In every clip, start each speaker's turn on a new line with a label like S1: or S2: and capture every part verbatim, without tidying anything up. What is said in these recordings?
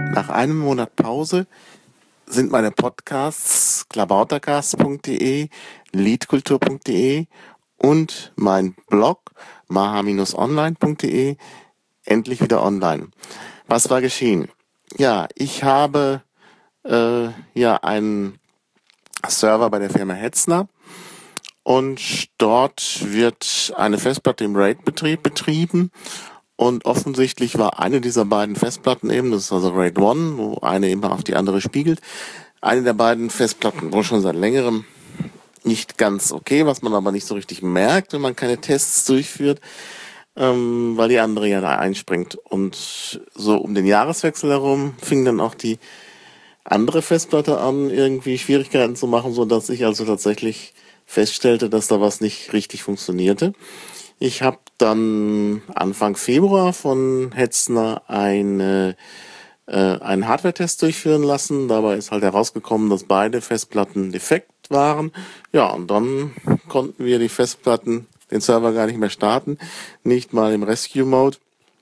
S1: Nach einem Monat Pause sind meine Podcasts klabautercast punkt de, liedkultur punkt de und mein Blog maha Bindestrich online punkt de endlich wieder online. Was war geschehen? Ja, ich habe äh, ja einen Server bei der Firma Hetzner und dort wird eine Festplatte im RAID-Betrieb betrieben. Und offensichtlich war eine dieser beiden Festplatten eben, das ist also RAID eins, wo eine eben auf die andere spiegelt, eine der beiden Festplatten wohl schon seit längerem nicht ganz okay, was man aber nicht so richtig merkt, wenn man keine Tests durchführt, ähm, weil die andere ja da einspringt. Und so um den Jahreswechsel herum fing dann auch die andere Festplatte an, irgendwie Schwierigkeiten zu machen, so dass ich also tatsächlich feststellte, dass da was nicht richtig funktionierte. Ich habe dann Anfang Februar von Hetzner eine, äh, einen Hardware-Test durchführen lassen. Dabei ist halt herausgekommen, dass beide Festplatten defekt waren. Ja, und dann konnten wir die Festplatten, den Server gar nicht mehr starten, nicht mal im Rescue-Mode.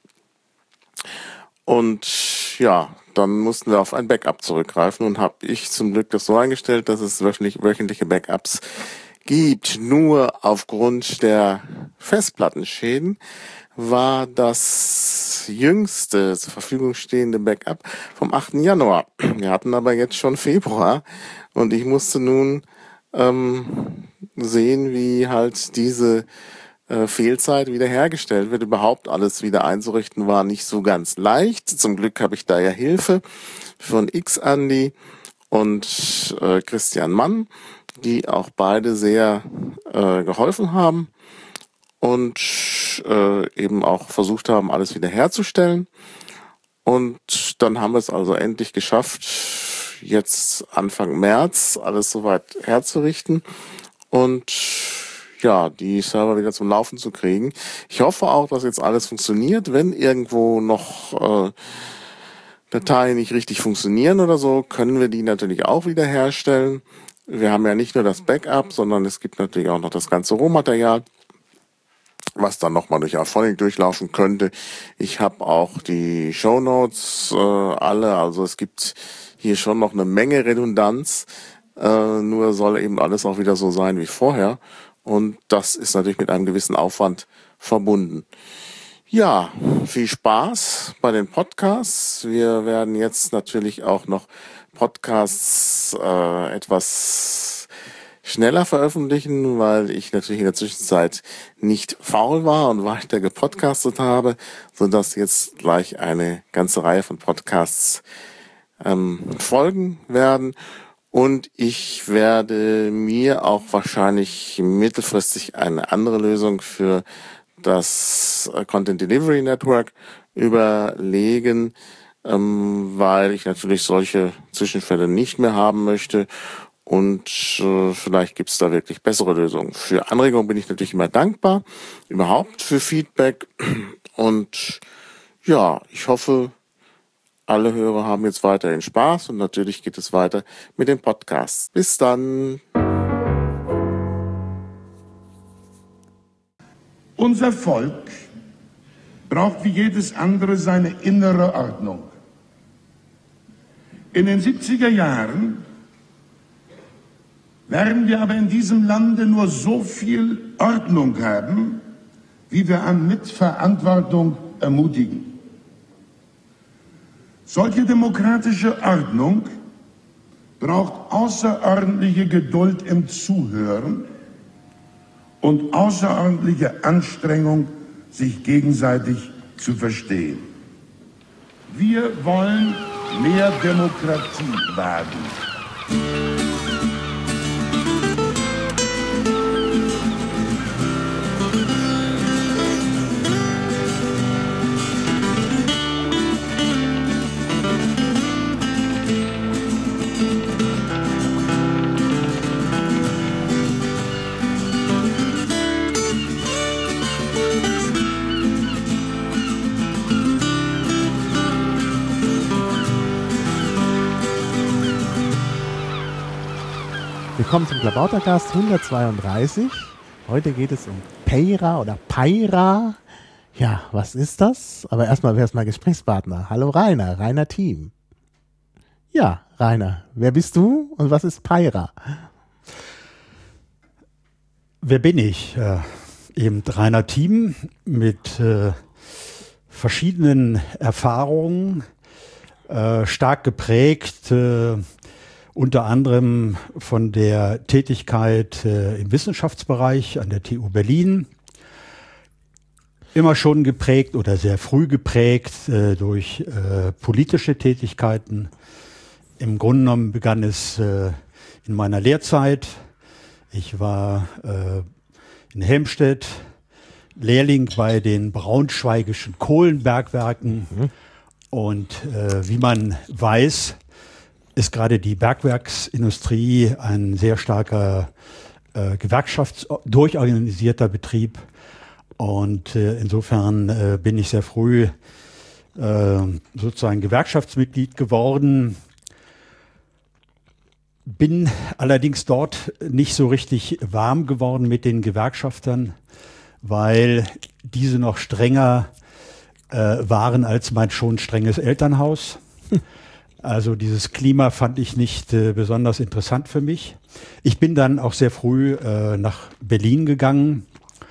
S1: Und ja, dann mussten wir auf ein Backup zurückgreifen und habe ich zum Glück das so eingestellt, dass es wöchentlich, wöchentliche Backups gibt. Nur aufgrund der Festplattenschäden war das jüngste zur Verfügung stehende Backup vom achten Januar. Wir hatten aber jetzt schon Februar und ich musste nun ähm, sehen, wie halt diese äh, Fehlzeit wiederhergestellt wird. Überhaupt alles wieder einzurichten war nicht so ganz leicht. Zum Glück habe ich da ja Hilfe von X-Andi und äh, Christian Mann, die auch beide sehr äh, geholfen haben und äh, eben auch versucht haben, alles wiederherzustellen. Und dann haben wir es also endlich geschafft, jetzt Anfang März alles soweit herzurichten und ja, die Server wieder zum Laufen zu kriegen. Ich hoffe auch, dass jetzt alles funktioniert. Wenn irgendwo noch äh, Dateien nicht richtig funktionieren oder so, können wir die natürlich auch wiederherstellen. Wir haben ja nicht nur das Backup, sondern es gibt natürlich auch noch das ganze Rohmaterial, was dann nochmal durch Auphonic durchlaufen könnte. Ich habe auch die Shownotes äh, alle, also es gibt hier schon noch eine Menge Redundanz, äh, nur soll eben alles auch wieder so sein wie vorher. Und das ist natürlich mit einem gewissen Aufwand verbunden. Ja, viel Spaß bei den Podcasts. Wir werden jetzt natürlich auch noch Podcasts äh, etwas schneller veröffentlichen, weil ich natürlich in der Zwischenzeit nicht faul war und weiter gepodcastet habe, sodass jetzt gleich eine ganze Reihe von Podcasts ähm, folgen werden. Und ich werde mir auch wahrscheinlich mittelfristig eine andere Lösung für das Content Delivery Network überlegen, ähm, weil ich natürlich solche Zwischenfälle nicht mehr haben möchte und äh, vielleicht gibt es da wirklich bessere Lösungen. Für Anregungen bin ich natürlich immer dankbar, überhaupt für Feedback und ja, ich hoffe, alle Hörer haben jetzt weiterhin Spaß und natürlich geht es weiter mit dem Podcast. Bis dann!
S2: Unser Volk braucht wie jedes andere seine innere Ordnung. In den siebziger Jahren werden wir aber in diesem Lande nur so viel Ordnung haben, wie wir an Mitverantwortung ermutigen. Solche demokratische Ordnung braucht außerordentliche Geduld im Zuhören und außerordentliche Anstrengung, sich gegenseitig zu verstehen. Wir wollen mehr Demokratie wagen.
S3: Willkommen zum Klabautercast hundertzweiunddreißig. Heute geht es um Payra oder Payra. Ja, was ist das? Aber erstmal, wer ist mein Gesprächspartner? Hallo Rainer, Rainer Team. Ja, Rainer, wer bist du und was ist Payra?
S4: Wer bin ich? Äh, eben Rainer Thiem mit äh, verschiedenen Erfahrungen, äh, stark geprägt, äh, unter anderem von der Tätigkeit äh, im Wissenschaftsbereich an der T U Berlin. Immer schon geprägt oder sehr früh geprägt äh, durch äh, politische Tätigkeiten. Im Grunde genommen begann es äh, in meiner Lehrzeit. Ich war äh, in Helmstedt Lehrling bei den braunschweigischen Kohlenbergwerken. Mhm. Und äh, wie man weiß, ist gerade die Bergwerksindustrie ein sehr starker äh, gewerkschaftsdurchorganisierter Betrieb. Und äh, insofern äh, bin ich sehr früh äh, sozusagen Gewerkschaftsmitglied geworden. Bin allerdings dort nicht so richtig warm geworden mit den Gewerkschaftern, weil diese noch strenger äh, waren als mein schon strenges Elternhaus. Also dieses Klima fand ich nicht äh, besonders interessant für mich. Ich bin dann auch sehr früh äh, nach Berlin gegangen,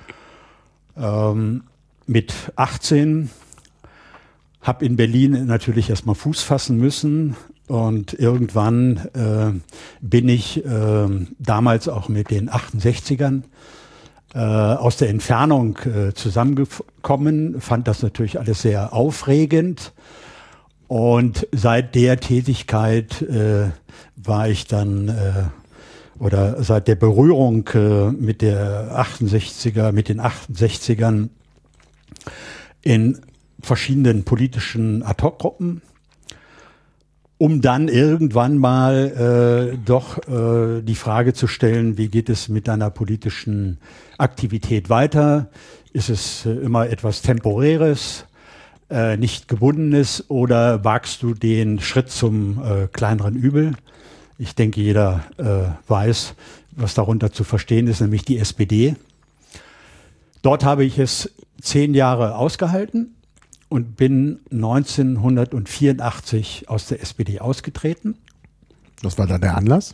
S4: ähm, mit achtzehn. Habe in Berlin natürlich erstmal Fuß fassen müssen. Und irgendwann äh, bin ich äh, damals auch mit den achtundsechzigern äh, aus der Entfernung äh, zusammengekommen, fand das natürlich alles sehr aufregend. Und seit der Tätigkeit äh, war ich dann, äh, oder seit der Berührung äh, mit der achtundsechziger, mit den achtundsechzigern in verschiedenen politischen Ad-Hoc-Gruppen, um dann irgendwann mal äh, doch äh, die Frage zu stellen, wie geht es mit deiner politischen Aktivität weiter? Ist es äh, immer etwas Temporäres, äh, nicht Gebundenes, oder wagst du den Schritt zum äh, kleineren Übel? Ich denke, jeder äh, weiß, was darunter zu verstehen ist, nämlich die S P D. Dort habe ich es zehn Jahre ausgehalten und bin neunzehnhundertvierundachtzig aus der S P D ausgetreten.
S3: Was war da der Anlass?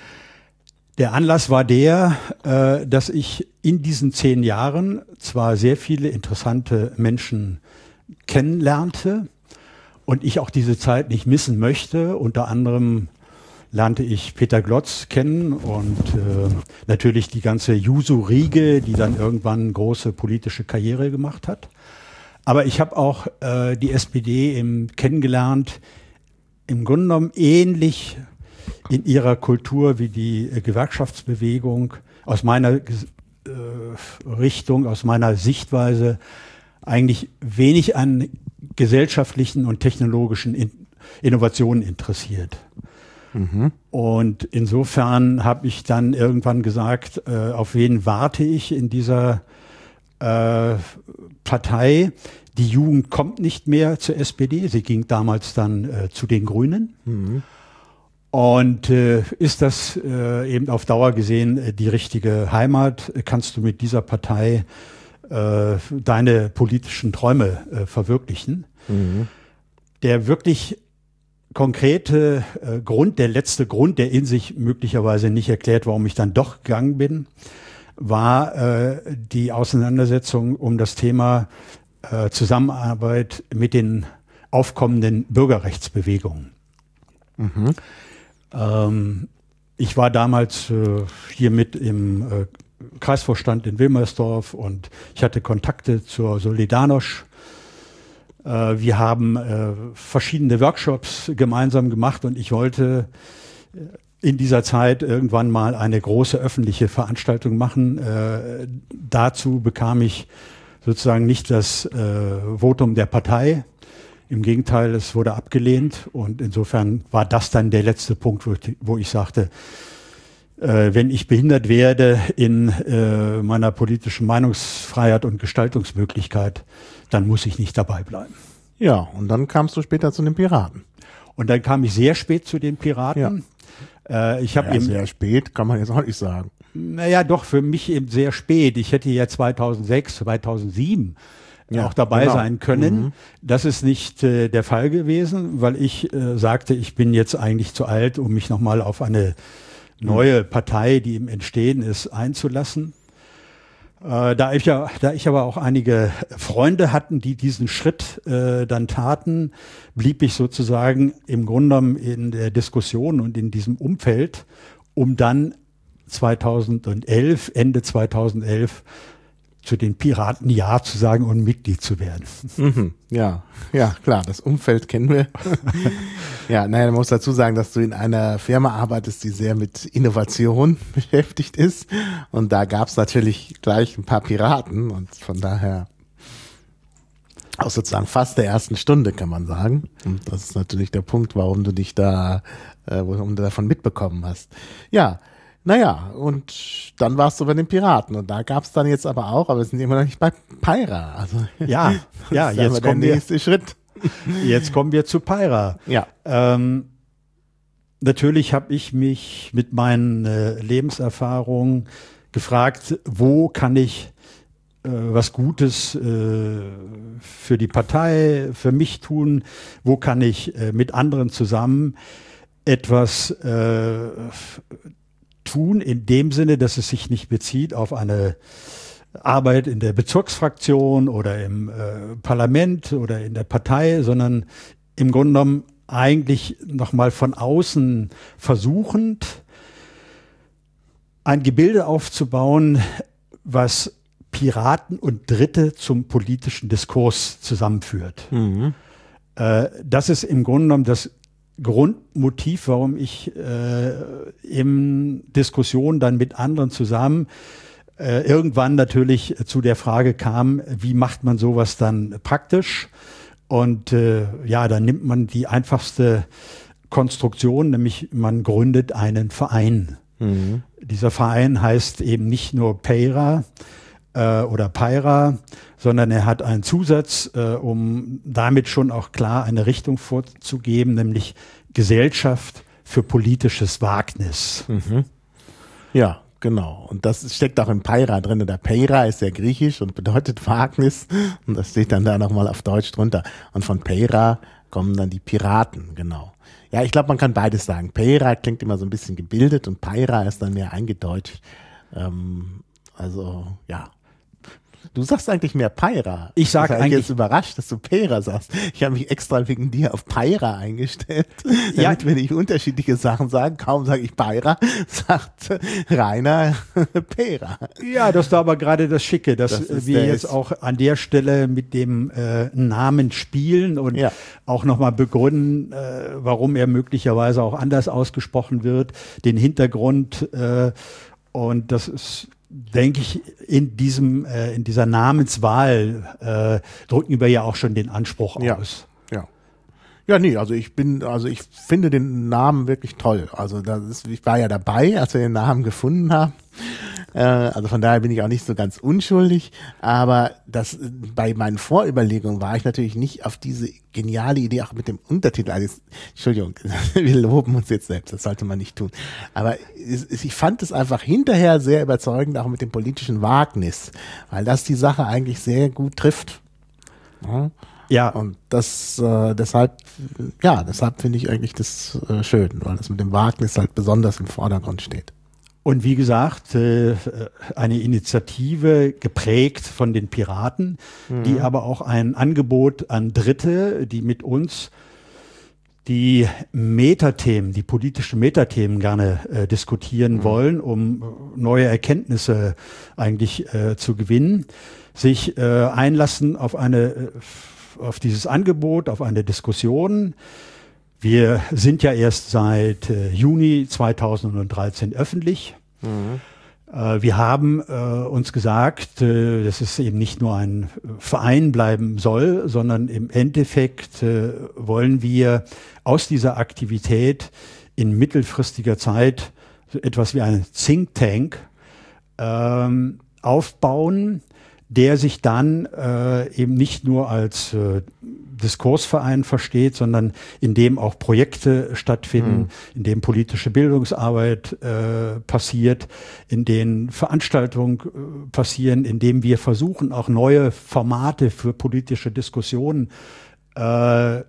S4: Der Anlass war der, äh, dass ich in diesen zehn Jahren zwar sehr viele interessante Menschen kennenlernte und ich auch diese Zeit nicht missen möchte. Unter anderem lernte ich Peter Glotz kennen und äh, natürlich die ganze Juso-Riege, die dann irgendwann große politische Karriere gemacht hat. Aber ich habe auch äh, die S P D im, kennengelernt, im Grunde genommen ähnlich in ihrer Kultur wie die äh, Gewerkschaftsbewegung, aus meiner äh, Richtung, aus meiner Sichtweise eigentlich wenig an gesellschaftlichen und technologischen in Innovationen interessiert. Mhm. Und insofern habe ich dann irgendwann gesagt, äh, auf wen warte ich in dieser äh, Partei? Die Jugend kommt nicht mehr zur S P D, sie ging damals dann äh, zu den Grünen. Mhm. Und äh, ist das äh, eben auf Dauer gesehen äh, die richtige Heimat? Kannst du mit dieser Partei äh, deine politischen Träume äh, verwirklichen? Mhm. Der wirklich konkrete äh, Grund, der letzte Grund, der in sich möglicherweise nicht erklärt, warum ich dann doch gegangen bin, war äh, die Auseinandersetzung um das Thema äh, Zusammenarbeit mit den aufkommenden Bürgerrechtsbewegungen. Mhm. Ähm, ich war damals äh, hier mit im äh, Kreisvorstand in Wilmersdorf und ich hatte Kontakte zur Solidarność. Äh, wir haben äh, verschiedene Workshops gemeinsam gemacht und ich wollte äh, in dieser Zeit irgendwann mal eine große öffentliche Veranstaltung machen. Äh, dazu bekam ich sozusagen nicht das äh, Votum der Partei. Im Gegenteil, es wurde abgelehnt und insofern war das dann der letzte Punkt, wo ich, wo ich sagte, äh, wenn ich behindert werde in äh, meiner politischen Meinungsfreiheit und Gestaltungsmöglichkeit, dann muss ich nicht dabei bleiben.
S3: Ja, und dann kamst du später zu den Piraten.
S4: Und dann kam ich sehr spät zu den Piraten.
S3: Ja.
S4: Äh, ich habe
S3: ja, sehr spät, kann man jetzt auch nicht sagen.
S4: Naja, doch, für mich eben sehr spät. Ich hätte ja zweitausendsechs, zweitausendsieben
S3: ja,
S4: auch dabei
S3: genau.
S4: sein können.
S3: Mhm.
S4: Das ist nicht äh, der Fall gewesen, weil ich äh, sagte, ich bin jetzt eigentlich zu alt, um mich nochmal auf eine neue Partei, die im Entstehen ist, einzulassen. Äh, da ich ja, da ich aber auch einige Freunde hatten, die diesen Schritt äh, dann taten, blieb ich sozusagen im Grunde genommen in der Diskussion und in diesem Umfeld, um dann zweitausendelf, Ende zweitausendelf zu den Piraten Ja zu sagen und Mitglied zu werden.
S3: Mhm, ja, ja, klar, das Umfeld kennen wir. Ja, naja, man muss dazu sagen, dass du in einer Firma arbeitest, die sehr mit Innovation beschäftigt ist. Und da gab es natürlich gleich ein paar Piraten und von daher aus sozusagen fast der ersten Stunde, kann man sagen. Und das ist natürlich der Punkt, warum du dich da, äh, warum du davon mitbekommen hast. Ja, naja, und dann warst du bei den Piraten und da gab es dann jetzt aber auch, aber wir sind immer noch nicht bei Payra. Also
S4: Ja, ja,
S3: das ist
S4: jetzt
S3: aber der
S4: kommen wir,
S3: nächste Schritt.
S4: jetzt kommen wir zu Payra.
S3: Ja.
S4: Ähm, natürlich habe ich mich mit meinen äh, Lebenserfahrungen gefragt, wo kann ich äh, was Gutes äh, für die Partei, für mich tun, wo kann ich äh, mit anderen zusammen etwas äh, tun, in dem Sinne, dass es sich nicht bezieht auf eine Arbeit in der Bezirksfraktion oder im äh, Parlament oder in der Partei, sondern im Grunde genommen eigentlich nochmal von außen versuchend, ein Gebilde aufzubauen, was Piraten und Dritte zum politischen Diskurs zusammenführt.
S3: Mhm.
S4: Äh, das ist im Grunde genommen das Grundmotiv, warum ich äh, in Diskussionen dann mit anderen zusammen äh, irgendwann natürlich zu der Frage kam, wie macht man sowas dann praktisch? Und äh, ja, dann nimmt man die einfachste Konstruktion, nämlich man gründet einen Verein.
S3: Mhm.
S4: Dieser Verein heißt eben nicht nur Payra äh, oder Payra, sondern er hat einen Zusatz, äh, um damit schon auch klar eine Richtung vorzugeben, nämlich Gesellschaft für politisches Wagnis.
S3: Mhm. Ja, genau. Und das steckt auch in Payra drin. Der Payra ist ja griechisch und bedeutet Wagnis. Und das steht dann da nochmal auf Deutsch drunter. Und von Payra kommen dann die Piraten, genau. Ja, ich glaube, man kann beides sagen. Payra klingt immer so ein bisschen gebildet und Payra ist dann mehr eingedeutscht. Ähm, also, ja. Du sagst eigentlich mehr Payra.
S4: Ich sag
S3: ich
S4: eigentlich-
S3: jetzt überrascht, dass du Payra sagst. Ich habe mich extra wegen dir auf Payra eingestellt,
S4: Ja.
S3: damit wir nicht unterschiedliche Sachen sagen. Kaum sage ich Payra, sagt Rainer Payra.
S4: Ja, das war aber gerade das Schicke, dass
S3: Das ist
S4: wir
S3: der
S4: jetzt
S3: ist-
S4: auch an der Stelle mit dem äh, Namen spielen und
S3: Ja.
S4: auch nochmal begründen, äh, warum er möglicherweise auch anders ausgesprochen wird, den Hintergrund. Äh, und das ist, denke ich, in diesem, äh, in dieser Namenswahl äh, drücken wir ja auch schon den Anspruch
S3: Ja.
S4: aus.
S3: Ja. Ja, nee, also ich bin, also ich finde den Namen wirklich toll. Also das ist, ich war ja dabei, als wir den Namen gefunden haben. Äh, also von daher bin ich auch nicht so ganz unschuldig. Aber das bei meinen Vorüberlegungen war ich natürlich nicht auf diese geniale Idee, auch mit dem Untertitel. Also, Entschuldigung, wir loben uns jetzt selbst, das sollte man nicht tun. Aber es, es, ich fand es einfach hinterher sehr überzeugend, auch mit dem politischen Wagnis, weil das die Sache eigentlich sehr gut trifft. Ja.
S4: Ja,
S3: Und das, äh, deshalb, ja, deshalb finde ich eigentlich das äh, schön, weil das mit dem Wagnis halt besonders im Vordergrund steht.
S4: und wie gesagt, äh, eine Initiative geprägt von den Piraten, die aber auch ein Angebot an Dritte, die mit uns die Metathemen, die politischen Metathemen gerne äh, diskutieren wollen, um äh, neue Erkenntnisse eigentlich äh, zu gewinnen, sich äh, einlassen auf eine, äh, auf dieses Angebot, auf eine Diskussion. Wir sind ja erst seit äh, Juni zweitausenddreizehn öffentlich. Äh, wir haben äh, uns gesagt, äh, dass es eben nicht nur ein Verein bleiben soll, sondern im Endeffekt äh, wollen wir aus dieser Aktivität in mittelfristiger Zeit so etwas wie einen Think Tank ähm, aufbauen, der sich dann äh, eben nicht nur als äh, Diskursverein versteht, sondern in dem auch Projekte stattfinden, mhm. in dem politische Bildungsarbeit äh, passiert, in denen Veranstaltungen äh, passieren, in dem wir versuchen, auch neue Formate für politische Diskussionen äh,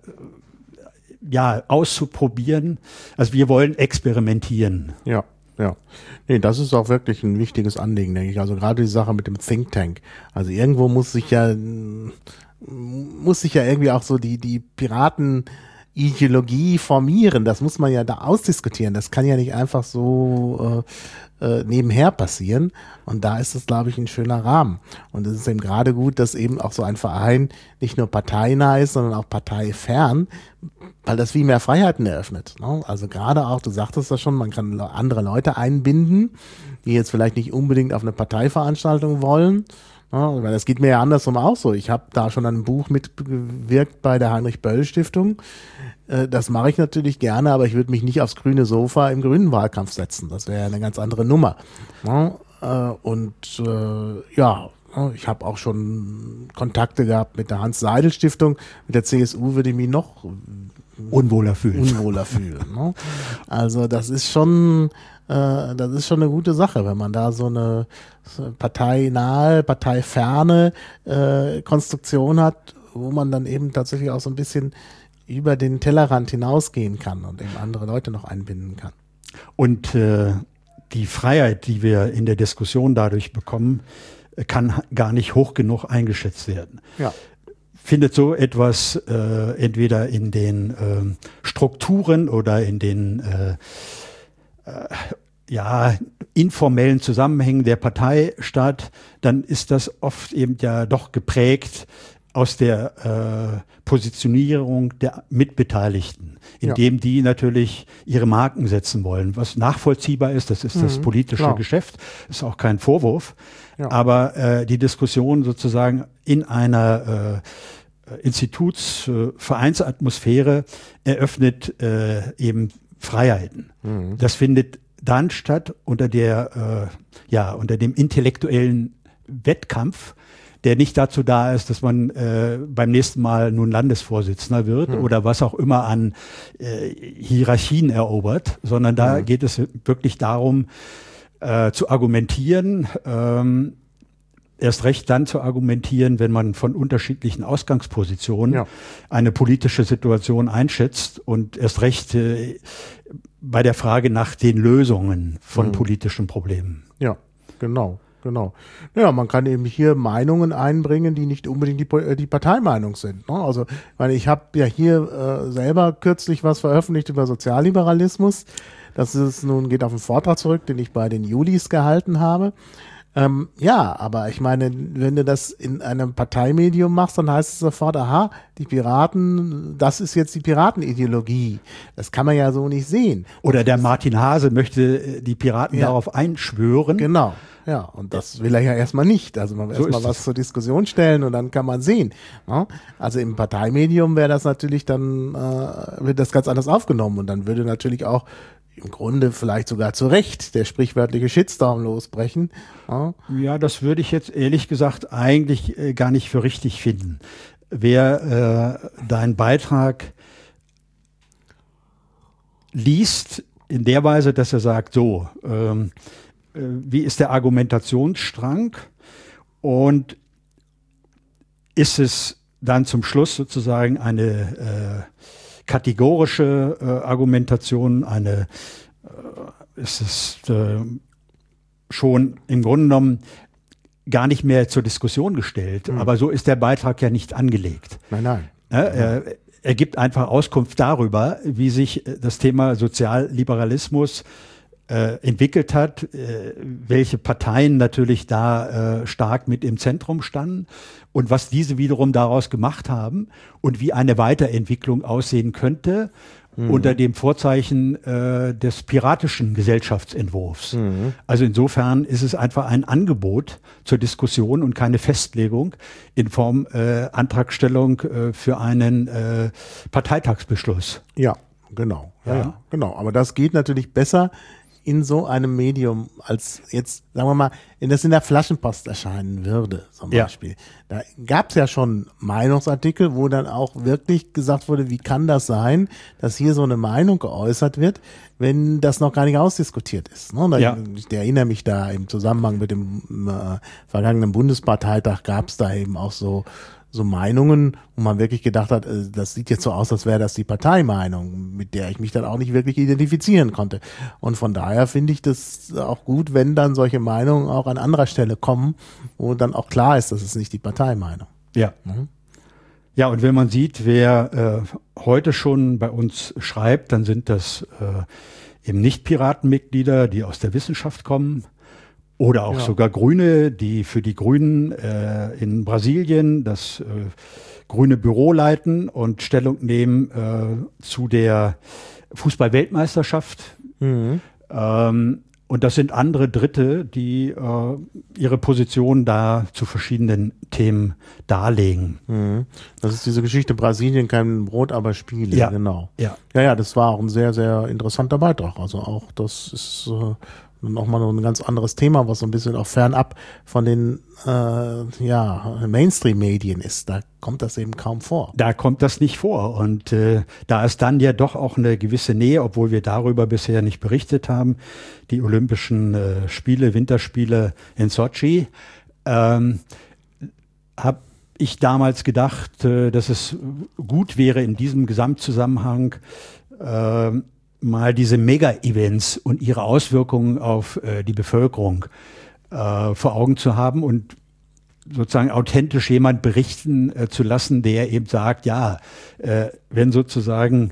S4: ja, auszuprobieren. Also wir wollen experimentieren.
S3: Ja. Ja, nee, das ist auch wirklich ein wichtiges Anliegen, denke ich. Also gerade die Sache mit dem Think Tank. Also irgendwo muss sich ja, muss sich ja irgendwie auch so die, die Piraten-Ideologie formieren. Das muss man ja da ausdiskutieren. Das kann ja nicht einfach so äh, äh, nebenher passieren. Und da ist es, glaube ich, ein schöner Rahmen. Und es ist eben gerade gut, dass eben auch so ein Verein nicht nur parteinah ist, sondern auch parteifern, weil das viel mehr Freiheiten eröffnet. Ne? Also gerade auch, du sagtest das schon, man kann andere Leute einbinden, die jetzt vielleicht nicht unbedingt auf eine Parteiveranstaltung wollen. Ne? Weil das geht mir ja andersrum auch so. Ich habe da schon an einem Buch mitgewirkt bei der Heinrich-Böll-Stiftung. Äh, das mache ich natürlich gerne, aber ich würde mich nicht aufs grüne Sofa im grünen Wahlkampf setzen. Das wäre eine ganz andere Nummer. Ne? Äh, und äh, ja, ich habe auch schon Kontakte gehabt mit der Hans-Seidel-Stiftung. Mit der C S U würde ich mich noch
S4: unwohler fühlen.
S3: Unwohler fühlen. Ne? Also das ist schon, äh, das ist schon eine gute Sache, wenn man da so eine, so eine parteinahe, parteiferne äh, Konstruktion hat, wo man dann eben tatsächlich auch so ein bisschen über den Tellerrand hinausgehen kann und eben andere Leute noch einbinden kann.
S4: Und äh, die Freiheit, die wir in der Diskussion dadurch bekommen, kann gar nicht hoch genug eingeschätzt werden.
S3: Ja.
S4: Findet so etwas äh, entweder in den äh, Strukturen oder in den äh, äh, ja, informellen Zusammenhängen der Partei statt, dann ist das oft eben ja doch geprägt aus der äh, Positionierung der Mitbeteiligten, indem ja. die natürlich ihre Marken setzen wollen, was nachvollziehbar ist. Das ist mhm, das politische klar. Geschäft, ist auch kein Vorwurf. Ja. Aber äh, die Diskussion sozusagen in einer äh, Instituts-Vereinsatmosphäre äh, eröffnet äh, eben Freiheiten. Mhm. Das findet dann statt unter der, äh, ja, unter dem intellektuellen Wettkampf, der nicht dazu da ist, dass man äh, beim nächsten Mal nun Landesvorsitzender wird mhm. oder was auch immer an äh, Hierarchien erobert, sondern da mhm. geht es wirklich darum, äh, zu argumentieren, ähm, erst recht dann zu argumentieren, wenn man von unterschiedlichen Ausgangspositionen ja. eine politische Situation einschätzt und erst recht äh, bei der Frage nach den Lösungen von mhm. politischen Problemen.
S3: Ja, genau. Genau. Ja, man kann eben hier Meinungen einbringen, die nicht unbedingt die, die Parteimeinung sind. Ne? Also, ich meine, ich habe ja hier äh, selber kürzlich was veröffentlicht über Sozialliberalismus. Das ist nun, geht auf einen Vortrag zurück, den ich bei den Julis gehalten habe. Ähm, ja, aber ich meine, wenn du das in einem Parteimedium machst, dann heißt es sofort, aha, die Piraten, das ist jetzt die Piratenideologie. Das kann man ja so nicht sehen.
S4: Oder der Martin Hase möchte die Piraten ja. darauf einschwören.
S3: Genau. Ja, und das will er ja erstmal nicht. Also man will so erstmal was zur Diskussion stellen und dann kann man sehen. Ne? Also im Parteimedium wäre das natürlich dann, äh, wird das ganz anders aufgenommen und dann würde natürlich auch im Grunde vielleicht sogar zu Recht der sprichwörtliche Shitstorm losbrechen. Ja,
S4: ja das würde ich jetzt ehrlich gesagt eigentlich äh, gar nicht für richtig finden. Wer äh, deinen Beitrag liest in der Weise, dass er sagt, so, ähm, wie ist der Argumentationsstrang und ist es dann zum Schluss sozusagen eine äh, kategorische äh, Argumentation, eine äh, ist es äh, schon im Grunde genommen gar nicht mehr zur Diskussion gestellt, mhm. aber so ist der Beitrag ja nicht angelegt.
S3: Nein, nein.
S4: Ja, er, er gibt einfach Auskunft darüber, wie sich das Thema Sozialliberalismus Äh, entwickelt hat, äh, welche Parteien natürlich da äh, stark mit im Zentrum standen und was diese wiederum daraus gemacht haben und wie eine Weiterentwicklung aussehen könnte mhm. unter dem Vorzeichen äh, des piratischen Gesellschaftsentwurfs. Mhm. Also insofern ist es einfach ein Angebot zur Diskussion und keine Festlegung in Form äh, Antragstellung äh, für einen äh, Parteitagsbeschluss.
S3: Ja, genau. Ja, ja. Ja, genau. Aber das geht natürlich besser in so einem Medium, als jetzt, sagen wir mal, wenn das in der Flaschenpost erscheinen würde, zum Beispiel. Ja. Da gab es ja schon Meinungsartikel, wo dann auch wirklich gesagt wurde, wie kann das sein, dass hier so eine Meinung geäußert wird, wenn das noch gar nicht ausdiskutiert ist. Ne? Da, ja. Ich erinnere mich da im Zusammenhang mit dem äh, vergangenen Bundesparteitag gab es da eben auch so so Meinungen, wo man wirklich gedacht hat, das sieht jetzt so aus, als wäre das die Parteimeinung, mit der ich mich dann auch nicht wirklich identifizieren konnte. Und von daher finde ich das auch gut, wenn dann solche Meinungen auch an anderer Stelle kommen, wo dann auch klar ist, dass es nicht die Parteimeinung.
S4: Ja. Mhm. Ja, und wenn man sieht, wer äh, heute schon bei uns schreibt, dann sind das äh, eben Nicht-Piratenmitglieder, die aus der Wissenschaft kommen. Oder auch ja. sogar Grüne, die für die Grünen äh, in Brasilien das äh, grüne Büro leiten und Stellung nehmen äh, zu der Fußball-Weltmeisterschaft. Mhm. Ähm, und das sind andere Dritte, die äh, ihre Position da zu verschiedenen Themen darlegen.
S3: Mhm. Das ist diese Geschichte Brasilien, kein Brot, aber Spiele.
S4: Ja.
S3: Genau.
S4: Ja.
S3: ja, ja, das war auch ein sehr, sehr interessanter Beitrag. Also auch das ist äh, nochmal noch ein ganz anderes Thema, was so ein bisschen auch fernab von den äh, ja, Mainstream-Medien ist. Da kommt das eben kaum vor.
S4: Da kommt das nicht vor. Und äh, da ist dann ja doch auch eine gewisse Nähe, obwohl wir darüber bisher nicht berichtet haben, die Olympischen äh, Spiele, Winterspiele in Sochi, ähm, habe ich damals gedacht, äh, dass es gut wäre, in diesem Gesamtzusammenhang äh, mal diese Mega-Events und ihre Auswirkungen auf äh, die Bevölkerung äh, vor Augen zu haben und sozusagen authentisch jemand berichten äh, zu lassen, der eben sagt, ja, äh, wenn sozusagen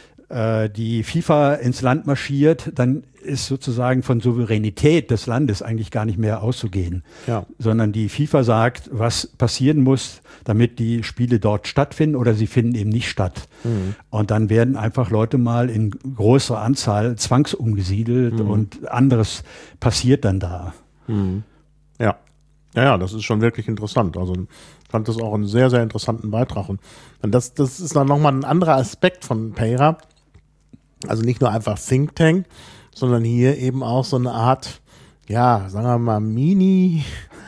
S4: äh, die FIFA ins Land marschiert, dann ist sozusagen von Souveränität des Landes eigentlich gar nicht mehr auszugehen,
S3: ja.
S4: sondern die FIFA sagt, was passieren muss, damit die Spiele dort stattfinden oder sie finden eben nicht statt. Mhm. Und dann werden einfach Leute mal in größerer Anzahl zwangsumgesiedelt mhm. und anderes passiert dann da.
S3: Mhm. Ja. ja, ja, das ist schon wirklich interessant. Also ich fand das auch einen sehr, sehr interessanten Beitrag. Und das, das ist dann nochmal ein anderer Aspekt von Peyra. Also nicht nur einfach Think Tank, sondern hier eben auch so eine Art, ja, sagen wir mal, Mini,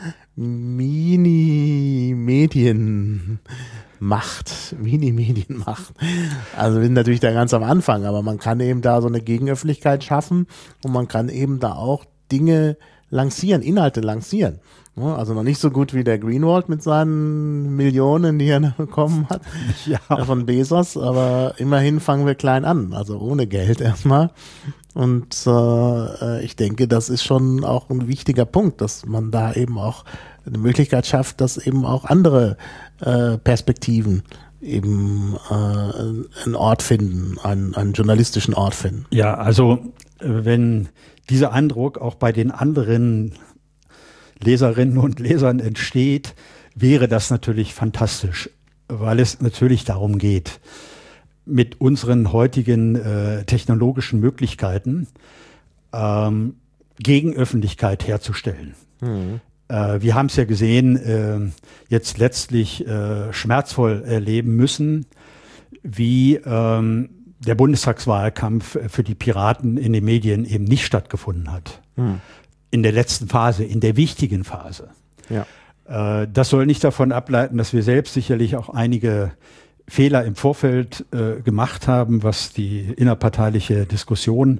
S3: Mini-Medienmacht, Mini-Medienmacht. Also wir sind natürlich da ganz am Anfang, aber man kann eben da so eine Gegenöffentlichkeit schaffen und man kann eben da auch Dinge lancieren, Inhalte lancieren. Also noch nicht so gut wie der Greenwald mit seinen Millionen, die er bekommen hat, ja. von Bezos, aber immerhin fangen wir klein an, also ohne Geld erstmal. Und äh, ich denke, das ist schon auch ein wichtiger Punkt, dass man da eben auch eine Möglichkeit schafft, dass eben auch andere äh, Perspektiven eben äh, einen Ort finden, einen, einen journalistischen Ort finden.
S4: Ja, also wenn dieser Eindruck auch bei den anderen Leserinnen und Lesern entsteht, wäre das natürlich fantastisch, weil es natürlich darum geht, mit unseren heutigen äh, technologischen Möglichkeiten ähm, Gegenöffentlichkeit herzustellen. Mhm. Äh, wir haben es ja gesehen, äh, jetzt letztlich äh, schmerzvoll erleben müssen, wie ähm, der Bundestagswahlkampf für die Piraten in den Medien eben nicht stattgefunden hat. Mhm. In der letzten Phase, in der wichtigen Phase.
S3: Ja.
S4: Äh, das soll nicht davon ableiten, dass wir selbst sicherlich auch einige Fehler im Vorfeld äh, gemacht haben, was die innerparteiliche Diskussion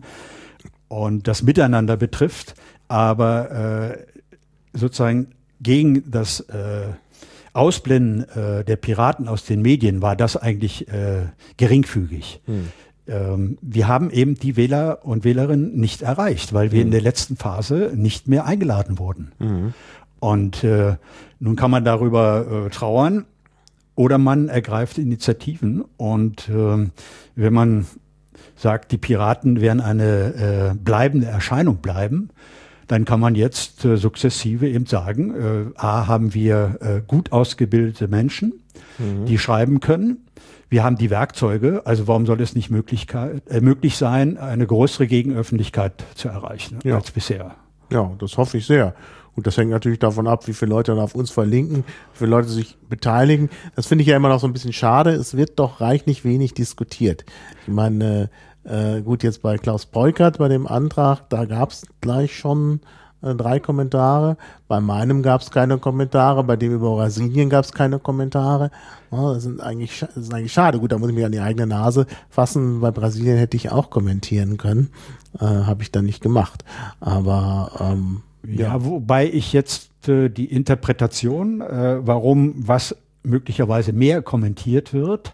S4: und das Miteinander betrifft. Aber äh, sozusagen gegen das äh, Ausblenden äh, der Piraten aus den Medien war das eigentlich äh, geringfügig. Hm. Ähm, wir haben eben die Wähler und Wählerinnen nicht erreicht, weil wir hm. in der letzten Phase nicht mehr eingeladen wurden. Hm. Und äh, nun kann man darüber äh, trauern oder man ergreift Initiativen. Und äh, wenn man sagt, die Piraten werden eine äh, bleibende Erscheinung bleiben, dann kann man jetzt äh, sukzessive eben sagen, äh, A, haben wir äh, gut ausgebildete Menschen, mhm. die schreiben können. Wir haben die Werkzeuge, also warum soll es nicht Möglichkeit, äh, möglich sein, eine größere Gegenöffentlichkeit zu erreichen
S3: ja.
S4: als bisher?
S3: Ja, das hoffe ich sehr. Und das hängt natürlich davon ab, wie viele Leute dann auf uns verlinken, wie viele Leute sich beteiligen. Das finde ich ja immer noch so ein bisschen schade. Es wird doch reichlich wenig diskutiert. Ich meine, Äh, gut, jetzt bei Klaus Peukert, bei dem Antrag, da gab es gleich schon äh, drei Kommentare. Bei meinem gab es keine Kommentare, bei dem über Brasilien gab es keine Kommentare. Ja, das, sind eigentlich, das ist eigentlich schade. Gut, da muss ich mich an die eigene Nase fassen. Bei Brasilien hätte ich auch kommentieren können. Äh, Habe ich dann nicht gemacht. Aber ähm,
S4: ja, ja, wobei ich jetzt äh, die Interpretation, äh, warum was möglicherweise mehr kommentiert wird,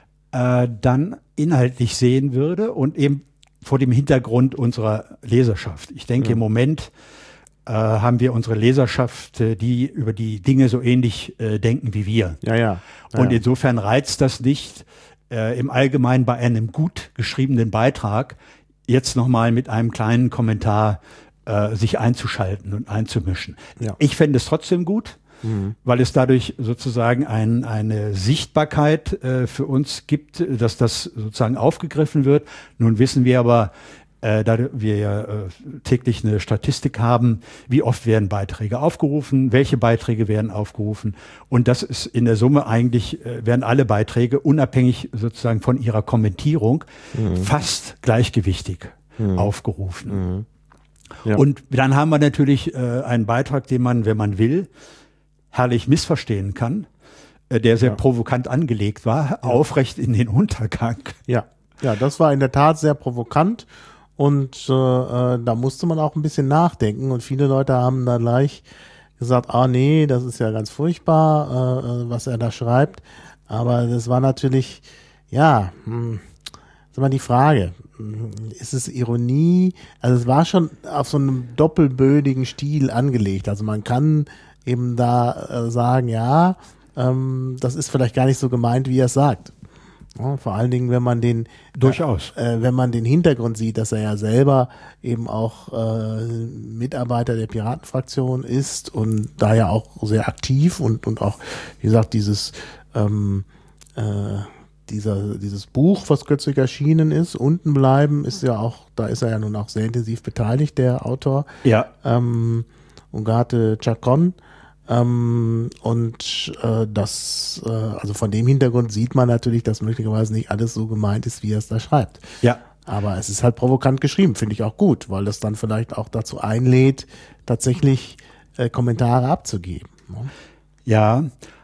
S4: äh, dann inhaltlich sehen würde und eben vor dem Hintergrund unserer Leserschaft. Ich denke, ja. im Moment äh, haben wir unsere Leserschaft, äh, die über die Dinge so ähnlich äh, denken wie wir.
S3: Ja, ja. ja
S4: und
S3: ja.
S4: insofern reizt das nicht, äh, im Allgemeinen bei einem gut geschriebenen Beitrag jetzt nochmal mit einem kleinen Kommentar äh, sich einzuschalten und einzumischen.
S3: Ja.
S4: Ich fände es trotzdem gut, mhm. weil es dadurch sozusagen ein, eine Sichtbarkeit äh, für uns gibt, dass das sozusagen aufgegriffen wird. Nun wissen wir aber, äh, da wir ja äh, täglich eine Statistik haben, wie oft werden Beiträge aufgerufen, welche Beiträge werden aufgerufen. Und das ist in der Summe eigentlich, äh, werden alle Beiträge unabhängig sozusagen von ihrer Kommentierung mhm. fast gleichgewichtig mhm. aufgerufen.
S3: Mhm. Ja.
S4: Und dann haben wir natürlich äh, einen Beitrag, den man, wenn man will, herrlich missverstehen kann, äh, der sehr ja. provokant angelegt war, ja. aufrecht in den Untergang.
S3: Ja, ja, das war in der Tat sehr provokant und äh, äh, da musste man auch ein bisschen nachdenken und viele Leute haben dann gleich gesagt, ah nee, das ist ja ganz furchtbar, äh, was er da schreibt. Aber das war natürlich, ja, hm, das ist immer die Frage. Ist es Ironie? Also es war schon auf so einem doppelbödigen Stil angelegt. Also man kann eben da äh, sagen, ja, ähm, das ist vielleicht gar nicht so gemeint, wie er es sagt. Ja, vor allen Dingen, wenn man den
S4: durchaus,
S3: äh, wenn man den Hintergrund sieht, dass er ja selber eben auch äh, Mitarbeiter der Piratenfraktion ist und da ja auch sehr aktiv und und auch, wie gesagt, dieses ähm, äh, Dieser, dieses Buch, was kürzlich erschienen ist, Unten bleiben, ist ja auch, da ist er ja nun auch sehr intensiv beteiligt, der Autor.
S4: Ja.
S3: Ähm, Ugarte Chacon. Ähm, und äh, das, äh, also von dem Hintergrund sieht man natürlich, dass möglicherweise nicht alles so gemeint ist, wie er es da schreibt.
S4: Ja.
S3: Aber es ist halt provokant geschrieben, finde ich auch gut, weil das dann vielleicht auch dazu einlädt, tatsächlich äh, Kommentare abzugeben. Ne?
S4: Ja.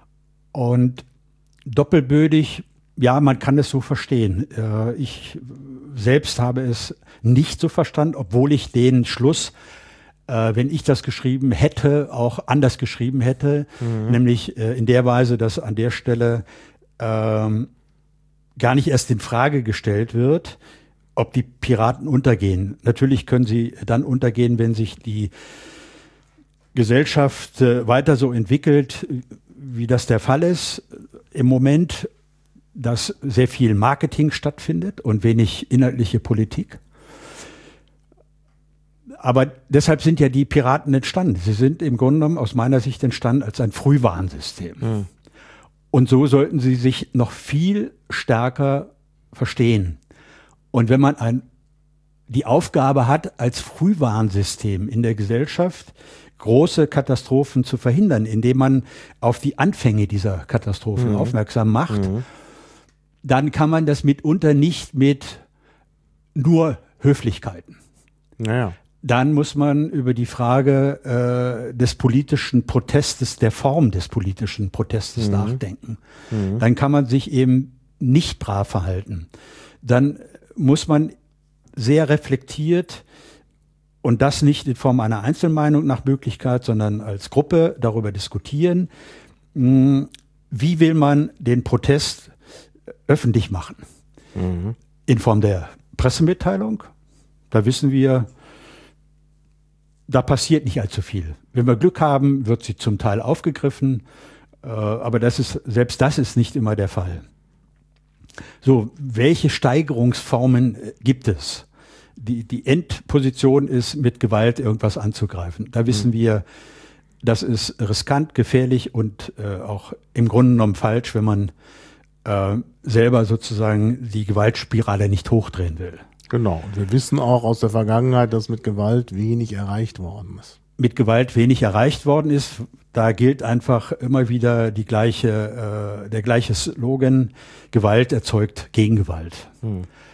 S4: Und doppelbödig, ja, man kann es so verstehen. Ich selbst habe es nicht so verstanden, obwohl ich den Schluss, wenn ich das geschrieben hätte, auch anders geschrieben hätte. Mhm. Nämlich in der Weise, dass an der Stelle ähm, gar nicht erst in Frage gestellt wird, ob die Piraten untergehen. Natürlich können sie dann untergehen, wenn sich die Gesellschaft weiter so entwickelt, wie das der Fall ist. Im Moment, dass sehr viel Marketing stattfindet und wenig inhaltliche Politik. Aber deshalb sind ja die Piraten entstanden. Sie sind im Grunde genommen aus meiner Sicht entstanden als ein Frühwarnsystem. Mhm. Und so sollten sie sich noch viel stärker verstehen. Und wenn man ein, die Aufgabe hat, als Frühwarnsystem in der Gesellschaft große Katastrophen zu verhindern, indem man auf die Anfänge dieser Katastrophen mhm. aufmerksam macht, mhm. dann kann man das mitunter nicht mit nur Höflichkeiten.
S3: Naja.
S4: Dann muss man über die Frage äh, des politischen Protestes, der Form des politischen Protestes mhm. nachdenken. Mhm. Dann kann man sich eben nicht brav verhalten. Dann muss man sehr reflektiert und das nicht in Form einer Einzelmeinung nach Möglichkeit, sondern als Gruppe darüber diskutieren, mh, wie will man den Protest öffentlich machen. Mhm. In Form der Pressemitteilung. Da wissen wir, da passiert nicht allzu viel. Wenn wir Glück haben, wird sie zum Teil aufgegriffen, äh, aber das ist, selbst das ist nicht immer der Fall. So, welche Steigerungsformen gibt es? Die, die Endposition ist, mit Gewalt irgendwas anzugreifen. Da wissen mhm. wir, das ist riskant, gefährlich und äh, auch im Grunde genommen falsch, wenn man äh, selber sozusagen die Gewaltspirale nicht hochdrehen will.
S3: Genau. Und wir wissen auch aus der Vergangenheit, dass mit Gewalt wenig erreicht worden ist.
S4: Mit Gewalt wenig erreicht worden ist. Da gilt einfach immer wieder die gleiche, äh, der gleiche Slogan: Gewalt erzeugt Gegengewalt. Hm.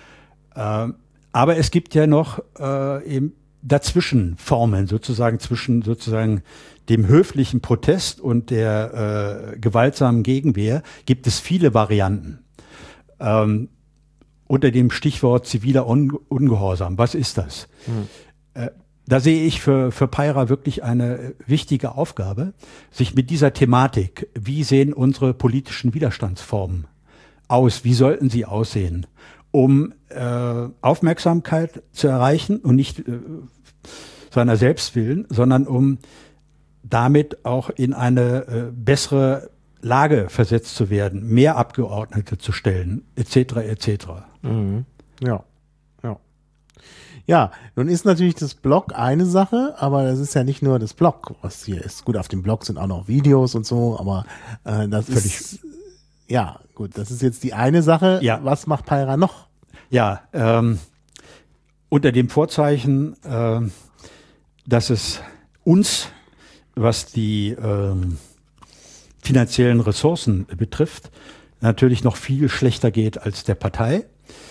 S4: Äh, aber es gibt ja noch äh, eben dazwischen Formen, sozusagen zwischen sozusagen dem höflichen Protest und der äh, gewaltsamen Gegenwehr gibt es viele Varianten. Ähm, unter dem Stichwort ziviler Un- Ungehorsam. Was ist das? Mhm. Äh, da sehe ich für, für Payra wirklich eine wichtige Aufgabe, sich mit dieser Thematik, wie sehen unsere politischen Widerstandsformen aus, wie sollten sie aussehen, um äh, Aufmerksamkeit zu erreichen und nicht äh, seiner selbst willen, sondern um damit auch in eine äh, bessere Lage versetzt zu werden, mehr Abgeordnete zu stellen, et cetera et cetera.
S3: Mhm. Ja, ja. Ja, nun ist natürlich das Blog eine Sache, aber das ist ja nicht nur das Blog, was hier ist. Gut, auf dem Blog sind auch noch Videos und so, aber äh, das Völlig. ist, ja, gut, das ist jetzt die eine Sache.
S4: Ja.
S3: Was macht Payra noch?
S4: Ja, ähm, unter dem Vorzeichen, äh, dass es uns, was die ähm, finanziellen Ressourcen betrifft, natürlich noch viel schlechter geht als der Partei,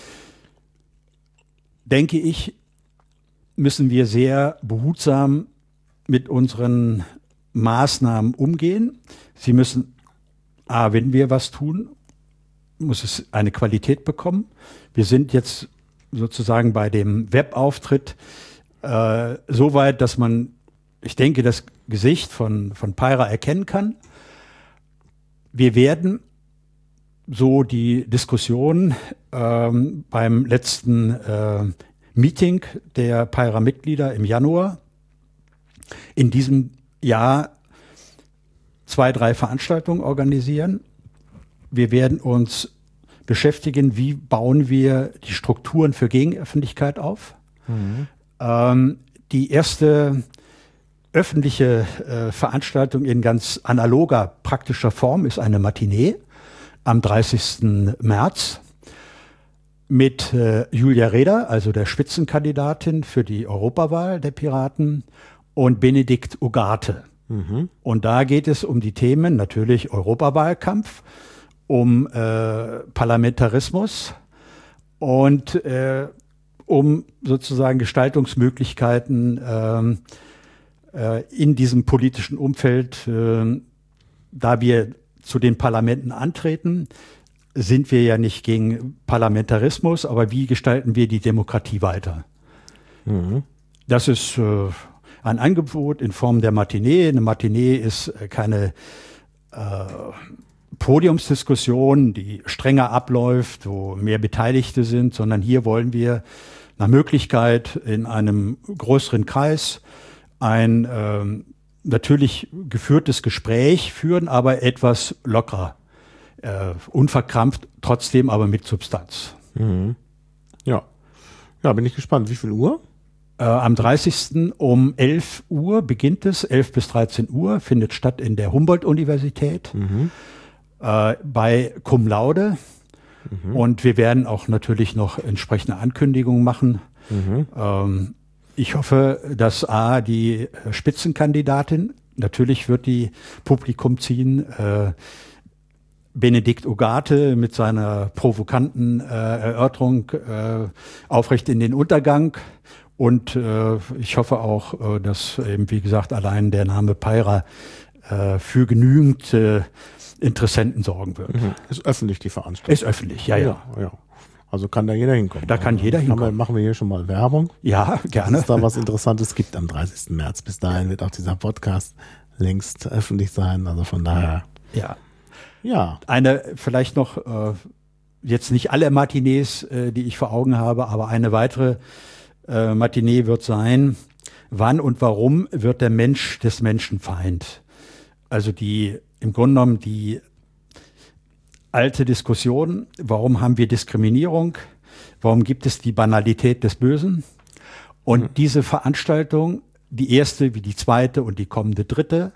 S4: denke ich, müssen wir sehr behutsam mit unseren Maßnahmen umgehen. Sie müssen, a, wenn wir was tun, muss es eine Qualität bekommen. Wir sind jetzt sozusagen bei dem Webauftritt äh, so weit, dass man, ich denke, das Gesicht von, von Payra erkennen kann. Wir werden so die Diskussion ähm, beim letzten äh, Meeting der Payra-Mitglieder im Januar in diesem Jahr zwei, drei Veranstaltungen organisieren. Wir werden uns beschäftigen, wie bauen wir die Strukturen für Gegenöffentlichkeit auf. Mhm. Ähm, die erste öffentliche äh, Veranstaltung in ganz analoger, praktischer Form ist eine Matinee am dreißigsten März mit äh, Julia Reda, also der Spitzenkandidatin für die Europawahl der Piraten, und Benedikt Ugarte. Mhm. Und da geht es um die Themen natürlich Europawahlkampf, um äh, Parlamentarismus und äh, um sozusagen Gestaltungsmöglichkeiten ähm, äh, in diesem politischen Umfeld. Äh, da wir zu den Parlamenten antreten, sind wir ja nicht gegen Parlamentarismus, aber wie gestalten wir die Demokratie weiter? Mhm. Das ist äh, ein Angebot in Form der Matinee. Eine Matinee ist äh, keine äh, Podiumsdiskussion, die strenger abläuft, wo mehr Beteiligte sind, sondern hier wollen wir nach Möglichkeit in einem größeren Kreis ein ähm, natürlich geführtes Gespräch führen, aber etwas lockerer, äh, unverkrampft, trotzdem aber mit Substanz.
S3: Mhm. Ja. Ja, bin ich gespannt. Wie viel Uhr?
S4: Äh, am dreißigsten um elf Uhr beginnt es, elf bis dreizehn Uhr, findet statt in der Humboldt-Universität. Mhm. Äh, bei Cum Laude. Mhm. Und wir werden auch natürlich noch entsprechende Ankündigungen machen. Mhm. Ähm, ich hoffe, dass A, die Spitzenkandidatin, natürlich wird die Publikum ziehen, äh, Benedikt Ugarte mit seiner provokanten äh, Erörterung äh, aufrecht in den Untergang. Und äh, ich hoffe auch, äh, dass eben, wie gesagt, allein der Name Payra äh, für genügend äh, Interessenten sorgen wird.
S3: Mhm. Ist öffentlich die Veranstaltung?
S4: Ist öffentlich, ja, ja.
S3: ja, ja. Also kann da jeder hinkommen.
S4: Da kann
S3: also
S4: jeder hinkommen.
S3: Wir, machen wir hier schon mal Werbung.
S4: Ja, gerne.
S3: Dass es da was Interessantes gibt am dreißigsten März. Bis dahin wird auch dieser Podcast längst öffentlich sein. Also von daher.
S4: Ja.
S3: Ja.
S4: Eine, vielleicht noch, äh, jetzt nicht alle Matinees, äh, die ich vor Augen habe, aber eine weitere äh, Matinee wird sein, wann und warum wird der Mensch des Menschen Feind? Also die, im Grunde genommen die alte Diskussion, warum haben wir Diskriminierung? Warum gibt es die Banalität des Bösen? Und mhm. diese Veranstaltung, die erste wie die zweite und die kommende dritte,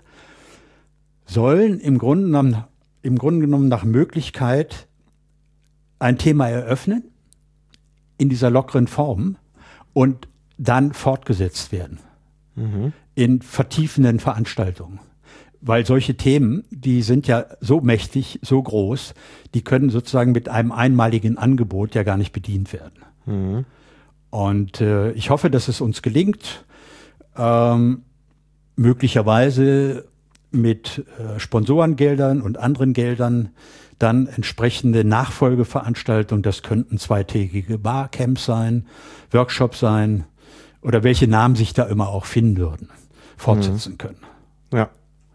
S4: sollen im Grunde genommen, im Grunde genommen nach Möglichkeit ein Thema eröffnen in dieser lockeren Form und dann fortgesetzt werden mhm. in vertiefenden Veranstaltungen. Weil solche Themen, die sind ja so mächtig, so groß, die können sozusagen mit einem einmaligen Angebot ja gar nicht bedient werden. Mhm. Und äh, ich hoffe, dass es uns gelingt, ähm, möglicherweise mit äh, Sponsorengeldern und anderen Geldern dann entsprechende Nachfolgeveranstaltungen, das könnten zweitägige Barcamps sein, Workshops sein oder welche Namen sich da immer auch finden würden, fortsetzen mhm. können.
S3: Ja.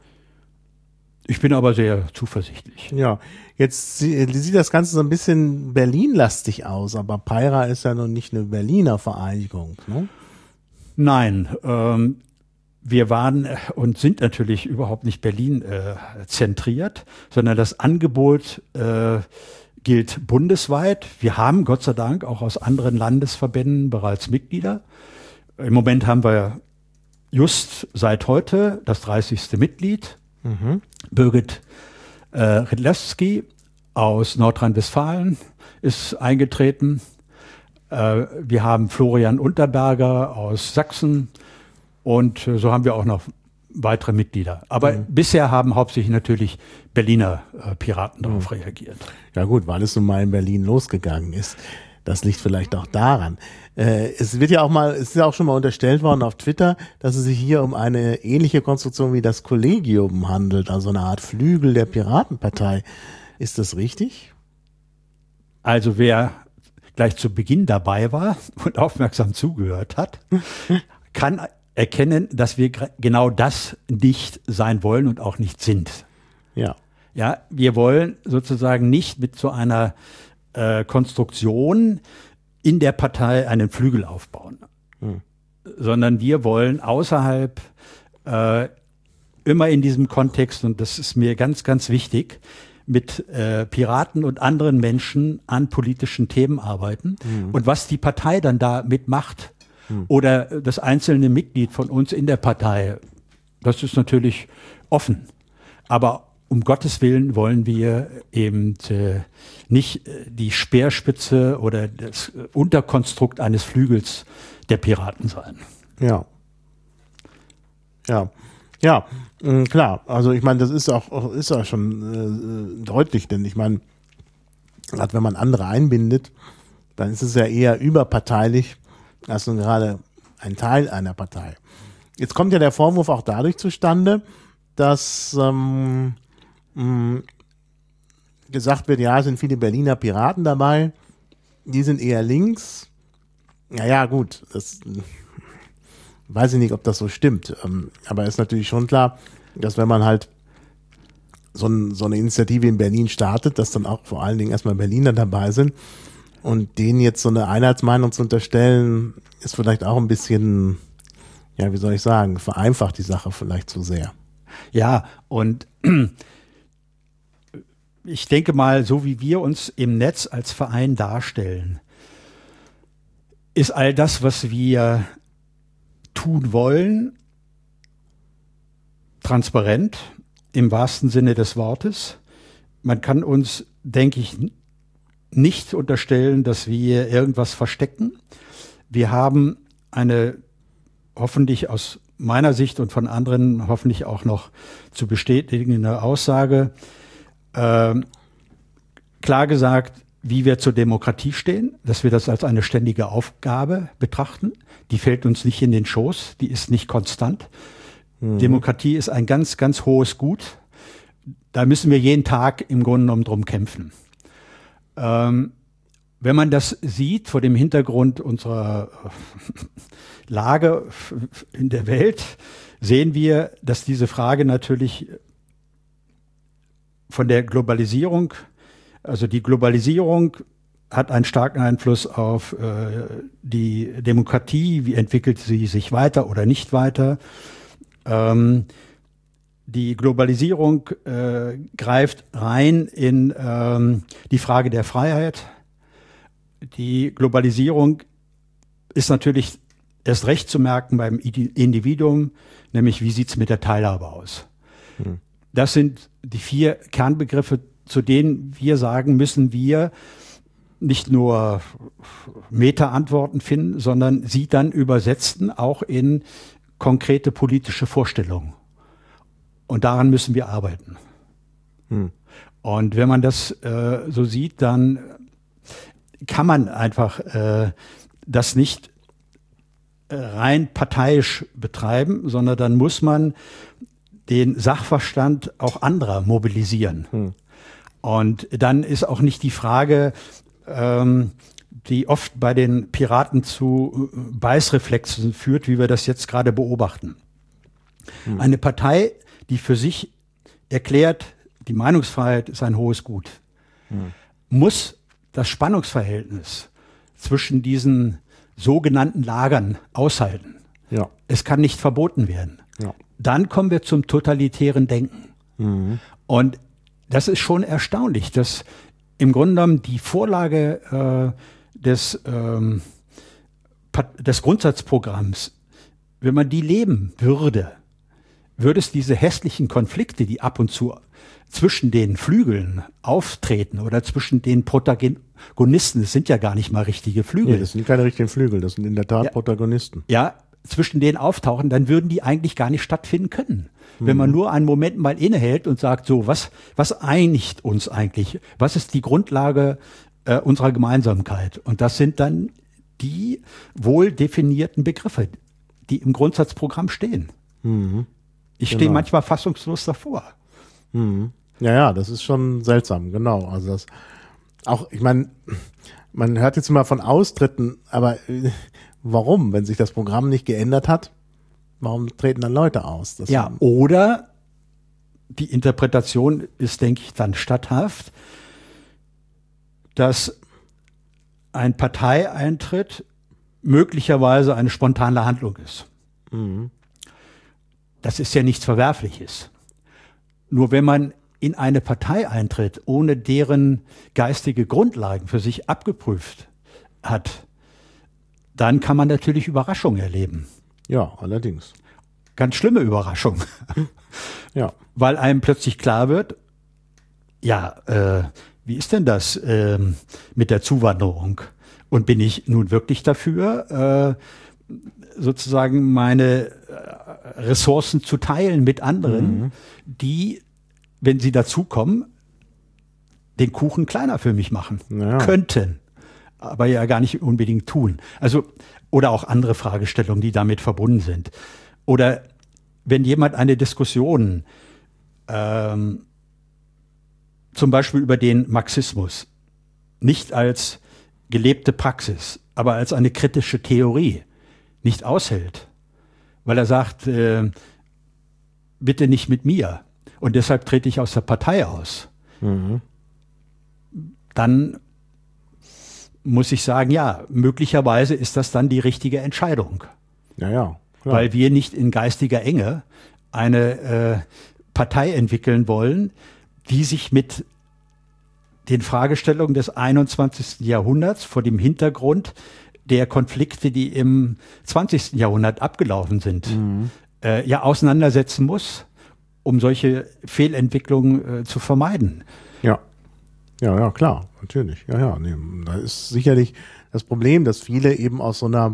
S4: Ich bin aber sehr zuversichtlich.
S3: Ja, jetzt sieht das Ganze so ein bisschen Berlin-lastig aus, aber Peira ist ja noch nicht eine Berliner Vereinigung, ne?
S4: Nein, ähm, wir waren und sind natürlich überhaupt nicht Berlin äh, zentriert, sondern das Angebot äh, gilt bundesweit. Wir haben Gott sei Dank auch aus anderen Landesverbänden bereits Mitglieder. Im Moment haben wir just seit heute das dreißigste Mitglied. Mhm. Birgit äh, Rydlewski aus Nordrhein-Westfalen ist eingetreten. Äh, wir haben Florian Unterberger aus Sachsen und äh, so haben wir auch noch weitere Mitglieder. Aber mhm. bisher haben hauptsächlich natürlich Berliner äh, Piraten darauf mhm. reagiert.
S3: Ja gut, weil es nun mal in Berlin losgegangen ist. Das liegt vielleicht auch daran. Äh, es wird ja auch mal, es ist ja auch schon mal unterstellt worden auf Twitter, dass es sich hier um eine ähnliche Konstruktion wie das Kollegium handelt, also eine Art Flügel der Piratenpartei. Ist das richtig?
S4: Also wer gleich zu Beginn dabei war und aufmerksam zugehört hat, kann erkennen, dass wir genau das nicht sein wollen und auch nicht sind.
S3: Ja.
S4: Ja, wir wollen sozusagen nicht mit so einer Äh, Konstruktion in der Partei einen Flügel aufbauen, hm. sondern wir wollen außerhalb äh, immer in diesem Kontext, und das ist mir ganz, ganz wichtig, mit äh, Piraten und anderen Menschen an politischen Themen arbeiten. Hm. Und was die Partei dann da mitmacht hm. oder das einzelne Mitglied von uns in der Partei, das ist natürlich offen. Aber um Gottes Willen wollen wir eben äh, nicht äh, die Speerspitze oder das äh, Unterkonstrukt eines Flügels der Piraten sein.
S3: Ja. Ja. Ja, mh, klar. Also ich meine, das ist auch ist auch schon äh, deutlich, denn ich meine, gerade wenn man andere einbindet, dann ist es ja eher überparteilich als nun gerade ein Teil einer Partei. Jetzt kommt ja der Vorwurf auch dadurch zustande, dass ähm, gesagt wird, ja, es sind viele Berliner Piraten dabei, die sind eher links. Naja, gut, das weiß ich nicht, ob das so stimmt. Aber ist natürlich schon klar, dass wenn man halt so, ein, so eine Initiative in Berlin startet, dass dann auch vor allen Dingen erstmal Berliner dabei sind und denen jetzt so eine Einheitsmeinung zu unterstellen, ist vielleicht auch ein bisschen, ja, wie soll ich sagen, vereinfacht die Sache vielleicht zu sehr.
S4: Ja, und ich denke mal, so wie wir uns im Netz als Verein darstellen, ist all das, was wir tun wollen, transparent im wahrsten Sinne des Wortes. Man kann uns, denke ich, nicht unterstellen, dass wir irgendwas verstecken. Wir haben eine hoffentlich aus meiner Sicht und von anderen hoffentlich auch noch zu bestätigende Aussage, äh, klar gesagt, wie wir zur Demokratie stehen, dass wir das als eine ständige Aufgabe betrachten. Die fällt uns nicht in den Schoß, die ist nicht konstant. Mhm. Demokratie ist ein ganz, ganz hohes Gut. Da müssen wir jeden Tag im Grunde genommen drum kämpfen. Ähm, wenn man das sieht vor dem Hintergrund unserer Lage in der Welt, sehen wir, dass diese Frage natürlich von der Globalisierung, also die Globalisierung hat einen starken Einfluss auf äh, die Demokratie, wie entwickelt sie sich weiter oder nicht weiter. Ähm, die Globalisierung äh, greift rein in ähm, die Frage der Freiheit. Die Globalisierung ist natürlich erst recht zu merken beim Individuum, nämlich wie sieht's mit der Teilhabe aus. Hm. Das sind die vier Kernbegriffe, zu denen wir sagen, müssen wir nicht nur Meta-Antworten finden, sondern sie dann übersetzen auch in konkrete politische Vorstellungen. Und daran müssen wir arbeiten. Hm. Und wenn man das äh, so sieht, dann kann man einfach äh, das nicht rein parteiisch betreiben, sondern dann muss man den Sachverstand auch anderer mobilisieren. Hm. Und dann ist auch nicht die Frage, ähm, die oft bei den Piraten zu Beißreflexen führt, wie wir das jetzt gerade beobachten. Hm. Eine Partei, die für sich erklärt, die Meinungsfreiheit ist ein hohes Gut, hm. muss das Spannungsverhältnis zwischen diesen sogenannten Lagern aushalten.
S3: Ja.
S4: Es kann nicht verboten werden.
S3: Ja.
S4: Dann kommen wir zum totalitären Denken. Mhm. Und das ist schon erstaunlich, dass im Grunde genommen die Vorlage äh, des, ähm, des Grundsatzprogramms, wenn man die leben würde, würde es diese hässlichen Konflikte, die ab und zu zwischen den Flügeln auftreten oder zwischen den Protagonisten, das sind ja gar nicht mal richtige Flügel.
S3: Nee, das sind keine richtigen Flügel, das sind in der Tat
S4: ja,
S3: Protagonisten.
S4: Ja, zwischen denen auftauchen, dann würden die eigentlich gar nicht stattfinden können. Mhm. Wenn man nur einen Moment mal innehält und sagt, so, was, was einigt uns eigentlich? Was ist die Grundlage äh, unserer Gemeinsamkeit? Und das sind dann die wohl definierten Begriffe, die im Grundsatzprogramm stehen. Mhm. Ich stehe genau. manchmal fassungslos davor.
S3: Mhm. Ja, ja, das ist schon seltsam, genau. Also das auch, ich meine, man hört jetzt immer von Austritten, aber warum, wenn sich das Programm nicht geändert hat, warum treten dann Leute aus? Das
S4: ja, oder die Interpretation ist, denke ich, dann statthaft, dass ein Parteieintritt möglicherweise eine spontane Handlung ist. Mhm. Das ist ja nichts Verwerfliches. Nur wenn man in eine Partei eintritt, ohne deren geistige Grundlagen für sich abgeprüft hat, dann kann man natürlich Überraschungen erleben.
S3: Ja, allerdings.
S4: Ganz schlimme Überraschungen.
S3: Ja.
S4: Weil einem plötzlich klar wird, ja, äh, wie ist denn das äh, mit der Zuwanderung? Und bin ich nun wirklich dafür, äh, sozusagen meine Ressourcen zu teilen mit anderen, mhm. die, wenn sie dazukommen, den Kuchen kleiner für mich machen ja. könnten, aber ja gar nicht unbedingt tun. Also, oder auch andere Fragestellungen, die damit verbunden sind. Oder wenn jemand eine Diskussion ähm, zum Beispiel über den Marxismus nicht als gelebte Praxis, aber als eine kritische Theorie nicht aushält, weil er sagt, äh, bitte nicht mit mir und deshalb trete ich aus der Partei aus, mhm. dann muss ich sagen, ja, möglicherweise ist das dann die richtige Entscheidung.
S3: Ja, ja, klar.
S4: Weil wir nicht in geistiger Enge eine äh, Partei entwickeln wollen, die sich mit den Fragestellungen des einundzwanzigsten Jahrhunderts vor dem Hintergrund der Konflikte, die im zwanzigsten Jahrhundert abgelaufen sind, mhm. äh, ja auseinandersetzen muss, um solche Fehlentwicklungen äh, zu vermeiden.
S3: Ja, ja, ja, klar, natürlich. Ja, ja, nee, da ist sicherlich das Problem, dass viele eben aus so einer,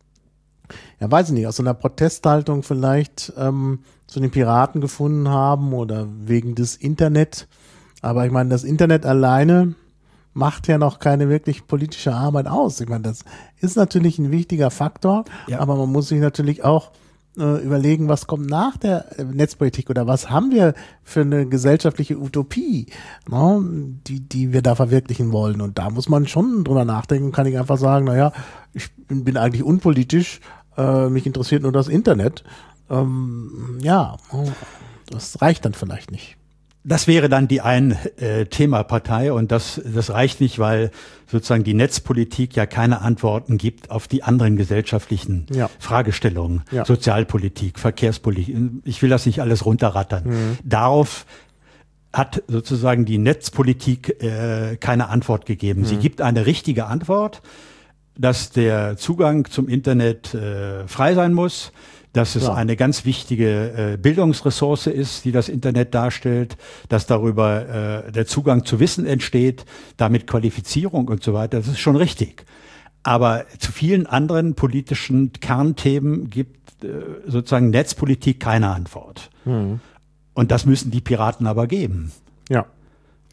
S3: ja, weiß ich nicht, aus so einer Protesthaltung vielleicht ähm, zu den Piraten gefunden haben oder wegen des Internet. Aber ich meine, das Internet alleine macht ja noch keine wirklich politische Arbeit aus. Ich meine, das ist natürlich ein wichtiger Faktor, ja. aber man muss sich natürlich auch äh, überlegen, was kommt nach der Netzpolitik oder was haben wir für eine gesellschaftliche Utopie, ne, die, die wir da verwirklichen wollen. Und da muss man schon drüber nachdenken, kann ich einfach sagen, naja, ich bin, bin eigentlich unpolitisch, äh, mich interessiert nur das Internet. Ähm, ja, das reicht dann vielleicht nicht.
S4: Das wäre dann die Ein-Thema-Partei und das, das reicht nicht, weil sozusagen die Netzpolitik ja keine Antworten gibt auf die anderen gesellschaftlichen ja. Fragestellungen. Ja. Sozialpolitik, Verkehrspolitik. Ich will das nicht alles runterrattern. Mhm. Darauf hat sozusagen die Netzpolitik äh, keine Antwort gegeben. Mhm. Sie gibt eine richtige Antwort, dass der Zugang zum Internet äh, frei sein muss, dass es ja. eine ganz wichtige äh, Bildungsressource ist, die das Internet darstellt, dass darüber äh, der Zugang zu Wissen entsteht, damit Qualifizierung und so weiter. Das ist schon richtig. Aber zu vielen anderen politischen Kernthemen gibt äh, sozusagen Netzpolitik keine Antwort. Mhm. Und das müssen die Piraten aber geben.
S3: Ja, ja.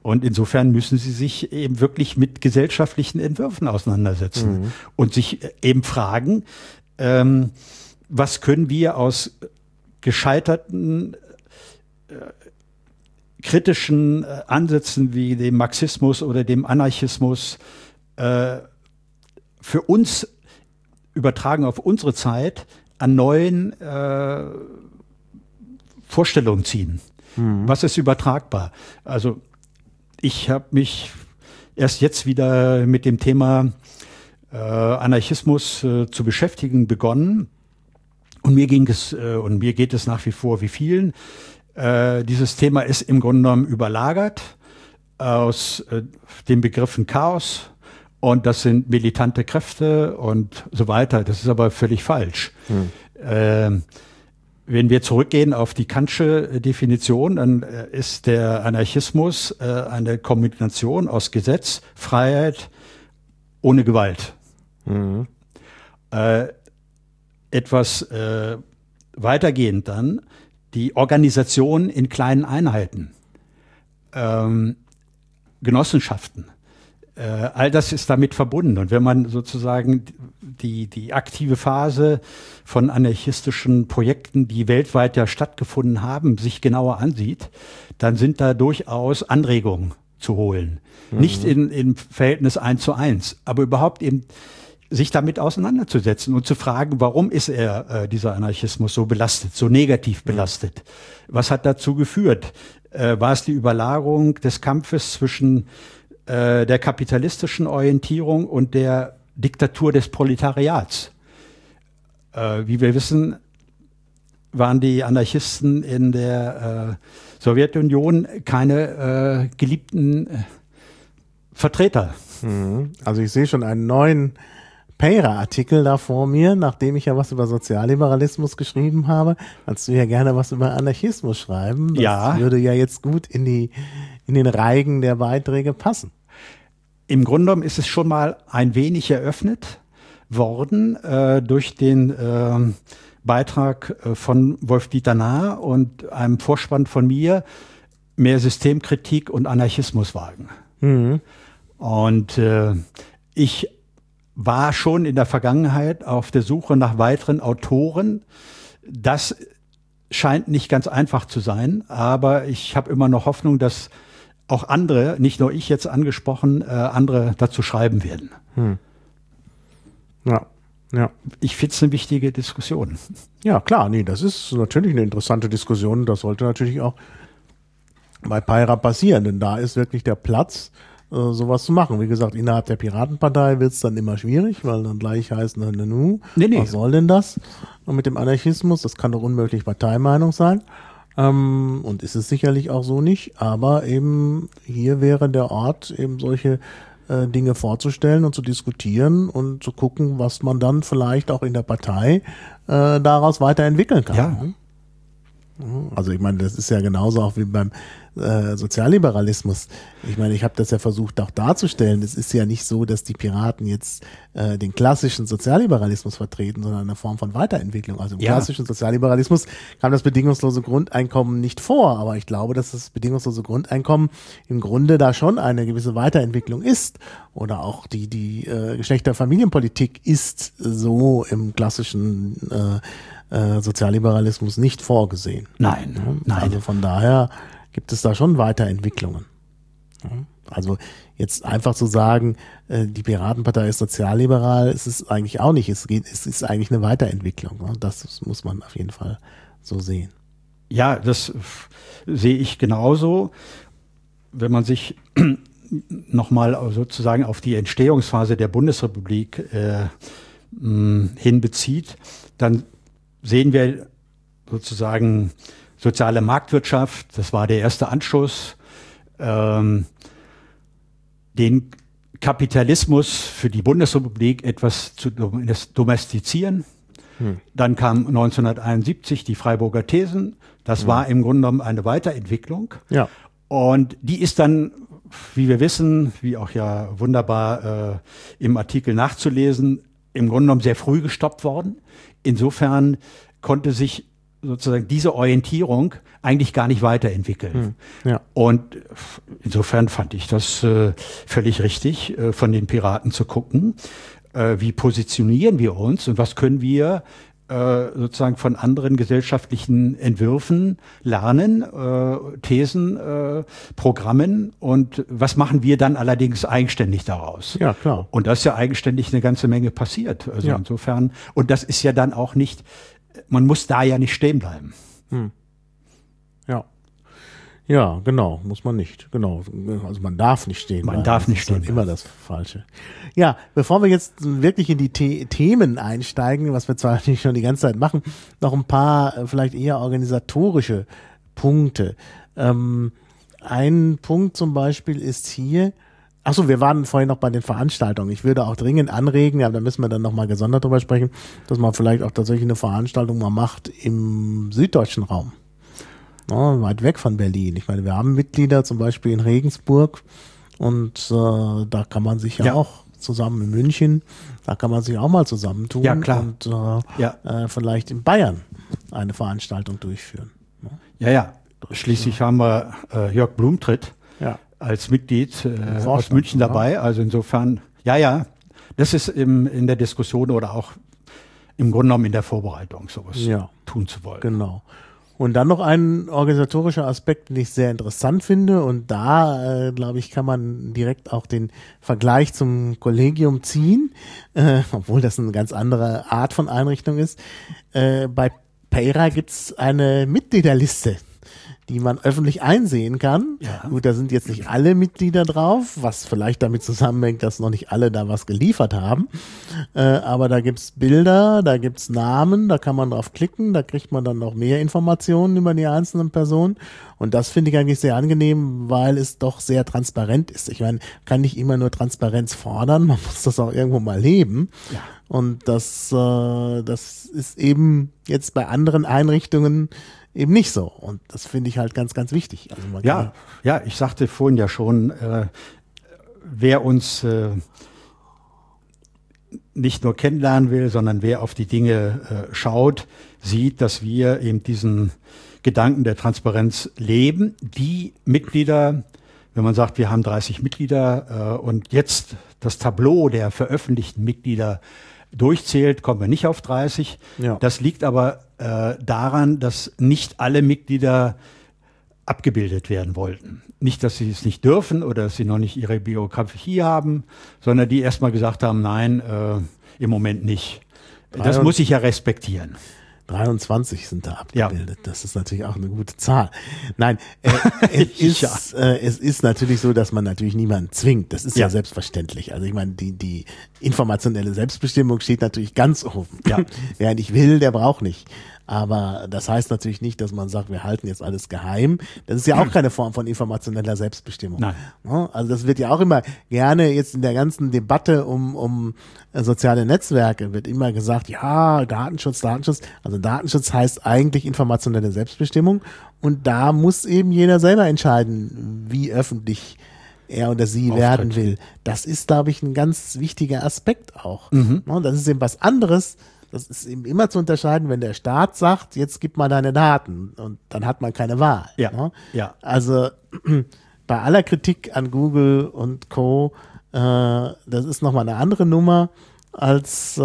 S4: Und insofern müssen sie sich eben wirklich mit gesellschaftlichen Entwürfen auseinandersetzen mhm. und sich eben fragen, ähm, was können wir aus gescheiterten äh, kritischen äh, Ansätzen wie dem Marxismus oder dem Anarchismus äh, für uns übertragen auf unsere Zeit an neuen äh, Vorstellungen ziehen. Mhm. Was ist übertragbar? Also ich habe mich erst jetzt wieder mit dem Thema äh, Anarchismus äh, zu beschäftigen begonnen. Und mir ging es äh, und mir geht es nach wie vor wie vielen. Äh, dieses Thema ist im Grunde genommen überlagert aus äh, den Begriffen Chaos und das sind militante Kräfte und so weiter. Das ist aber völlig falsch. Hm. Äh, wenn wir zurückgehen auf die Kantsche Definition, dann äh, ist der Anarchismus äh, eine Kombination aus Gesetz, Freiheit ohne Gewalt. Mhm. Äh, etwas äh, weitergehend dann die Organisation in kleinen Einheiten, ähm, Genossenschaften. Äh, all das ist damit verbunden. Und wenn man sozusagen die, die aktive Phase von anarchistischen Projekten, die weltweit ja stattgefunden haben, sich genauer ansieht, dann sind da durchaus Anregungen zu holen. Mhm. Nicht in, im Verhältnis eins zu eins, aber überhaupt eben sich damit auseinanderzusetzen und zu fragen, warum ist er, äh, dieser Anarchismus, so belastet, so negativ belastet? Was hat dazu geführt? Äh, war es die Überlagerung des Kampfes zwischen äh, der kapitalistischen Orientierung und der Diktatur des Proletariats? Äh, wie wir wissen, waren die Anarchisten in der äh, Sowjetunion keine äh, geliebten äh, Vertreter.
S3: Also ich sehe schon einen neuen Peyra-Artikel da vor mir, nachdem ich ja was über Sozialliberalismus geschrieben habe, kannst du ja gerne was über Anarchismus schreiben. Das
S4: ja.
S3: würde ja jetzt gut in die, in den Reigen der Beiträge passen.
S4: Im Grunde genommen ist es schon mal ein wenig eröffnet worden äh, durch den äh, Beitrag äh, von Wolf-Dieter Nahr und einem Vorspann von mir, mehr Systemkritik und Anarchismus wagen. Mhm. Und äh, ich war schon in der Vergangenheit auf der Suche nach weiteren Autoren. Das scheint nicht ganz einfach zu sein, aber ich habe immer noch Hoffnung, dass auch andere, nicht nur ich jetzt angesprochen, äh, andere dazu schreiben werden.
S3: Hm. Ja, ja.
S4: Ich finde es eine wichtige Diskussion.
S3: Ja, klar, nee, das ist natürlich eine interessante Diskussion. Das sollte natürlich auch bei Peyra passieren, denn da ist wirklich der Platz, sowas zu machen. Wie gesagt, innerhalb der Piratenpartei wird es dann immer schwierig, weil dann gleich heißt, na, na, nu, nee, nee. Was soll denn das? Und mit dem Anarchismus, das kann doch unmöglich Parteimeinung sein. Ähm, und ist es sicherlich auch so nicht, aber eben hier wäre der Ort, eben solche äh, Dinge vorzustellen und zu diskutieren und zu gucken, was man dann vielleicht auch in der Partei äh, daraus weiterentwickeln kann.
S4: Ja.
S3: Also ich meine, das ist ja genauso auch wie beim äh, Sozialliberalismus. Ich meine, ich habe das ja versucht auch darzustellen. Es ist ja nicht so, dass die Piraten jetzt äh, den klassischen Sozialliberalismus vertreten, sondern eine Form von Weiterentwicklung. Also im
S4: ja.
S3: klassischen Sozialliberalismus kam das bedingungslose Grundeinkommen nicht vor, aber ich glaube, dass das bedingungslose Grundeinkommen im Grunde da schon eine gewisse Weiterentwicklung ist. Oder auch die die äh, Geschlechterfamilienpolitik ist so im klassischen äh, Äh, Sozialliberalismus nicht vorgesehen.
S4: Nein,
S3: ja,
S4: nein.
S3: Also von daher gibt es da schon Weiterentwicklungen. Ja, also jetzt einfach zu sagen, äh, die Piratenpartei ist sozialliberal, ist es eigentlich auch nicht. Es geht, es ist eigentlich eine Weiterentwicklung. Ne? Das muss man auf jeden Fall so sehen.
S4: Ja, das sehe ich genauso. Wenn man sich nochmal sozusagen auf die Entstehungsphase der Bundesrepublik äh, hinbezieht, dann sehen wir sozusagen soziale Marktwirtschaft, das war der erste Anschuss, ähm, den Kapitalismus für die Bundesrepublik etwas zu domestizieren. Hm. Dann kam neunzehnhunderteinundsiebzig die Freiburger Thesen, das hm. war im Grunde genommen eine Weiterentwicklung.
S3: Ja.
S4: Und die ist dann, wie wir wissen, wie auch ja wunderbar äh, im Artikel nachzulesen, im Grunde genommen sehr früh gestoppt worden. Insofern konnte sich sozusagen diese Orientierung eigentlich gar nicht weiterentwickeln.
S3: Hm, ja.
S4: Und insofern fand ich das äh, völlig richtig, äh, von den Piraten zu gucken, äh, wie positionieren wir uns und was können wir äh, sozusagen von anderen gesellschaftlichen Entwürfen lernen, äh, Thesen, äh, Programmen und was machen wir dann allerdings eigenständig daraus?
S3: Ja, klar.
S4: Und da ist ja eigenständig eine ganze Menge passiert. Also
S3: Ja.
S4: insofern, und das ist ja dann auch nicht, man muss da ja nicht stehen bleiben.
S3: Ja. Ja, genau, muss man nicht. Genau. Also man darf nicht stehen
S4: Man
S3: bleiben.
S4: darf nicht
S3: Das ist dann
S4: stehen
S3: immer das Falsche. Ja, bevor wir jetzt wirklich in die The- Themen einsteigen, was wir zwar nicht schon die ganze Zeit machen, noch ein paar äh, vielleicht eher organisatorische Punkte. Ähm, ein Punkt zum Beispiel ist hier, achso, wir waren vorhin noch bei den Veranstaltungen. Ich würde auch dringend anregen, aber da müssen wir dann nochmal gesondert drüber sprechen, dass man vielleicht auch tatsächlich eine Veranstaltung mal macht im süddeutschen Raum. Ja, weit weg von Berlin. Ich meine, wir haben Mitglieder zum Beispiel in Regensburg und äh, da kann man sich ja,
S4: Ja.
S3: auch zusammen in München, da kann man sich auch mal zusammentun
S4: Ja, klar.
S3: und äh,
S4: Ja.
S3: äh, vielleicht in Bayern eine Veranstaltung durchführen.
S4: Ja, ja. Schließlich haben wir äh, Jörg Blumtritt
S3: Ja.
S4: als Mitglied äh, aus
S3: Vorstand,
S4: München
S3: ja.
S4: dabei. Also insofern, ja, ja, das ist im, in der Diskussion oder auch im Grunde genommen in der Vorbereitung, sowas
S3: Ja.
S4: tun zu wollen.
S3: Genau. Und dann noch ein organisatorischer Aspekt, den ich sehr interessant finde. Und da, äh, glaube ich, kann man direkt auch den Vergleich zum Kollegium ziehen, äh, obwohl das eine ganz andere Art von Einrichtung ist. Äh, bei Payra gibt's eine Mitgliederliste, die man öffentlich einsehen kann.
S4: Ja.
S3: Gut, da sind jetzt nicht alle Mitglieder drauf, was vielleicht damit zusammenhängt, dass noch nicht alle da was geliefert haben. Äh, aber da gibt's Bilder, da gibt's Namen, da kann man drauf klicken, da kriegt man dann noch mehr Informationen über die einzelnen Personen. Und das finde ich eigentlich sehr angenehm, weil es doch sehr transparent ist. Ich meine, kann nicht immer nur Transparenz fordern, man muss das auch irgendwo mal leben.
S4: Ja.
S3: Und das, äh, das ist eben jetzt bei anderen Einrichtungen eben nicht so. Und das finde ich halt ganz, ganz wichtig. Also man
S4: Ja,
S3: kann,
S4: ja, ich sagte vorhin ja schon, äh, wer uns äh, nicht nur kennenlernen will, sondern wer auf die Dinge äh, schaut, sieht, dass wir eben diesen Gedanken der Transparenz leben. Die Mitglieder, wenn man sagt, wir haben dreißig Mitglieder äh, und jetzt das Tableau der veröffentlichten Mitglieder durchzählt, kommen wir nicht auf dreißig.
S3: Ja.
S4: Das liegt aber äh, daran, dass nicht alle Mitglieder abgebildet werden wollten. Nicht, dass sie es nicht dürfen oder dass sie noch nicht ihre Biografie haben, sondern die erstmal gesagt haben, nein, äh, im Moment nicht. Das muss ich ja respektieren.
S3: dreiundzwanzig sind da abgebildet. Ja. Das ist natürlich auch eine gute Zahl. Nein, äh, es, ist,
S4: Ja.
S3: äh, es ist natürlich so, dass man natürlich niemanden zwingt. Das ist ja,
S4: Ja.
S3: selbstverständlich. Also ich meine, die, die informationelle Selbstbestimmung steht natürlich ganz oben.
S4: Ja.
S3: Wer nicht will, der braucht nicht. Aber das heißt natürlich nicht, dass man sagt, wir halten jetzt alles geheim. Das ist ja auch keine Form von informationeller Selbstbestimmung.
S4: Nein.
S3: Ja, also das wird ja auch immer gerne jetzt in der ganzen Debatte um, um äh, soziale Netzwerke wird immer gesagt, ja, Datenschutz, Datenschutz. Also Datenschutz heißt eigentlich informationelle Selbstbestimmung. Und da muss eben jeder selber entscheiden, wie öffentlich er oder sie
S4: Auftritt.
S3: werden will. Das ist, glaube ich, ein ganz wichtiger Aspekt auch.
S4: Mhm.
S3: Ja, das ist eben was anderes. Das ist eben immer zu unterscheiden, wenn der Staat sagt, jetzt gib mal deine Daten und dann hat man keine Wahl.
S4: Ja,
S3: ne?
S4: ja.
S3: Also bei aller Kritik an Google und Co., äh, das ist nochmal eine andere Nummer, als äh,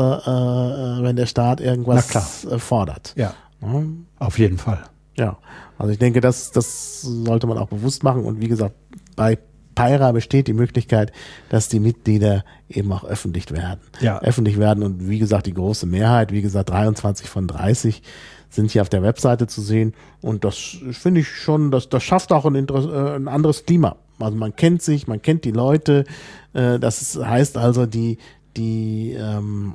S3: äh, wenn der Staat
S4: Na
S3: irgendwas
S4: klar.
S3: äh, fordert.
S4: Ja,
S3: Ja,
S4: auf jeden Fall.
S3: ja, also ich denke, das, das sollte man auch bewusst machen. Und wie gesagt, bei Payra besteht die Möglichkeit, dass die Mitglieder eben auch öffentlich werden.
S4: Ja.
S3: Öffentlich werden und wie gesagt, die große Mehrheit, wie gesagt, dreiundzwanzig von dreißig sind hier auf der Webseite zu sehen. Und das finde ich schon, das, das schafft auch ein, Inter- äh, ein anderes Klima. Also man kennt sich, man kennt die Leute. Äh, das heißt also, die, die, ähm,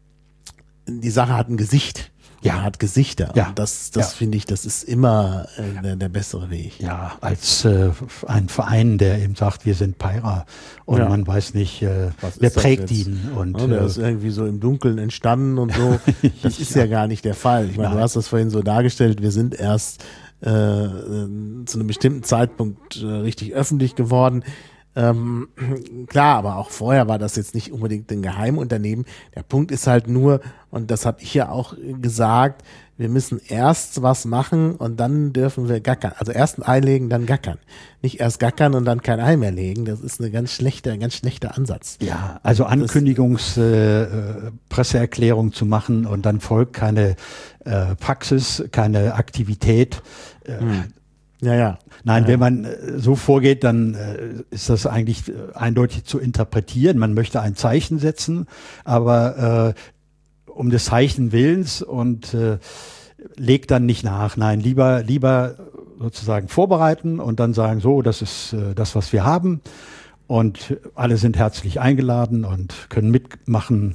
S3: die Sache hat ein Gesicht.
S4: Ja.
S3: Man hat Gesichter.
S4: Ja.
S3: Und das, das
S4: Ja.
S3: finde ich, das ist immer äh, der, der bessere Weg.
S4: Ja, als äh, ein Verein, der eben sagt, wir sind Payra und
S3: Ja.
S4: man weiß nicht, äh,
S3: Was
S4: wer
S3: ist das
S4: prägt
S3: jetzt?
S4: ihn. Und
S3: Ja, der
S4: äh,
S3: ist irgendwie so im Dunkeln entstanden und so. Das ist ja, gar nicht der Fall. Ich meine, du
S4: Nein.
S3: hast das vorhin so dargestellt, wir sind erst äh, äh, zu einem bestimmten Zeitpunkt äh, richtig öffentlich geworden. Ähm, klar, aber auch vorher war das jetzt nicht unbedingt ein Geheimunternehmen. Der Punkt ist halt nur, und das habe ich ja auch gesagt, wir müssen erst was machen und dann dürfen wir gackern. Also erst einlegen, dann gackern. Nicht erst gackern und dann kein Ei mehr legen. Das ist eine ganz schlechte, ein ganz schlechter Ansatz.
S4: Ja, also Ankündigungs, äh, Presseerklärung zu machen und dann folgt keine äh, Praxis, keine Aktivität. Äh,
S3: hm. Ja, ja.
S4: Nein,
S3: ja.
S4: wenn man äh, so vorgeht, dann äh, ist das eigentlich äh, eindeutig zu interpretieren. Man möchte ein Zeichen setzen, aber äh, um des Zeichen Willens und äh, legt dann nicht nach. Nein, lieber lieber sozusagen vorbereiten und dann sagen, so, das ist äh, das, was wir haben. Und alle sind herzlich eingeladen und können mitmachen.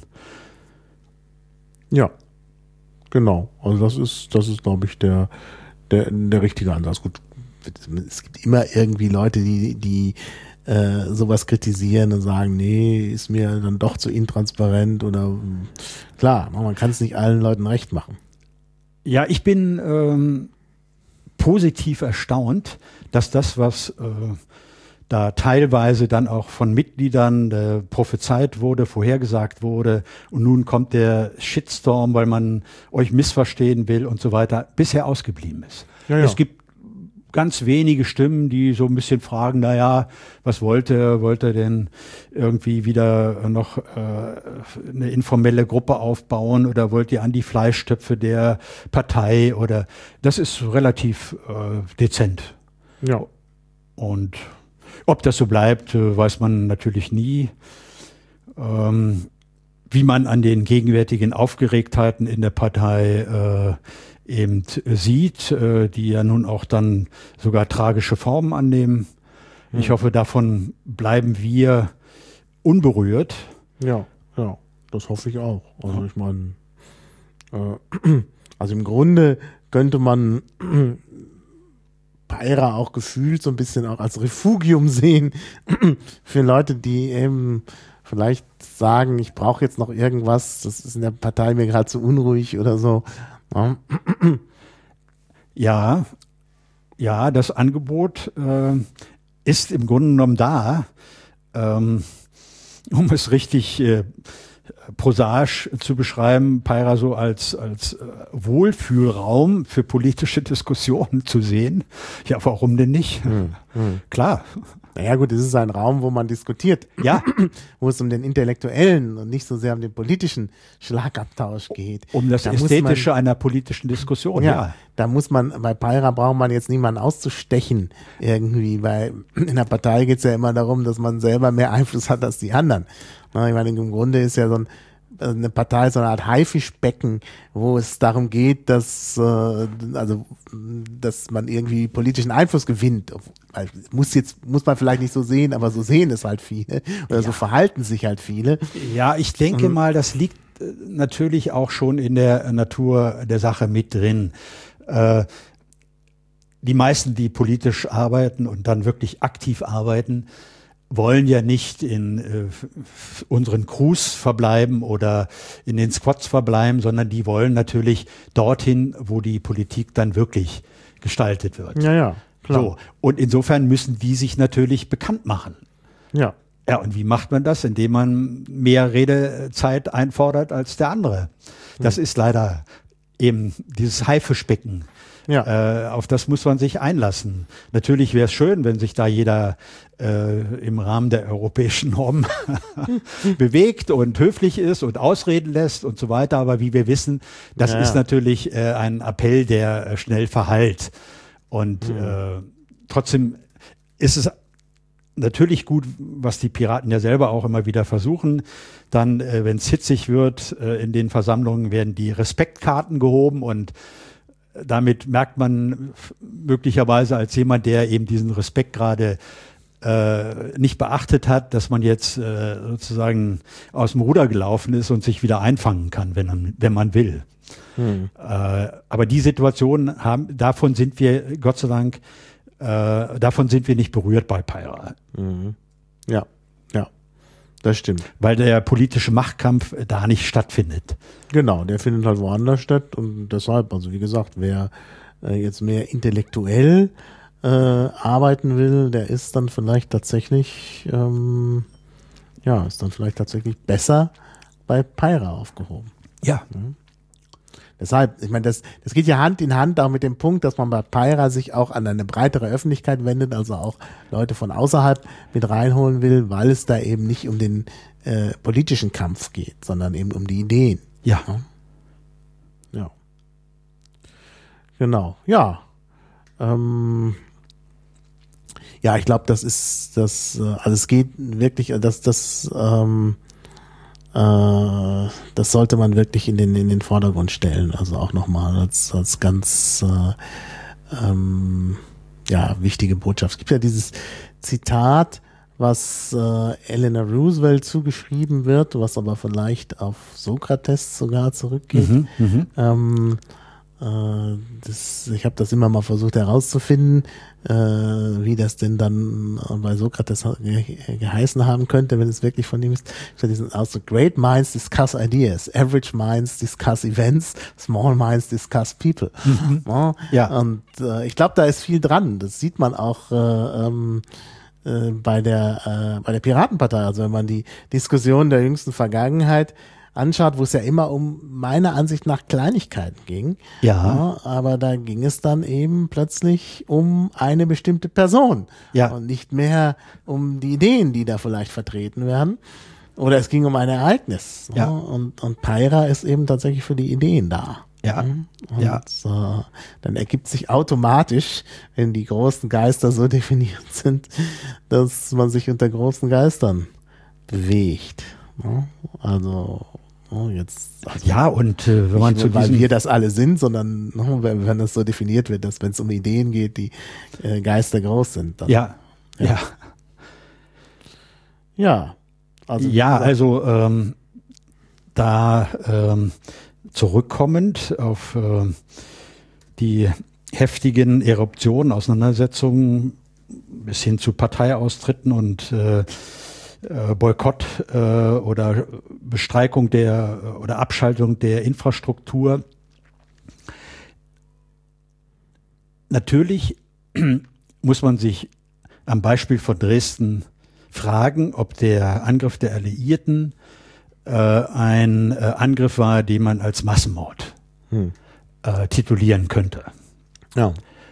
S3: Ja, genau. Also das ist, das ist, glaube ich, der, der, der richtige Ansatz. Gut, es gibt immer irgendwie Leute, die, die äh, sowas kritisieren und sagen, nee, ist mir dann doch zu intransparent oder klar, man kann es nicht allen Leuten recht machen.
S4: Ja, ich bin ähm, positiv erstaunt, dass das, was äh, da teilweise dann auch von Mitgliedern äh, prophezeit wurde, vorhergesagt wurde und nun kommt der Shitstorm, weil man euch missverstehen will und so weiter, bisher ausgeblieben ist.
S3: Ja, ja.
S4: Es gibt ganz wenige Stimmen, die so ein bisschen fragen, na ja, was wollte, wollte denn irgendwie wieder noch äh, eine informelle Gruppe aufbauen oder wollt ihr an die Fleischtöpfe der Partei oder das ist relativ äh, dezent.
S3: Ja.
S4: Und ob das so bleibt, äh, weiß man natürlich nie. Ähm, wie man an den gegenwärtigen Aufgeregtheiten in der Partei äh, eben sieht, äh, die ja nun auch dann sogar tragische Formen annehmen. Mhm. Ich hoffe, davon bleiben wir unberührt.
S3: Ja, ja, das hoffe ich auch. Also ich meine, äh, also im Grunde könnte man Payra auch gefühlt so ein bisschen auch als Refugium sehen für Leute, die eben vielleicht sagen, ich brauche jetzt noch irgendwas, das ist in der Partei mir gerade zu unruhig oder so.
S4: Ja, ja, das Angebot äh, ist im Grunde genommen da, ähm, um es richtig äh, prosaisch zu beschreiben, Payra so als, als äh, Wohlfühlraum für politische Diskussionen zu sehen. Ja, warum denn nicht? Hm, hm. Klar.
S3: Naja gut, es ist ein Raum, wo man diskutiert.
S4: Ja.
S3: Wo es um den intellektuellen und nicht so sehr um den politischen Schlagabtausch geht.
S4: Um das
S3: da
S4: Ästhetische
S3: man,
S4: einer politischen Diskussion,
S3: ja,
S4: ja.
S3: Da muss man, bei Payra braucht man jetzt niemanden auszustechen irgendwie, weil in der Partei geht es ja immer darum, dass man selber mehr Einfluss hat als die anderen. Ich meine, im Grunde ist ja so ein eine Partei so eine Art Haifischbecken, wo es darum geht, dass äh, also dass man irgendwie politischen Einfluss gewinnt. Muss jetzt muss man vielleicht nicht so sehen, aber so sehen es halt viele oder ja. So verhalten sich halt viele.
S4: Ja, ich denke mal, das liegt äh, natürlich auch schon in der Natur der Sache mit drin. Äh, die meisten, die politisch arbeiten und dann wirklich aktiv arbeiten, wollen ja nicht in äh, unseren Crews verbleiben oder in den Squads verbleiben, sondern die wollen natürlich dorthin, wo die Politik dann wirklich gestaltet wird.
S3: Ja, ja, klar.
S4: So. Und insofern müssen die sich natürlich bekannt machen.
S3: Ja.
S4: Ja, und wie macht man das? Indem man mehr Redezeit einfordert als der andere. Das hm. ist leider eben dieses Haifischbecken. Ja. Äh, auf das muss man sich einlassen. Natürlich wäre es schön, wenn sich da jeder äh, im Rahmen der europäischen Normen bewegt und höflich ist und ausreden lässt und so weiter. Aber wie wir wissen, das ja, ist ja. natürlich äh, ein Appell, der äh, schnell verhallt. Und mhm. äh, trotzdem ist es natürlich gut, was die Piraten ja selber auch immer wieder versuchen. Dann, äh, wenn es hitzig wird, äh, in den Versammlungen werden die Respektkarten gehoben und damit merkt man möglicherweise als jemand, der eben diesen Respekt gerade äh, nicht beachtet hat, dass man jetzt äh, sozusagen aus dem Ruder gelaufen ist und sich wieder einfangen kann, wenn man, wenn man will. Hm. Äh, aber die Situation haben, davon sind wir, Gott sei Dank, äh, davon sind wir nicht berührt bei Payra.
S3: Mhm. Ja, ja. Das stimmt.
S4: Weil der politische Machtkampf da nicht stattfindet.
S3: Genau, der findet halt woanders statt und deshalb, also wie gesagt, wer äh, jetzt mehr intellektuell äh, äh, arbeiten will, der ist dann vielleicht tatsächlich, ähm, ja, ist dann vielleicht tatsächlich besser bei Payra aufgehoben.
S4: Ja.
S3: Mhm. Deshalb, ich meine, das, das geht ja Hand in Hand auch mit dem Punkt, dass man bei Payra sich auch an eine breitere Öffentlichkeit wendet, also auch Leute von außerhalb mit reinholen will, weil es da eben nicht um den äh, politischen Kampf geht, sondern eben um die Ideen.
S4: Ja.
S3: Ja. Ja. Genau. Ja. Ähm, ja, ich glaube, das ist das, also es geht wirklich, dass das, ähm, äh, das sollte man wirklich in den in den Vordergrund stellen. Also auch nochmal als als ganz äh, ähm, ja wichtige Botschaft. Es gibt ja dieses Zitat, was äh, Eleanor Roosevelt zugeschrieben wird, was aber vielleicht auf Sokrates sogar zurückgeht.
S4: Mhm, mhm.
S3: Ähm, äh, das, ich habe das immer mal versucht herauszufinden, äh, wie das denn dann bei Sokrates ge geheißen haben könnte, wenn es wirklich von ihm ist. So diesen Ausdruck: Great minds discuss ideas, average minds discuss events, small minds discuss people.
S4: Mhm.
S3: Ja,
S4: Ja.
S3: und äh, ich glaube, da ist viel dran. Das sieht man auch äh, ähm, äh, bei der äh, bei der Piratenpartei. Also wenn man die Diskussion der jüngsten Vergangenheit anschaut, wo es ja immer um meiner Ansicht nach Kleinigkeiten ging.
S4: Ja.
S3: Aber da ging es dann eben plötzlich um eine bestimmte Person.
S4: Ja.
S3: Und nicht mehr um die Ideen, die da vielleicht vertreten werden. Oder es ging um ein Ereignis.
S4: Ja.
S3: Und, und Payra ist eben tatsächlich für die Ideen da.
S4: Ja.
S3: Und
S4: Ja.
S3: äh, dann ergibt sich automatisch, wenn die großen Geister so definiert sind, dass man sich unter großen Geistern bewegt. Ja, also oh, jetzt also
S4: Ja, und äh, wenn man
S3: nicht
S4: zu
S3: nur, weil
S4: diesem
S3: wir das alle sind, sondern no, wenn, wenn das so definiert wird, dass wenn es um Ideen geht, die äh, Geister groß sind. Dann,
S4: ja,
S3: Ja.
S4: ja,
S3: ja, also wie
S4: ja,
S3: gesagt,
S4: also ähm, da ähm, zurückkommend auf äh, die heftigen Eruptionen, Auseinandersetzungen bis hin zu Parteiaustritten und äh, äh, Boykott äh, oder Bestreikung der oder Abschaltung der Infrastruktur. Natürlich muss man sich am Beispiel von Dresden fragen, ob der Angriff der Alliierten äh, ein äh, Angriff war, den man als Massenmord
S3: Hm.
S4: äh, titulieren könnte.
S3: ja,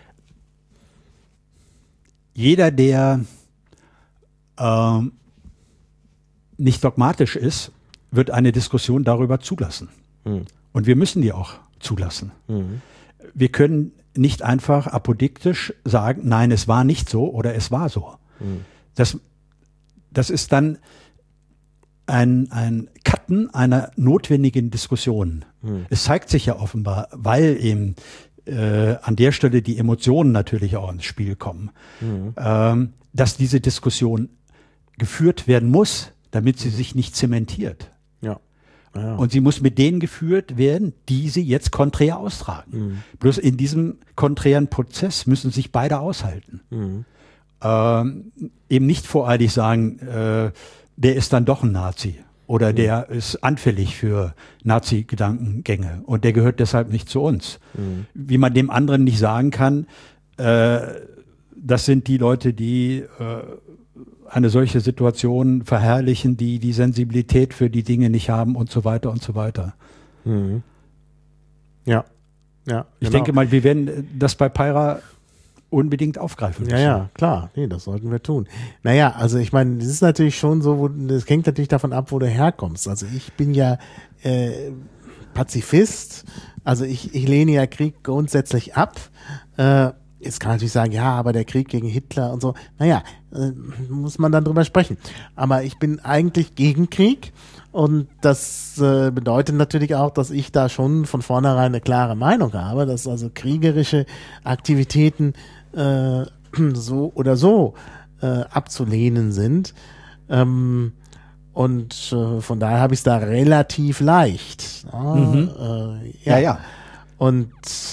S4: Jeder, der ähm, nicht dogmatisch ist, wird eine Diskussion darüber zulassen.
S3: Hm.
S4: Und wir müssen die auch zulassen.
S3: Hm.
S4: Wir können nicht einfach apodiktisch sagen, nein, es war nicht so oder es war so.
S3: Hm.
S4: Das, das ist dann ein, ein Cutten einer notwendigen Diskussion.
S3: Hm.
S4: Es zeigt sich ja offenbar, weil eben äh, an der Stelle die Emotionen natürlich auch ins Spiel kommen,
S3: Hm.
S4: ähm, dass diese Diskussion geführt werden muss, damit sie sich nicht zementiert.
S3: ja, ja.
S4: Und sie muss mit denen geführt werden, die sie jetzt konträr austragen.
S3: Hm.
S4: Bloß in diesem konträren Prozess müssen sich beide aushalten.
S3: Hm.
S4: Ähm, eben nicht voreilig sagen, äh, der ist dann doch ein Nazi oder
S3: Hm.
S4: der ist anfällig für Nazi-Gedankengänge und der gehört deshalb nicht zu uns.
S3: Hm.
S4: Wie man dem anderen nicht sagen kann, äh, das sind die Leute, die äh, eine solche Situation verherrlichen, die die Sensibilität für die Dinge nicht haben und so weiter und so weiter.
S3: Hm. ja, ja.
S4: Ich
S3: genau.
S4: denke mal, wir werden das bei Payra unbedingt aufgreifen müssen.
S3: Ja, ja, klar. Nee, das sollten wir tun. Naja, also ich meine, das ist natürlich schon so, wo, das hängt natürlich davon ab, wo du herkommst. Also ich bin ja äh, Pazifist, also ich, ich lehne ja Krieg grundsätzlich ab. Äh, jetzt kann man natürlich sagen, ja, aber der Krieg gegen Hitler und so, naja, äh, muss man dann drüber sprechen. Aber ich bin eigentlich gegen Krieg. Und das äh, bedeutet natürlich auch, dass ich da schon von vornherein eine klare Meinung habe, dass also kriegerische Aktivitäten äh, so oder so äh, abzulehnen sind. Ähm, und äh, von daher habe ich es da relativ leicht. Ja,
S4: Mhm.
S3: äh,
S4: Ja, ja.
S3: Und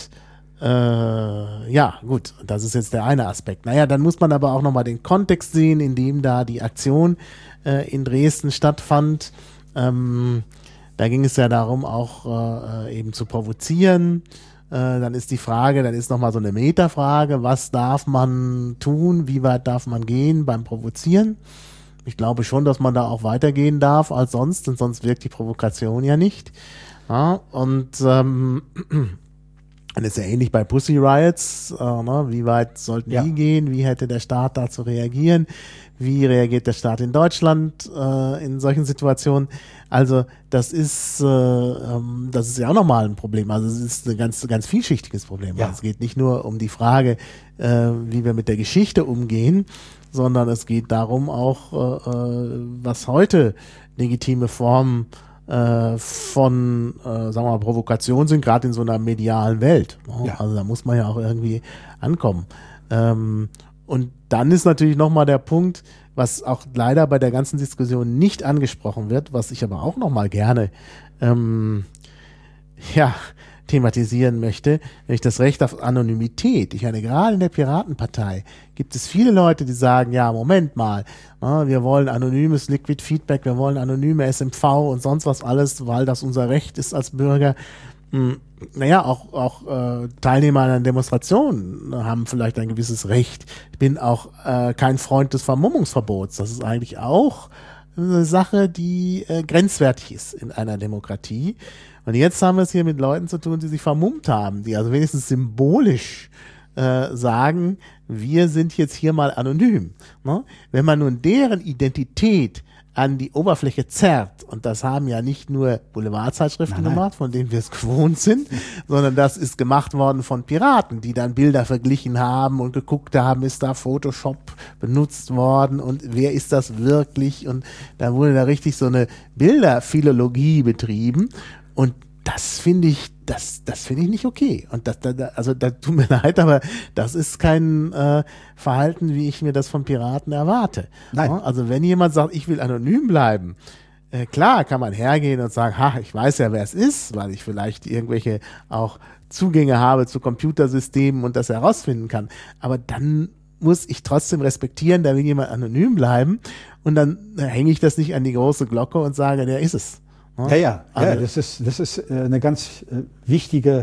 S3: äh, ja, gut, das ist jetzt der eine Aspekt. Naja, dann muss man aber auch nochmal den Kontext sehen, in dem da die Aktion äh, in Dresden stattfand. Ähm, da ging es ja darum, auch äh, eben zu provozieren. dann ist die Frage, dann ist nochmal so eine Metafrage, was darf man tun, wie weit darf man gehen beim Provozieren? Ich glaube schon, dass man da auch weitergehen darf als sonst, denn sonst wirkt die Provokation ja nicht. Ja, und ähm, dann ist ja ähnlich bei Pussy Riots, äh, ne? Wie weit sollten ja. die gehen, wie hätte der Staat da zu reagieren, wie reagiert der Staat in Deutschland äh, in solchen Situationen? Also das ist, äh, ähm, das ist ja auch nochmal ein Problem. Also es ist ein ganz, ganz vielschichtiges Problem. Ja. Also es geht nicht nur um die Frage, äh, wie wir mit der Geschichte umgehen, sondern es geht darum auch, äh, was heute legitime Formen äh, von, äh, sagen wir mal, Provokation sind, gerade in so einer medialen Welt. Ja. Also da muss man ja auch irgendwie ankommen. Ähm, und dann ist natürlich nochmal der Punkt, was auch leider bei der ganzen Diskussion nicht angesprochen wird, was ich aber auch nochmal gerne ähm, ja, thematisieren möchte, nämlich das Recht auf Anonymität. Ich meine, gerade in der Piratenpartei gibt es viele Leute, die sagen, ja, Moment mal, na, wir wollen anonymes Liquid Feedback, wir wollen anonyme S M V und sonst was alles, weil das unser Recht ist als Bürger. Hm, naja, auch, auch äh, Teilnehmer an einer Demonstration haben vielleicht ein gewisses Recht. Ich bin auch äh, kein Freund des Vermummungsverbots. Das ist eigentlich auch eine Sache, die äh, grenzwertig ist in einer Demokratie. Und jetzt haben wir es hier mit Leuten zu tun, die sich vermummt haben, die also wenigstens symbolisch äh, sagen, wir sind jetzt hier mal anonym. Ne? Wenn man nun deren Identität an die Oberfläche zerrt, und das haben ja nicht nur Boulevardzeitschriften nein, gemacht, von denen wir es gewohnt sind, sondern das ist gemacht worden von Piraten, die dann Bilder verglichen haben und geguckt haben, ist da Photoshop benutzt worden und wer ist das wirklich, und da wurde da richtig so eine Bilderphilologie betrieben, und das finde ich, das, das finde ich nicht okay. Und das, da, also da tut mir leid, aber das ist kein äh, Verhalten, wie ich mir das von Piraten erwarte.
S4: Nein.
S3: Also wenn jemand sagt, ich will anonym bleiben, äh, klar kann man hergehen und sagen, ha, ich weiß ja, wer es ist, weil ich vielleicht irgendwelche auch Zugänge habe zu Computersystemen und das herausfinden kann. Aber dann muss ich trotzdem respektieren, da will jemand anonym bleiben, und dann äh, hänge ich das nicht an die große Glocke und sage, der ist es.
S4: Ja, ja, ja, das ist, das ist eine ganz wichtige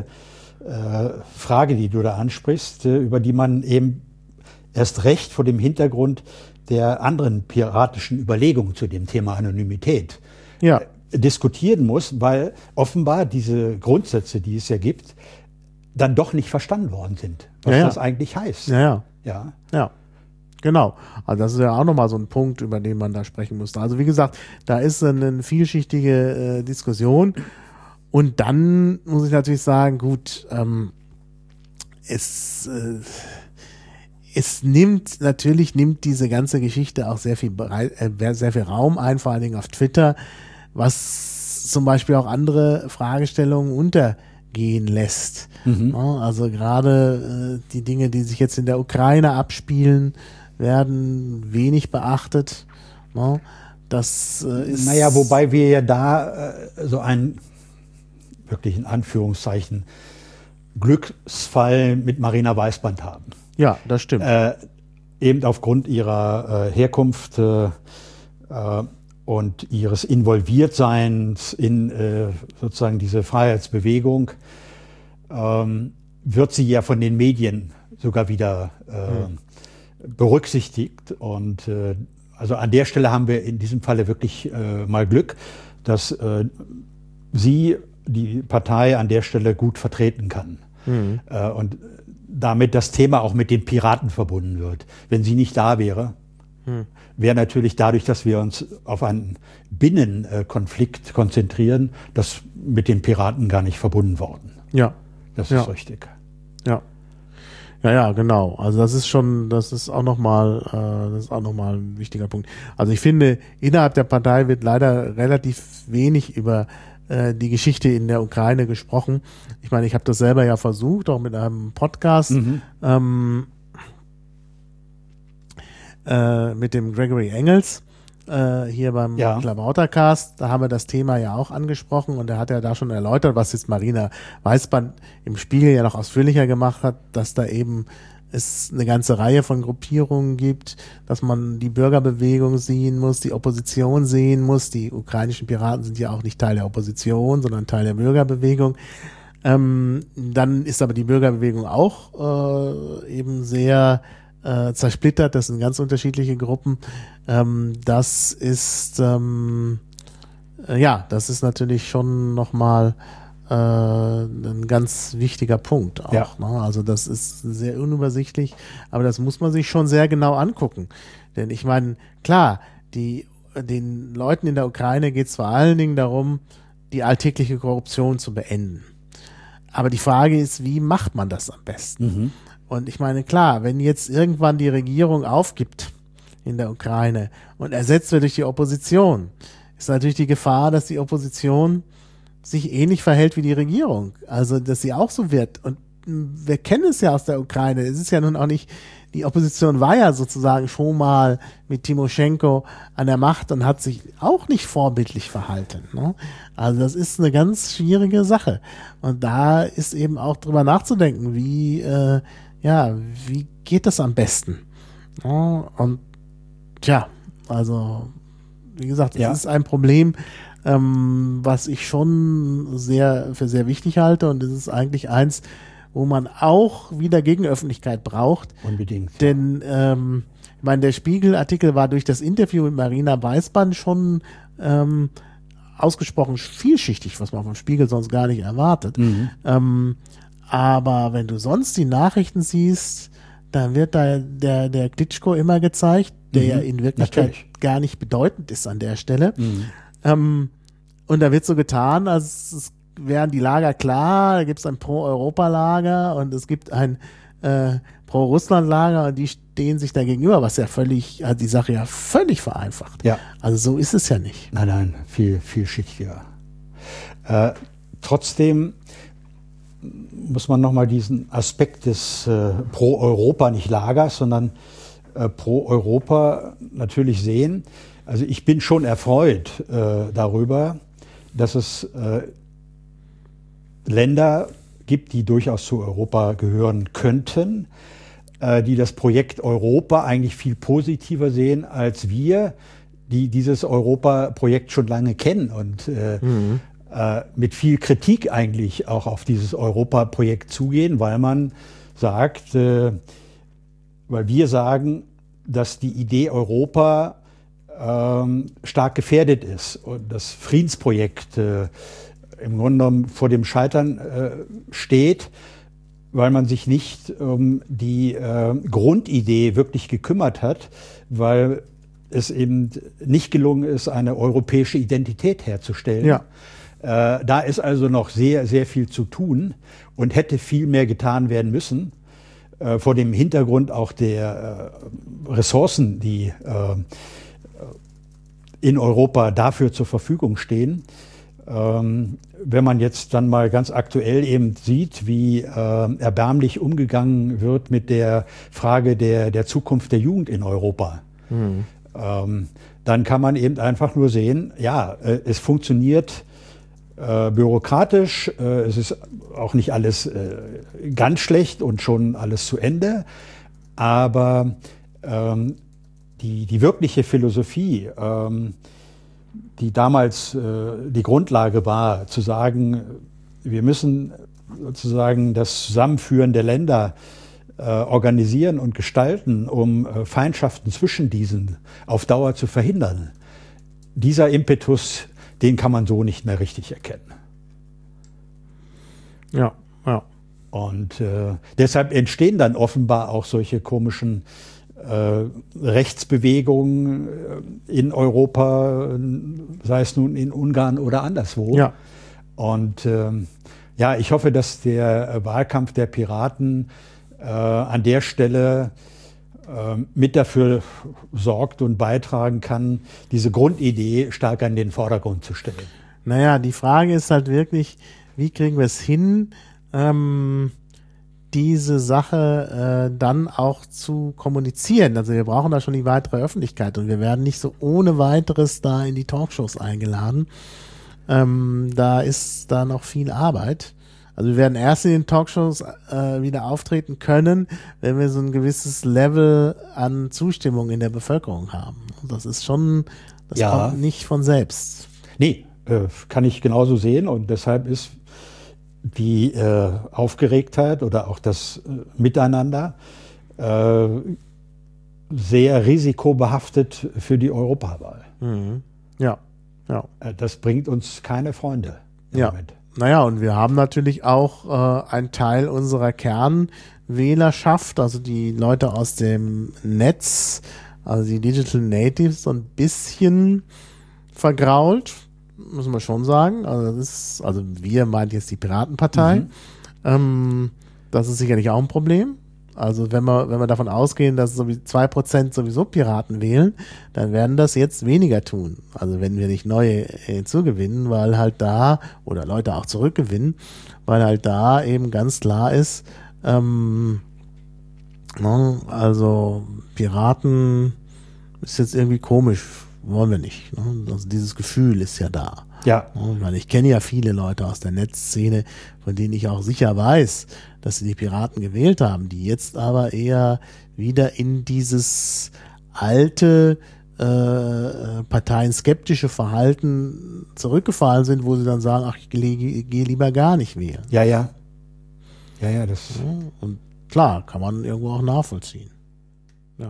S4: äh, Frage, die du da ansprichst, äh, über die man eben erst recht vor dem Hintergrund der anderen piratischen Überlegungen zu dem Thema Anonymität
S3: ja.
S4: äh, diskutieren muss, weil offenbar diese Grundsätze, die es ja gibt, dann doch nicht verstanden worden sind, was
S3: ja, ja.
S4: das eigentlich heißt.
S3: Ja, ja.
S4: Ja.
S3: ja. Genau, also das ist ja auch nochmal so ein Punkt, über den man da sprechen muss. Also wie gesagt, da ist eine vielschichtige äh, Diskussion, und dann muss ich natürlich sagen, gut, ähm, es, äh, es nimmt, natürlich nimmt diese ganze Geschichte auch sehr viel, äh, sehr viel Raum ein, vor allen Dingen auf Twitter, was zum Beispiel auch andere Fragestellungen untergehen lässt. Mhm. Ja, also gerade äh, die Dinge, die sich jetzt in der Ukraine abspielen, werden wenig beachtet. Ne? Das äh, ist.
S4: Naja, wobei wir ja da äh, so einen wirklich in Anführungszeichen Glücksfall mit Marina Weißband haben.
S3: Ja, das stimmt.
S4: Äh, eben aufgrund ihrer äh, Herkunft äh, äh, und ihres Involviertseins in äh, sozusagen diese Freiheitsbewegung ähm, wird sie ja von den Medien sogar wieder äh, mhm. berücksichtigt, und äh, also an der Stelle haben wir in diesem Falle wirklich äh, mal Glück, dass äh, sie die Partei an der Stelle gut vertreten kann mhm. äh, und damit das Thema auch mit den Piraten verbunden wird. Wenn sie nicht da wäre, mhm. wäre natürlich dadurch, dass wir uns auf einen Binnenkonflikt konzentrieren, das mit den Piraten gar nicht verbunden worden.
S3: Ja,
S4: das
S3: ja.
S4: ist richtig.
S3: Ja. Ja, ja, genau. Also das ist schon, das ist auch nochmal, äh, das ist auch nochmal ein wichtiger Punkt. Also ich finde, innerhalb der Partei wird leider relativ wenig über äh, die Geschichte in der Ukraine gesprochen. Ich meine, ich habe das selber ja versucht, auch mit einem Podcast, mhm. ähm, äh, mit dem Gregory Engels, äh, hier beim
S4: ja.
S3: Klabautercast, da haben wir das Thema ja auch angesprochen, und er hat ja da schon erläutert, was jetzt Marina Weißband im Spiegel ja noch ausführlicher gemacht hat, dass da eben es eine ganze Reihe von Gruppierungen gibt, dass man die Bürgerbewegung sehen muss, die Opposition sehen muss. Die ukrainischen Piraten sind ja auch nicht Teil der Opposition, sondern Teil der Bürgerbewegung. Ähm, dann ist aber die Bürgerbewegung auch äh, eben sehr äh, zersplittert. Das sind ganz unterschiedliche Gruppen. Ähm, das ist ähm, äh, ja, das ist natürlich schon nochmal äh, ein ganz wichtiger Punkt auch.
S4: Ja.
S3: Ne? Also das ist sehr unübersichtlich, aber das muss man sich schon sehr genau angucken. Denn ich meine, klar, die, den Leuten in der Ukraine geht es vor allen Dingen darum, die alltägliche Korruption zu beenden. Aber die Frage ist, wie macht man das am besten?
S4: Mhm.
S3: Und ich meine, klar, wenn jetzt irgendwann die Regierung aufgibt in der Ukraine und ersetzt wird durch die Opposition, ist natürlich die Gefahr, dass die Opposition sich ähnlich verhält wie die Regierung. Also, dass sie auch so wird. Und wir kennen es ja aus der Ukraine. Es ist ja nun auch nicht, die Opposition war ja sozusagen schon mal mit Timoschenko an der Macht und hat sich auch nicht vorbildlich verhalten. Ne? Also das ist eine ganz schwierige Sache. Und da ist eben auch drüber nachzudenken, wie, äh, ja, wie geht das am besten? Ja, und tja, also wie gesagt, es
S4: Ja.
S3: ist ein Problem, ähm, was ich schon sehr für sehr wichtig halte, und es ist eigentlich eins, wo man auch wieder Gegenöffentlichkeit braucht.
S4: Unbedingt.
S3: Denn ähm, ich meine, der Spiegel-Artikel war durch das Interview mit Marina Weißband schon ähm, ausgesprochen vielschichtig, was man vom Spiegel sonst gar nicht erwartet.
S4: Mhm.
S3: Ähm, aber wenn du sonst die Nachrichten siehst, dann wird da der, der Klitschko immer gezeigt, der
S4: Mhm.
S3: ja in Wirklichkeit
S4: Natürlich.
S3: gar nicht bedeutend ist an der Stelle.
S4: Mhm.
S3: Ähm, und da wird so getan, als es wären die Lager klar, da gibt es ein Pro-Europa-Lager und es gibt ein äh, Pro-Russland-Lager, und die stehen sich da gegenüber, was ja völlig, also die Sache ja völlig vereinfacht.
S4: Ja.
S3: Also so ist es ja nicht.
S4: Nein, nein, viel, vielschichtiger. Äh, trotzdem muss man nochmal diesen Aspekt des äh, Pro-Europa, nicht Lagers, sondern äh, Pro-Europa natürlich sehen. Also ich bin schon erfreut äh, darüber, dass es äh, Länder gibt, die durchaus zu Europa gehören könnten, äh, die das Projekt Europa eigentlich viel positiver sehen als wir, die dieses Europa-Projekt schon lange kennen und äh, mhm. äh, mit viel Kritik eigentlich auch auf dieses Europa-Projekt zugehen, weil man sagt, äh, weil wir sagen, dass die Idee Europa ähm, stark gefährdet ist und das Friedensprojekt äh, im Grunde genommen vor dem Scheitern äh, steht, weil man sich nicht um die äh, Grundidee wirklich gekümmert hat, weil es eben nicht gelungen ist, eine europäische Identität herzustellen.
S3: Ja.
S4: Äh, da ist also noch sehr, sehr viel zu tun und hätte viel mehr getan werden müssen, äh, vor dem Hintergrund auch der äh, Ressourcen, die äh, in Europa dafür zur Verfügung stehen. Ähm, wenn man jetzt dann mal ganz aktuell eben sieht, wie äh, erbärmlich umgegangen wird mit der Frage der, der Zukunft der Jugend in Europa, mhm. ähm, dann kann man eben einfach nur sehen, ja, äh, es funktioniert äh, bürokratisch, äh, es ist auch nicht alles äh, ganz schlecht und schon alles zu Ende, aber ähm, die, die wirkliche Philosophie, ähm, die damals äh, die Grundlage war, zu sagen, wir müssen sozusagen das Zusammenführen der Länder äh, organisieren und gestalten, um äh, Feindschaften zwischen diesen auf Dauer zu verhindern. Dieser Impetus, den kann man so nicht mehr richtig erkennen.
S3: Ja, ja.
S4: Und äh, deshalb entstehen dann offenbar auch solche komischen Äh, Rechtsbewegungen in Europa, sei es nun in Ungarn oder anderswo.
S3: Ja.
S4: Und ähm, ja, ich hoffe, dass der Wahlkampf der Piraten äh, an der Stelle äh, mit dafür sorgt und beitragen kann, diese Grundidee stark an den Vordergrund zu stellen.
S3: Naja, die Frage ist halt wirklich, wie kriegen wir es hin, ähm, diese Sache äh, dann auch zu kommunizieren. Also wir brauchen da schon die weitere Öffentlichkeit und wir werden nicht so ohne weiteres da in die Talkshows eingeladen. Ähm, da ist da noch viel Arbeit. Also wir werden erst in den Talkshows äh, wieder auftreten können, wenn wir so ein gewisses Level an Zustimmung in der Bevölkerung haben. Das ist schon, das
S4: Ja.
S3: kommt nicht von selbst.
S4: Nee, äh, kann ich genauso sehen und deshalb ist die äh, Aufgeregtheit oder auch das äh, Miteinander äh, sehr risikobehaftet für die Europawahl.
S3: Mhm. Ja, ja.
S4: Äh, das bringt uns keine Freunde im
S3: Ja.
S4: Moment.
S3: Naja, und wir haben natürlich auch äh, einen Teil unserer Kernwählerschaft, also die Leute aus dem Netz, also die Digital Natives, so ein bisschen vergrault, müssen wir schon sagen. Also das ist, also wir meint jetzt die Piratenpartei.
S4: Mhm.
S3: Ähm, das ist sicherlich auch ein Problem. Also wenn wir, wenn wir davon ausgehen, dass so wie zwei Prozent sowieso Piraten wählen, dann werden das jetzt weniger tun. Also wenn wir nicht neue hinzugewinnen, weil halt da, oder Leute auch zurückgewinnen, weil halt da eben ganz klar ist, ähm, ne, also Piraten ist jetzt irgendwie komisch, wollen wir nicht. Ne? Also dieses Gefühl ist ja da.
S4: Ja.
S3: Ne? Weil ich kenne ja viele Leute aus der Netzszene, von denen ich auch sicher weiß, dass sie die Piraten gewählt haben, die jetzt aber eher wieder in dieses alte äh, parteienskeptische Verhalten zurückgefallen sind, wo sie dann sagen, ach, ich gehe geh lieber gar nicht wählen.
S4: Ja, ja. Ja, ja, das.
S3: Ja, und klar, kann man irgendwo auch nachvollziehen. Ja.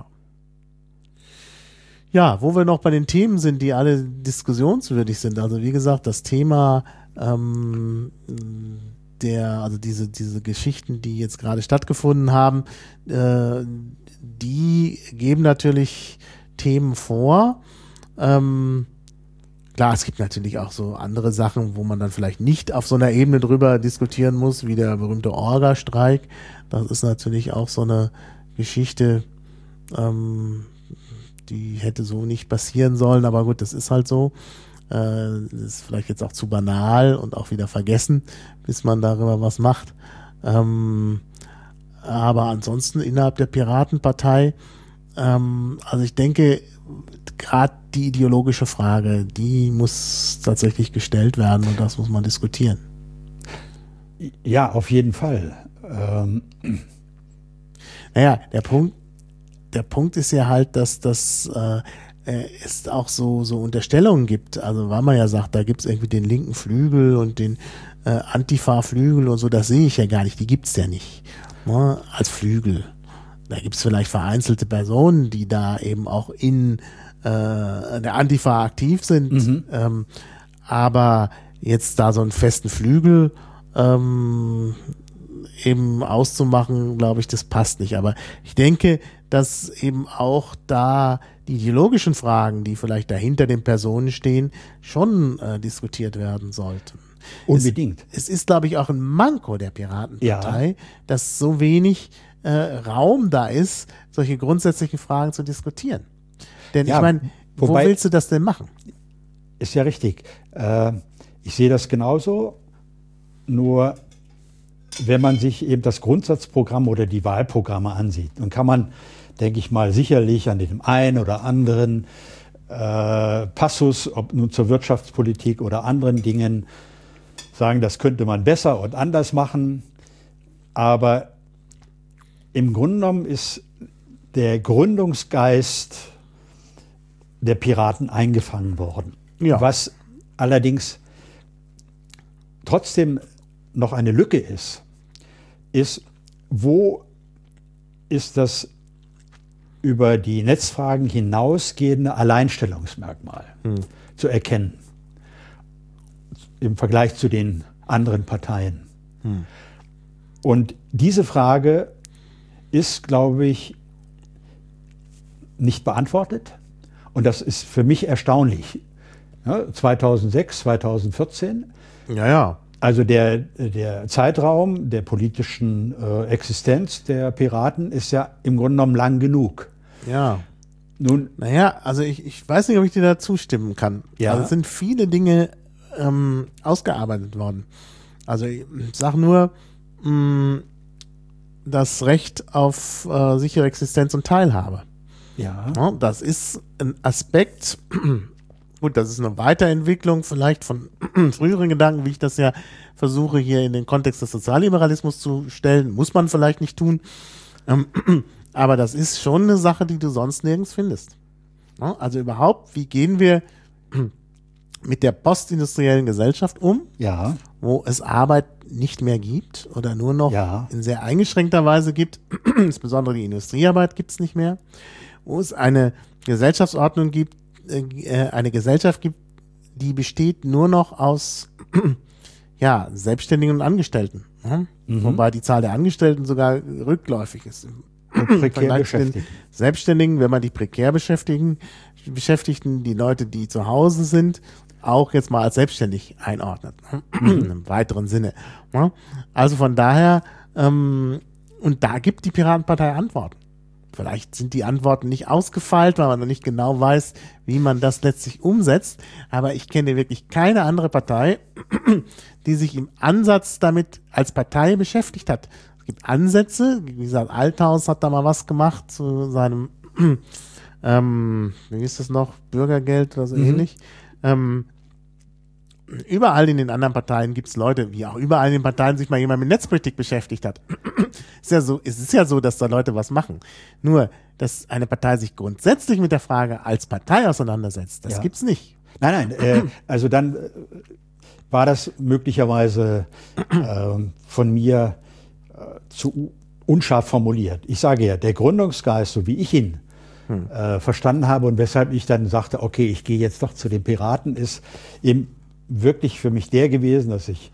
S3: Ja, wo wir noch bei den Themen sind, die alle diskussionswürdig sind. Also wie gesagt, das Thema ähm, der, also diese, diese Geschichten, die jetzt gerade stattgefunden haben, äh, die geben natürlich Themen vor. Ähm, klar, es gibt natürlich auch so andere Sachen, wo man dann vielleicht nicht auf so einer Ebene drüber diskutieren muss, wie der berühmte Orga-Streik. Das ist natürlich auch so eine Geschichte, ähm, die hätte so nicht passieren sollen, aber gut, das ist halt so. Äh, das ist vielleicht jetzt auch zu banal und auch wieder vergessen, bis man darüber was macht. Ähm, aber ansonsten innerhalb der Piratenpartei, ähm, also ich denke, gerade die ideologische Frage, die muss tatsächlich gestellt werden und das muss man diskutieren.
S4: Ja, auf jeden Fall. Ähm.
S3: Naja, der Punkt, der Punkt ist ja halt, dass das äh, es auch so, so Unterstellungen gibt, also weil man ja sagt, da gibt es irgendwie den linken Flügel und den äh, Antifa-Flügel und so, das sehe ich ja gar nicht, die gibt es ja nicht, ne, als Flügel. Da gibt es vielleicht vereinzelte Personen, die da eben auch in äh, der Antifa aktiv sind,
S4: Mhm.
S3: ähm, aber jetzt da so einen festen Flügel ähm, eben auszumachen, glaube ich, das passt nicht. Aber ich denke, dass eben auch da die ideologischen Fragen, die vielleicht dahinter den Personen stehen, schon äh, diskutiert werden sollten.
S4: Unbedingt.
S3: Es, es ist, glaube ich, auch ein Manko der Piratenpartei, ja, dass so wenig äh, Raum da ist, solche grundsätzlichen Fragen zu diskutieren. Denn
S4: Ja,
S3: ich meine, wo
S4: wobei-
S3: willst du das denn machen?
S4: Ist ja richtig. Äh, ich sehe das genauso, nur wenn man sich eben das Grundsatzprogramm oder die Wahlprogramme ansieht, dann kann man, denke ich mal, sicherlich an dem einen oder anderen äh, Passus, ob nun zur Wirtschaftspolitik oder anderen Dingen, sagen, das könnte man besser und anders machen. Aber im Grunde genommen ist der Gründungsgeist der Piraten eingefangen worden.
S3: Ja.
S4: Was allerdings trotzdem noch eine Lücke ist, ist, wo ist das über die Netzfragen hinausgehende Alleinstellungsmerkmal
S3: Hm.
S4: zu erkennen im Vergleich zu den anderen Parteien.
S3: Hm.
S4: Und diese Frage ist, glaube ich, nicht beantwortet. Und das ist für mich erstaunlich. Ja, zweitausendsechs, zweitausendvierzehn,
S3: Ja, ja.
S4: also der, der Zeitraum der politischen äh, Existenz der Piraten ist ja im Grunde genommen lang genug.
S3: Ja.
S4: Nun,
S3: Naja, also ich, ich weiß nicht, ob ich dir da zustimmen kann.
S4: Ja.
S3: Also es sind viele Dinge ähm, ausgearbeitet worden. Also ich sag nur, mh, das Recht auf äh, sichere Existenz und Teilhabe.
S4: ja,
S3: Ja, das ist ein Aspekt, gut, das ist eine Weiterentwicklung vielleicht von früheren Gedanken, wie ich das ja versuche hier in den Kontext des Sozialliberalismus zu stellen, muss man vielleicht nicht tun, ähm, aber das ist schon eine Sache, die du sonst nirgends findest. Ja, also überhaupt, wie gehen wir mit der postindustriellen Gesellschaft um,
S4: Ja.
S3: wo es Arbeit nicht mehr gibt oder nur noch
S4: Ja.
S3: in sehr eingeschränkter Weise gibt, insbesondere die Industriearbeit gibt es nicht mehr, wo es eine Gesellschaftsordnung gibt, äh, eine Gesellschaft gibt, die besteht nur noch aus ja, Selbstständigen und Angestellten. Ne? Mhm. Wobei die Zahl der Angestellten sogar rückläufig ist.
S4: Und prekär Beschäftigten.
S3: Selbstständigen, wenn man die prekär beschäftigen, Beschäftigten, die Leute, die zu Hause sind, auch jetzt mal als selbstständig einordnet. Mhm. Im weiteren Sinne. Ne? Also von daher, ähm, und da gibt die Piratenpartei Antworten. Vielleicht sind die Antworten nicht ausgefeilt, weil man noch nicht genau weiß, wie man das letztlich umsetzt. Aber ich kenne wirklich keine andere Partei, die sich im Ansatz damit als Partei beschäftigt hat. Es gibt Ansätze, wie gesagt, Althaus hat da mal was gemacht zu seinem, ähm, wie ist das noch, Bürgergeld oder so mhm. ähnlich. Ähm, Überall in den anderen Parteien gibt es Leute, wie auch überall in den Parteien sich mal jemand mit Netzpolitik beschäftigt hat. ist ja so, es ist ja so, dass da Leute was machen. Nur, dass eine Partei sich grundsätzlich mit der Frage als Partei auseinandersetzt, das
S4: ja.
S3: gibt's nicht.
S4: Nein, nein, äh, also dann äh, war das möglicherweise äh, von mir äh, zu unscharf formuliert. Ich sage ja, der Gründungsgeist, so wie ich ihn hm. äh, verstanden habe und weshalb ich dann sagte, okay, ich gehe jetzt doch zu den Piraten, ist eben wirklich für mich der gewesen, dass ich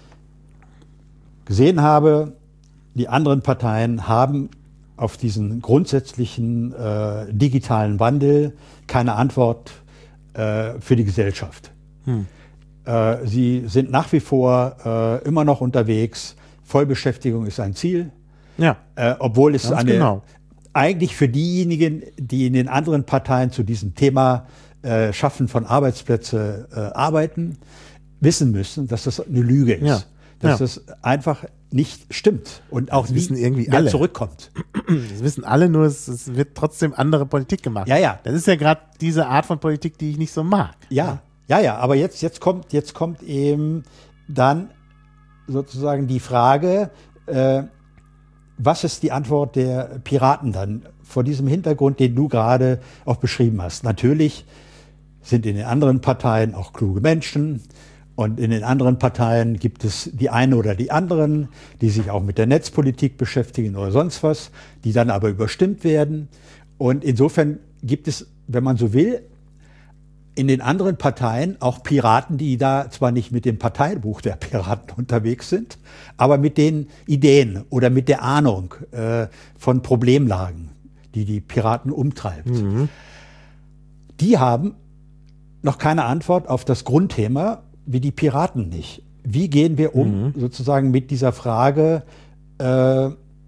S4: gesehen habe, die anderen Parteien haben auf diesen grundsätzlichen äh, digitalen Wandel keine Antwort äh, für die Gesellschaft. Hm. Äh, sie sind nach wie vor äh, immer noch unterwegs. Vollbeschäftigung ist ein Ziel,
S3: ja.
S4: äh, obwohl es
S3: Ganz
S4: eine,
S3: genau.
S4: eigentlich für diejenigen, die in den anderen Parteien zu diesem Thema Äh, Schaffen von Arbeitsplätze äh, arbeiten, wissen müssen, dass das eine Lüge ist.
S3: Ja.
S4: Dass
S3: ja.
S4: das einfach nicht stimmt und auch
S3: das
S4: nie
S3: wissen irgendwie
S4: mehr
S3: alle.
S4: zurückkommt.
S3: Das wissen alle, nur es, es wird trotzdem andere Politik gemacht.
S4: Ja, ja.
S3: Das ist ja gerade diese Art von Politik, die ich nicht so mag.
S4: Ja, ja, ja, aber jetzt, jetzt kommt, jetzt kommt eben dann sozusagen die Frage, äh, was ist die Antwort der Piraten dann vor diesem Hintergrund, den du gerade auch beschrieben hast? Natürlich sind in den anderen Parteien auch kluge Menschen und in den anderen Parteien gibt es die einen oder die anderen, die sich auch mit der Netzpolitik beschäftigen oder sonst was, die dann aber überstimmt werden. Und insofern gibt es, wenn man so will, in den anderen Parteien auch Piraten, die da zwar nicht mit dem Parteibuch der Piraten unterwegs sind, aber mit den Ideen oder mit der Ahnung äh, von Problemlagen, die die Piraten umtreibt. Mhm. Die haben noch keine Antwort auf das Grundthema, wie die Piraten nicht. Wie gehen wir um mhm. sozusagen mit dieser Frage äh,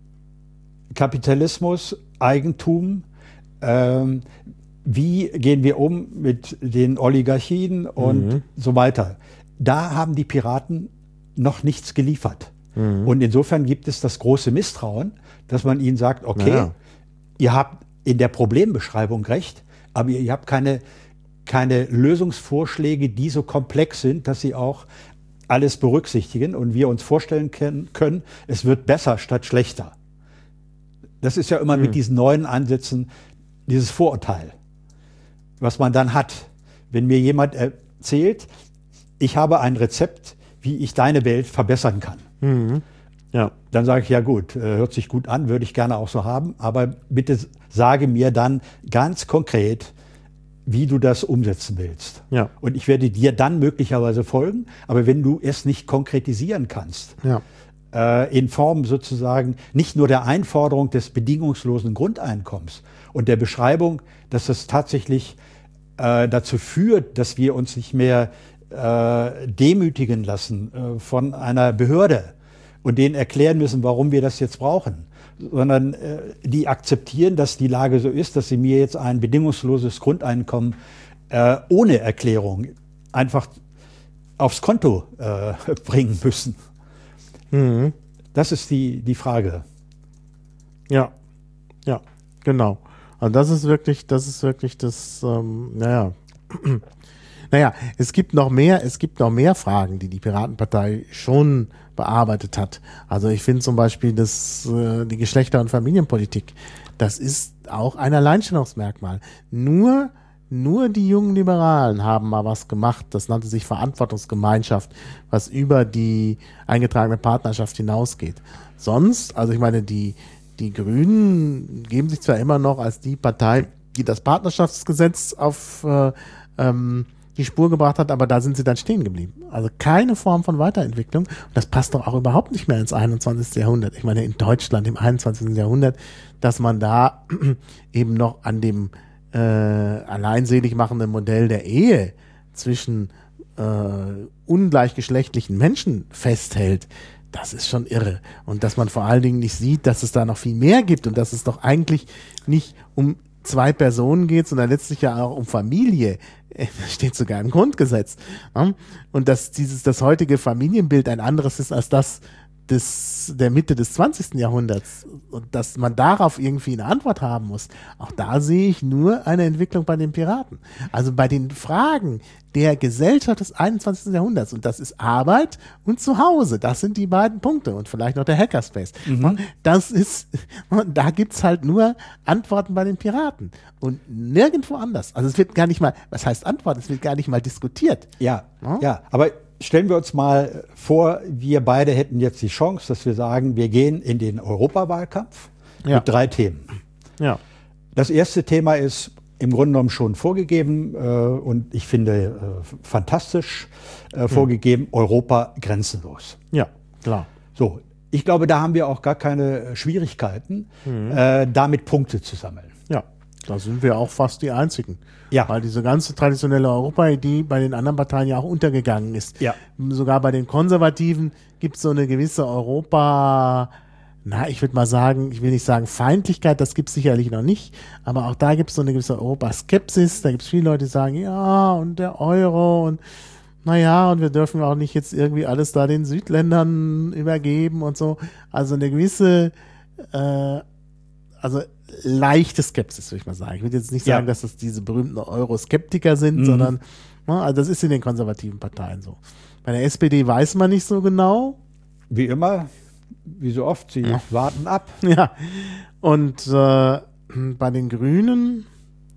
S4: Kapitalismus, Eigentum, äh, wie gehen wir um mit den Oligarchien und mhm. so weiter. Da haben die Piraten noch nichts geliefert. Mhm. Und insofern gibt es das große Misstrauen, dass man ihnen sagt, okay, ja. ihr habt in der Problembeschreibung recht, aber ihr, ihr habt keine keine Lösungsvorschläge, die so komplex sind, dass sie auch alles berücksichtigen und wir uns vorstellen können, können es wird besser statt schlechter. Das ist ja immer mhm. mit diesen neuen Ansätzen dieses Vorurteil, was man dann hat. Wenn mir jemand erzählt, ich habe ein Rezept, wie ich deine Welt verbessern kann, mhm. ja. dann sage ich, ja gut, hört sich gut an, würde ich gerne auch so haben, aber bitte sage mir dann ganz konkret, wie du das umsetzen willst.
S3: Ja.
S4: Und ich werde dir dann möglicherweise folgen, aber wenn du es nicht konkretisieren kannst,
S3: ja.
S4: äh, in Form sozusagen nicht nur der Einforderung des bedingungslosen Grundeinkommens und der Beschreibung, dass es tatsächlich äh, dazu führt, dass wir uns nicht mehr äh, demütigen lassen äh, von einer Behörde und denen erklären müssen, warum wir das jetzt brauchen, sondern äh, die akzeptieren, dass die Lage so ist, dass sie mir jetzt ein bedingungsloses Grundeinkommen äh, ohne Erklärung einfach aufs Konto äh, bringen müssen.
S3: Mhm.
S4: Das ist die, die Frage.
S3: Ja, ja, genau. Also das ist wirklich, das ist wirklich das, ähm, naja. Naja, es gibt noch mehr, es gibt noch mehr Fragen, die die Piratenpartei schon bearbeitet hat. Also ich finde zum Beispiel das, äh, die Geschlechter- und Familienpolitik, das ist auch ein Alleinstellungsmerkmal. Nur nur die jungen Liberalen haben mal was gemacht, das nannte sich Verantwortungsgemeinschaft, was über die eingetragene Partnerschaft hinausgeht. Sonst, also ich meine, die, die Grünen geben sich zwar immer noch als die Partei, die das Partnerschaftsgesetz auf äh, ähm, die Spur gebracht hat, aber da sind sie dann stehen geblieben. Also keine Form von Weiterentwicklung. Und das passt doch auch überhaupt nicht mehr ins einundzwanzigste. Jahrhundert. Ich meine, in Deutschland im einundzwanzigsten. Jahrhundert, dass man da eben noch an dem äh, alleinselig machenden Modell der Ehe zwischen äh, ungleichgeschlechtlichen Menschen festhält, das ist schon irre. Und dass man vor allen Dingen nicht sieht, dass es da noch viel mehr gibt und dass es doch eigentlich nicht um zwei Personen geht, sondern letztlich ja auch um Familie. Das steht sogar im Grundgesetz. Und dass dieses, das heutige Familienbild ein anderes ist als das des, der Mitte des zwanzigsten. Jahrhunderts. Und dass man darauf irgendwie eine Antwort haben muss. Auch da sehe ich nur eine Entwicklung bei den Piraten. Also bei den Fragen der Gesellschaft des einundzwanzigsten. Jahrhunderts. Und das ist Arbeit und Zuhause. Das sind die beiden Punkte. Und vielleicht noch der Hackerspace. Mhm. Das ist, da gibt's halt nur Antworten bei den Piraten. Und nirgendwo anders. Also es wird gar nicht mal, was heißt Antworten? Es wird gar nicht mal diskutiert.
S4: Ja, ja, ja, aber stellen wir uns mal vor, wir beide hätten jetzt die Chance, dass wir sagen, wir gehen in den Europawahlkampf
S3: ja.
S4: mit drei Themen.
S3: Ja.
S4: Das erste Thema ist im Grunde genommen schon vorgegeben äh, und ich finde äh, fantastisch äh, vorgegeben, Europa grenzenlos.
S3: Ja, klar.
S4: So, ich glaube, da haben wir auch gar keine Schwierigkeiten, mhm. äh, damit Punkte zu sammeln.
S3: Ja, da sind wir auch fast die Einzigen.
S4: Ja.
S3: Weil diese ganze traditionelle Europa-Idee bei den anderen Parteien ja auch untergegangen ist.
S4: Ja.
S3: Sogar bei den Konservativen gibt es so eine gewisse Europa, na, ich würde mal sagen, ich will nicht sagen Feindlichkeit, das gibt es sicherlich noch nicht, aber auch da gibt es so eine gewisse Europaskepsis. Da gibt es viele Leute, die sagen, ja, und der Euro und naja, und wir dürfen auch nicht jetzt irgendwie alles da den Südländern übergeben und so. Also eine gewisse, äh, also leichte Skepsis, würde ich mal sagen. Ich würde jetzt nicht sagen, ja. dass das diese berühmten Euroskeptiker sind, mhm. sondern, na, also das ist in den konservativen Parteien so. Bei der S P D weiß man nicht so genau.
S4: Wie immer, wie so oft, sie ja. warten ab.
S3: Ja, und äh, bei den Grünen,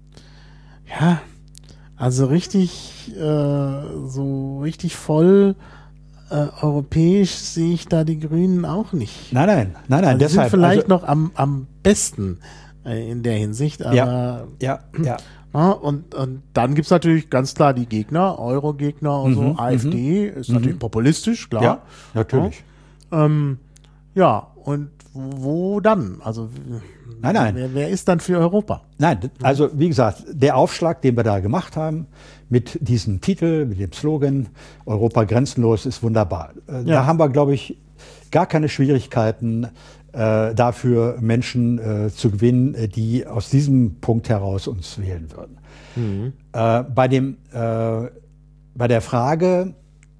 S3: ja, also richtig, äh, so richtig voll äh, europäisch sehe ich da die Grünen auch nicht.
S4: Nein, nein, nein, nein.
S3: Also
S4: deshalb,
S3: sind vielleicht
S4: also,
S3: noch am, am besten äh, in der Hinsicht, aber
S4: ja, ja, ja.
S3: ja und, und dann gibt es natürlich ganz klar die Gegner, Euro-Gegner und
S4: mhm,
S3: so, AfD
S4: mhm,
S3: ist natürlich
S4: mhm.
S3: populistisch, klar.
S4: Ja, natürlich.
S3: Ja, ähm, ja und wo dann? Also
S4: nein, nein.
S3: Wer, wer ist dann für Europa?
S4: Nein, also wie gesagt, der Aufschlag, den wir da gemacht haben, mit diesem Titel, mit dem Slogan Europa grenzenlos, ist wunderbar. Ja. Da haben wir, glaube ich, gar keine Schwierigkeiten, äh, dafür Menschen äh, zu gewinnen, die aus diesem Punkt heraus uns wählen würden. Mhm. Äh, bei dem, äh, bei der Frage,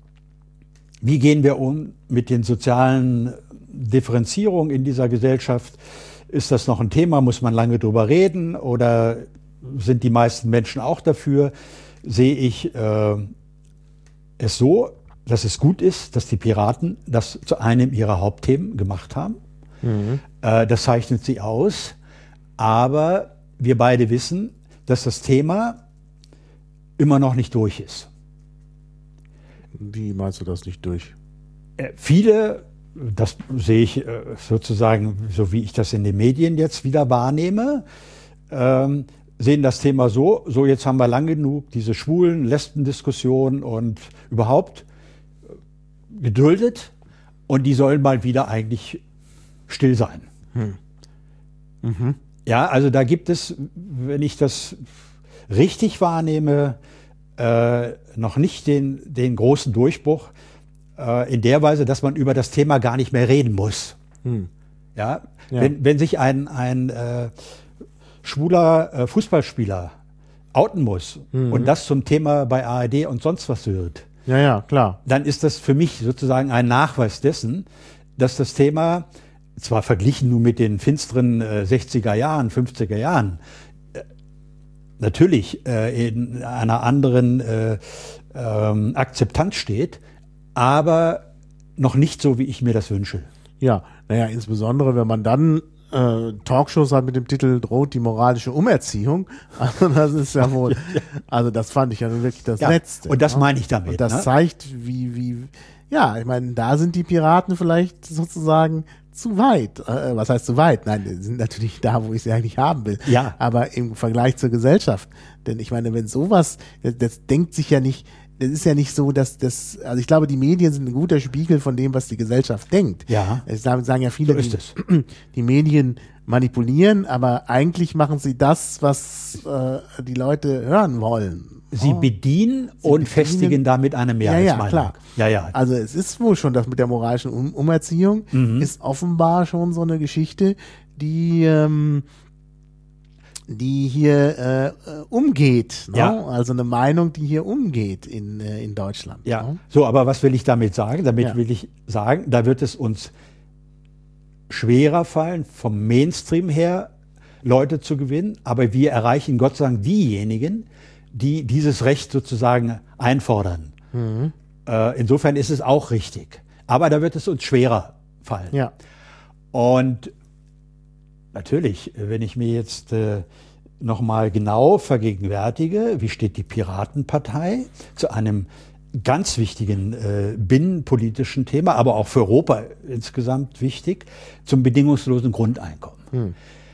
S4: wie gehen wir um mit den sozialen Differenzierungen in dieser Gesellschaft, ist das noch ein Thema? Muss man lange drüber reden? Oder sind die meisten Menschen auch dafür? Sehe ich äh, es so, dass es gut ist, dass die Piraten das zu einem ihrer Hauptthemen gemacht haben. Mhm. Äh, das zeichnet sie aus. Aber wir beide wissen, dass das Thema immer noch nicht durch ist.
S3: Wie meinst du das nicht durch?
S4: Äh, viele, das sehe ich äh, sozusagen, so wie ich das in den Medien jetzt wieder wahrnehme, ähm, sehen das Thema so, so jetzt haben wir lang genug diese schwulen Lesben-Diskussionen und überhaupt geduldet und die sollen mal wieder eigentlich still sein. Hm. Mhm. Ja, also da gibt es, wenn ich das richtig wahrnehme, äh, noch nicht den, den großen Durchbruch äh, in der Weise, dass man über das Thema gar nicht mehr reden muss. Hm. Ja? Ja, wenn, wenn sich ein, ein äh, schwuler äh, Fußballspieler outen muss mhm. und das zum Thema bei A R D und sonst was wird,
S3: ja, ja, klar.
S4: dann ist das für mich sozusagen ein Nachweis dessen, dass das Thema, zwar verglichen nur mit den finsteren äh, sechziger Jahren, fünfziger Jahren, äh, natürlich äh, in einer anderen äh, ähm, Akzeptanz steht, aber noch nicht so, wie ich mir das wünsche.
S3: Ja, naja, insbesondere wenn man dann äh, Talkshows hat mit dem Titel droht die moralische Umerziehung. Also das ist ja wohl, also das fand ich ja wirklich das
S4: ja,
S3: Letzte.
S4: Und das
S3: ne?
S4: meine ich damit.
S3: Und das
S4: ne?
S3: zeigt, wie, wie, ja, ich meine, da sind die Piraten vielleicht sozusagen zu weit. Äh, was heißt zu weit? Nein, die sind natürlich da, wo ich sie eigentlich haben will.
S4: Ja.
S3: Aber im Vergleich zur Gesellschaft. Denn ich meine, wenn sowas, das, das denkt sich ja nicht, das ist ja nicht so, dass das, also ich glaube, die Medien sind ein guter Spiegel von dem, was die Gesellschaft denkt.
S4: Ja.
S3: Es sagen, sagen ja viele,
S4: So ist
S3: die,
S4: es.
S3: die Medien manipulieren, aber eigentlich machen sie das, was äh, die Leute hören wollen.
S4: Sie
S3: Oh.
S4: bedienen
S3: Sie
S4: und
S3: bedienen-
S4: festigen damit eine
S3: Ja,
S4: Mehrheitsmeinung.
S3: ja, klar.
S4: Ja, ja.
S3: Also es ist wohl schon, das mit der moralischen um Umerziehung
S4: Mhm.
S3: ist offenbar schon so eine Geschichte, die ähm, die hier äh, äh, umgeht. Ne?
S4: Ja.
S3: Also eine Meinung, die hier umgeht in, äh, in Deutschland.
S4: Ja,
S3: Ne?
S4: so, aber was will ich damit sagen? Damit
S3: Ja.
S4: will ich sagen, da wird es uns schwerer fallen, vom Mainstream her Leute zu gewinnen, aber wir erreichen Gott sei Dank diejenigen, die dieses Recht sozusagen einfordern.
S3: Mhm.
S4: Äh, insofern ist es auch richtig. Aber da wird es uns schwerer fallen.
S3: Ja.
S4: Und natürlich, wenn ich mir jetzt äh, nochmal genau vergegenwärtige, wie steht die Piratenpartei zu einem ganz wichtigen äh, binnenpolitischen Thema, aber auch für Europa insgesamt wichtig, zum bedingungslosen Grundeinkommen.
S3: Hm.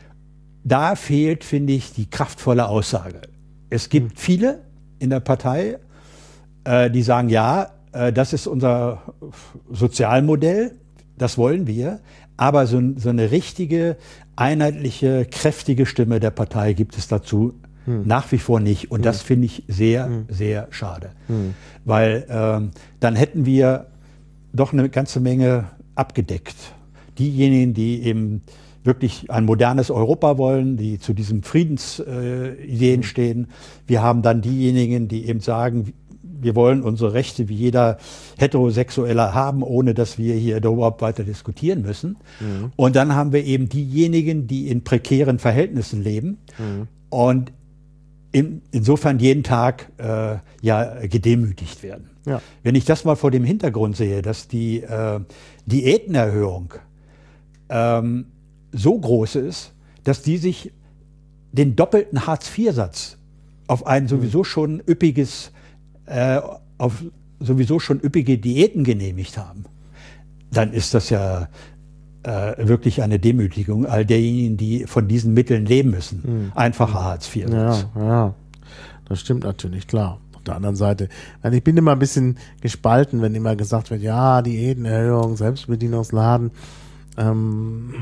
S4: Da fehlt, finde ich, die kraftvolle Aussage. Es gibt
S3: Hm.
S4: viele in der Partei, äh, die sagen, ja, äh, das ist unser Sozialmodell, das wollen wir, aber so, so eine richtige, einheitliche, kräftige Stimme der Partei gibt es dazu hm. nach wie vor nicht. Und hm. das finde ich sehr, hm. sehr schade. Hm. Weil ähm, dann hätten wir doch eine ganze Menge abgedeckt. Diejenigen, die eben wirklich ein modernes Europa wollen, die zu diesen Friedensideen äh, stehen. Wir haben dann diejenigen, die eben sagen, wir wollen unsere Rechte wie jeder Heterosexuelle haben, ohne dass wir hier überhaupt weiter diskutieren müssen. Mhm. Und dann haben wir eben diejenigen, die in prekären Verhältnissen leben mhm. und in, insofern jeden Tag äh, ja gedemütigt werden. Ja. Wenn ich das mal vor dem Hintergrund sehe, dass die äh, Diätenerhöhung ähm, so groß ist, dass die sich den doppelten Hartz vier Satz auf ein sowieso schon üppiges Äh, auf sowieso schon üppige Diäten genehmigt haben, dann ist das ja äh, wirklich eine Demütigung all derjenigen, die von diesen Mitteln leben müssen. Mhm. Einfacher Hartz vier.
S3: Ja, ja, das stimmt natürlich, klar. Auf der anderen Seite, also ich bin immer ein bisschen gespalten, wenn immer gesagt wird, ja, Diätenerhöhung, Selbstbedienungsladen. Ähm,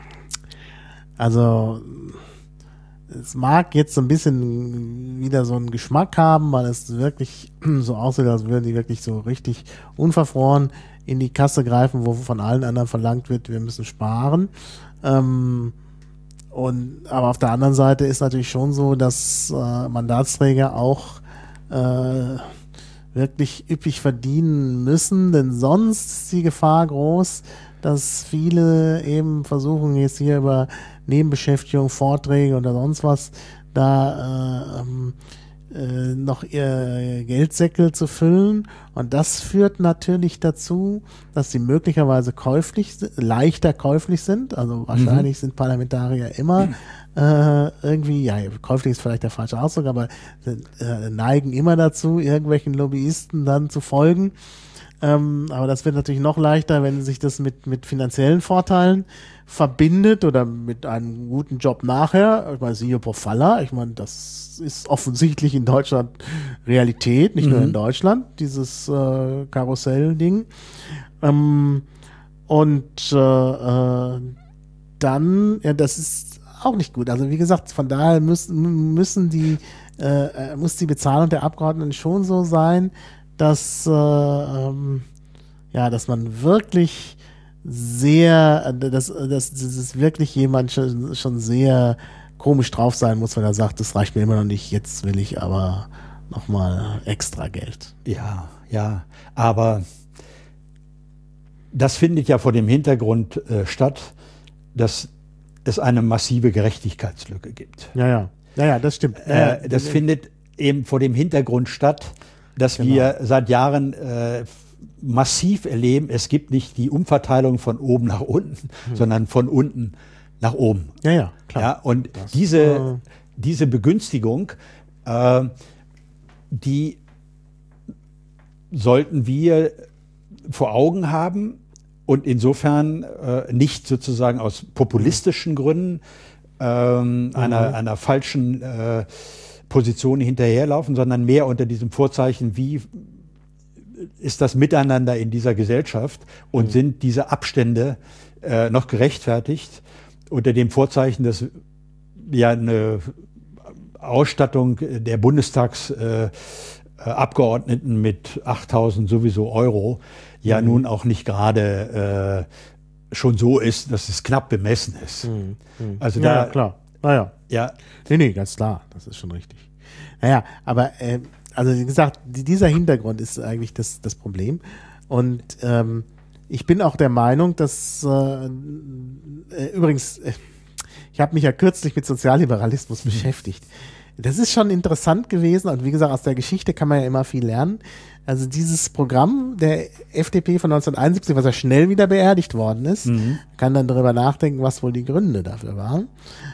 S3: also es mag jetzt so ein bisschen wieder so einen Geschmack haben, weil es wirklich so aussieht, als würden die wirklich so richtig unverfroren in die Kasse greifen, wo von allen anderen verlangt wird, wir müssen sparen. Ähm, und, aber auf der anderen Seite ist natürlich schon so, dass äh, Mandatsträger auch äh, wirklich üppig verdienen müssen, denn sonst ist die Gefahr groß, dass viele eben versuchen, jetzt hier über Nebenbeschäftigung, Vorträge oder sonst was, da äh, äh, noch ihr Geldsäckel zu füllen. Und das führt natürlich dazu, dass sie möglicherweise käuflich, leichter käuflich sind. Also wahrscheinlich mhm. sind Parlamentarier immer äh, irgendwie, ja, käuflich ist vielleicht der falsche Ausdruck, aber äh, neigen immer dazu, irgendwelchen Lobbyisten dann zu folgen. Ähm, aber das wird natürlich noch leichter, wenn sich das mit, mit finanziellen Vorteilen verbindet oder mit einem guten Job nachher. Ich meine, siehe Pofalla, ich meine, das ist offensichtlich in Deutschland Realität, nicht mhm. nur in Deutschland, dieses äh, Karussell-Ding. Ähm, und äh, äh, dann, ja, das ist auch nicht gut. Also wie gesagt, von daher müssen, müssen die, äh, muss die Bezahlung der Abgeordneten schon so sein, dass, äh, ähm, ja, dass man wirklich sehr, dass, dass, dass es wirklich jemand schon, schon sehr komisch drauf sein muss, wenn er sagt, das reicht mir immer noch nicht, jetzt will ich aber nochmal extra Geld.
S4: Ja, ja, aber das findet ja vor dem Hintergrund äh, statt, dass es eine massive Gerechtigkeitslücke gibt.
S3: Ja, ja, ja, ja, das stimmt.
S4: Äh, das findet eben vor dem Hintergrund statt, dass genau. wir seit Jahren äh, massiv erleben, es gibt nicht die Umverteilung von oben nach unten, hm. sondern von unten nach oben.
S3: Ja, ja, klar.
S4: Ja, und
S3: Das,
S4: diese,
S3: äh,
S4: diese Begünstigung, äh, die sollten wir vor Augen haben und insofern äh, nicht sozusagen aus populistischen Gründen ähm, mhm. einer, einer falschen äh, Position hinterherlaufen, sondern mehr unter diesem Vorzeichen, wie ist das Miteinander in dieser Gesellschaft und mhm. sind diese Abstände äh, noch gerechtfertigt unter dem Vorzeichen, dass ja eine Ausstattung der Bundestagsabgeordneten äh, mit achttausend sowieso Euro ja mhm. nun auch nicht gerade äh, schon so ist, dass es knapp bemessen ist.
S3: Mhm. Mhm.
S4: Also
S3: ja,
S4: da,
S3: klar. Naja.
S4: Ja.
S3: Nee, nee, ganz klar. Das ist schon richtig. Naja, aber äh, also wie gesagt, dieser Hintergrund ist eigentlich das, das Problem. Und ähm, ich bin auch der Meinung, dass äh, äh, übrigens, äh, ich habe mich ja kürzlich mit Sozialliberalismus beschäftigt. Das ist schon interessant gewesen und wie gesagt, aus der Geschichte kann man ja immer viel lernen. Also dieses Programm der F D P von neunzehnhunderteinundsiebzig, was ja schnell wieder beerdigt worden ist, mhm. kann dann darüber nachdenken, was wohl die Gründe dafür waren.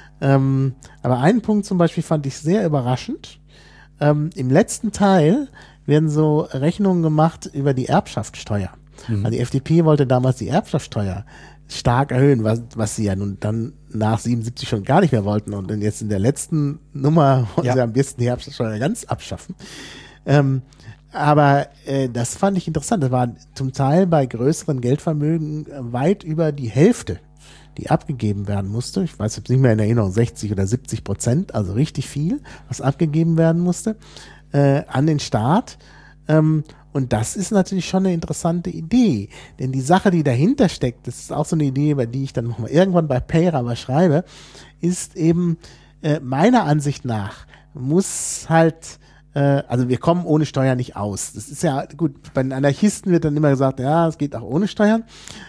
S3: Ähm, aber einen Punkt zum Beispiel fand ich sehr überraschend. Ähm, im letzten Teil werden so Rechnungen gemacht über die Erbschaftssteuer. Mhm. Also die F D P wollte damals die Erbschaftssteuer stark erhöhen, was, was sie ja nun dann nach siebenundsiebzig schon gar nicht mehr wollten und dann jetzt in der letzten Nummer wollen ja. sie am besten die Erbschaftssteuer ganz abschaffen. Ähm, aber äh, das fand ich interessant. Das war zum Teil bei größeren Geldvermögen weit über die Hälfte, die abgegeben werden musste. Ich weiß jetzt nicht mehr in Erinnerung, sechzig oder siebzig Prozent, also richtig viel, was abgegeben werden musste äh, an den Staat. Ähm, und das ist natürlich schon eine interessante Idee, denn die Sache, die dahinter steckt, das ist auch so eine Idee, über die ich dann nochmal irgendwann bei Payra aber schreibe, ist eben äh, meiner Ansicht nach muss halt äh, also wir kommen ohne Steuern nicht aus. Das ist ja gut, bei den Anarchisten wird dann immer gesagt, ja, es geht auch ohne Steuern.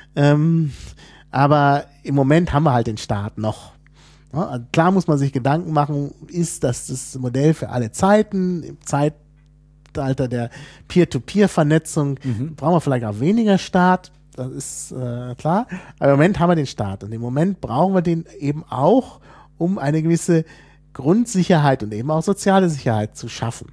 S3: Ähm, aber im Moment haben wir halt den Staat noch. Ja, also klar muss man sich Gedanken machen, ist das das Modell für alle Zeiten? Im Zeitalter der Peer-to-Peer-Vernetzung mhm. brauchen wir vielleicht auch weniger Staat. Das ist äh, klar. Aber im Moment haben wir den Staat. Und im Moment brauchen wir den eben auch, um eine gewisse Grundsicherheit und eben auch soziale Sicherheit zu schaffen.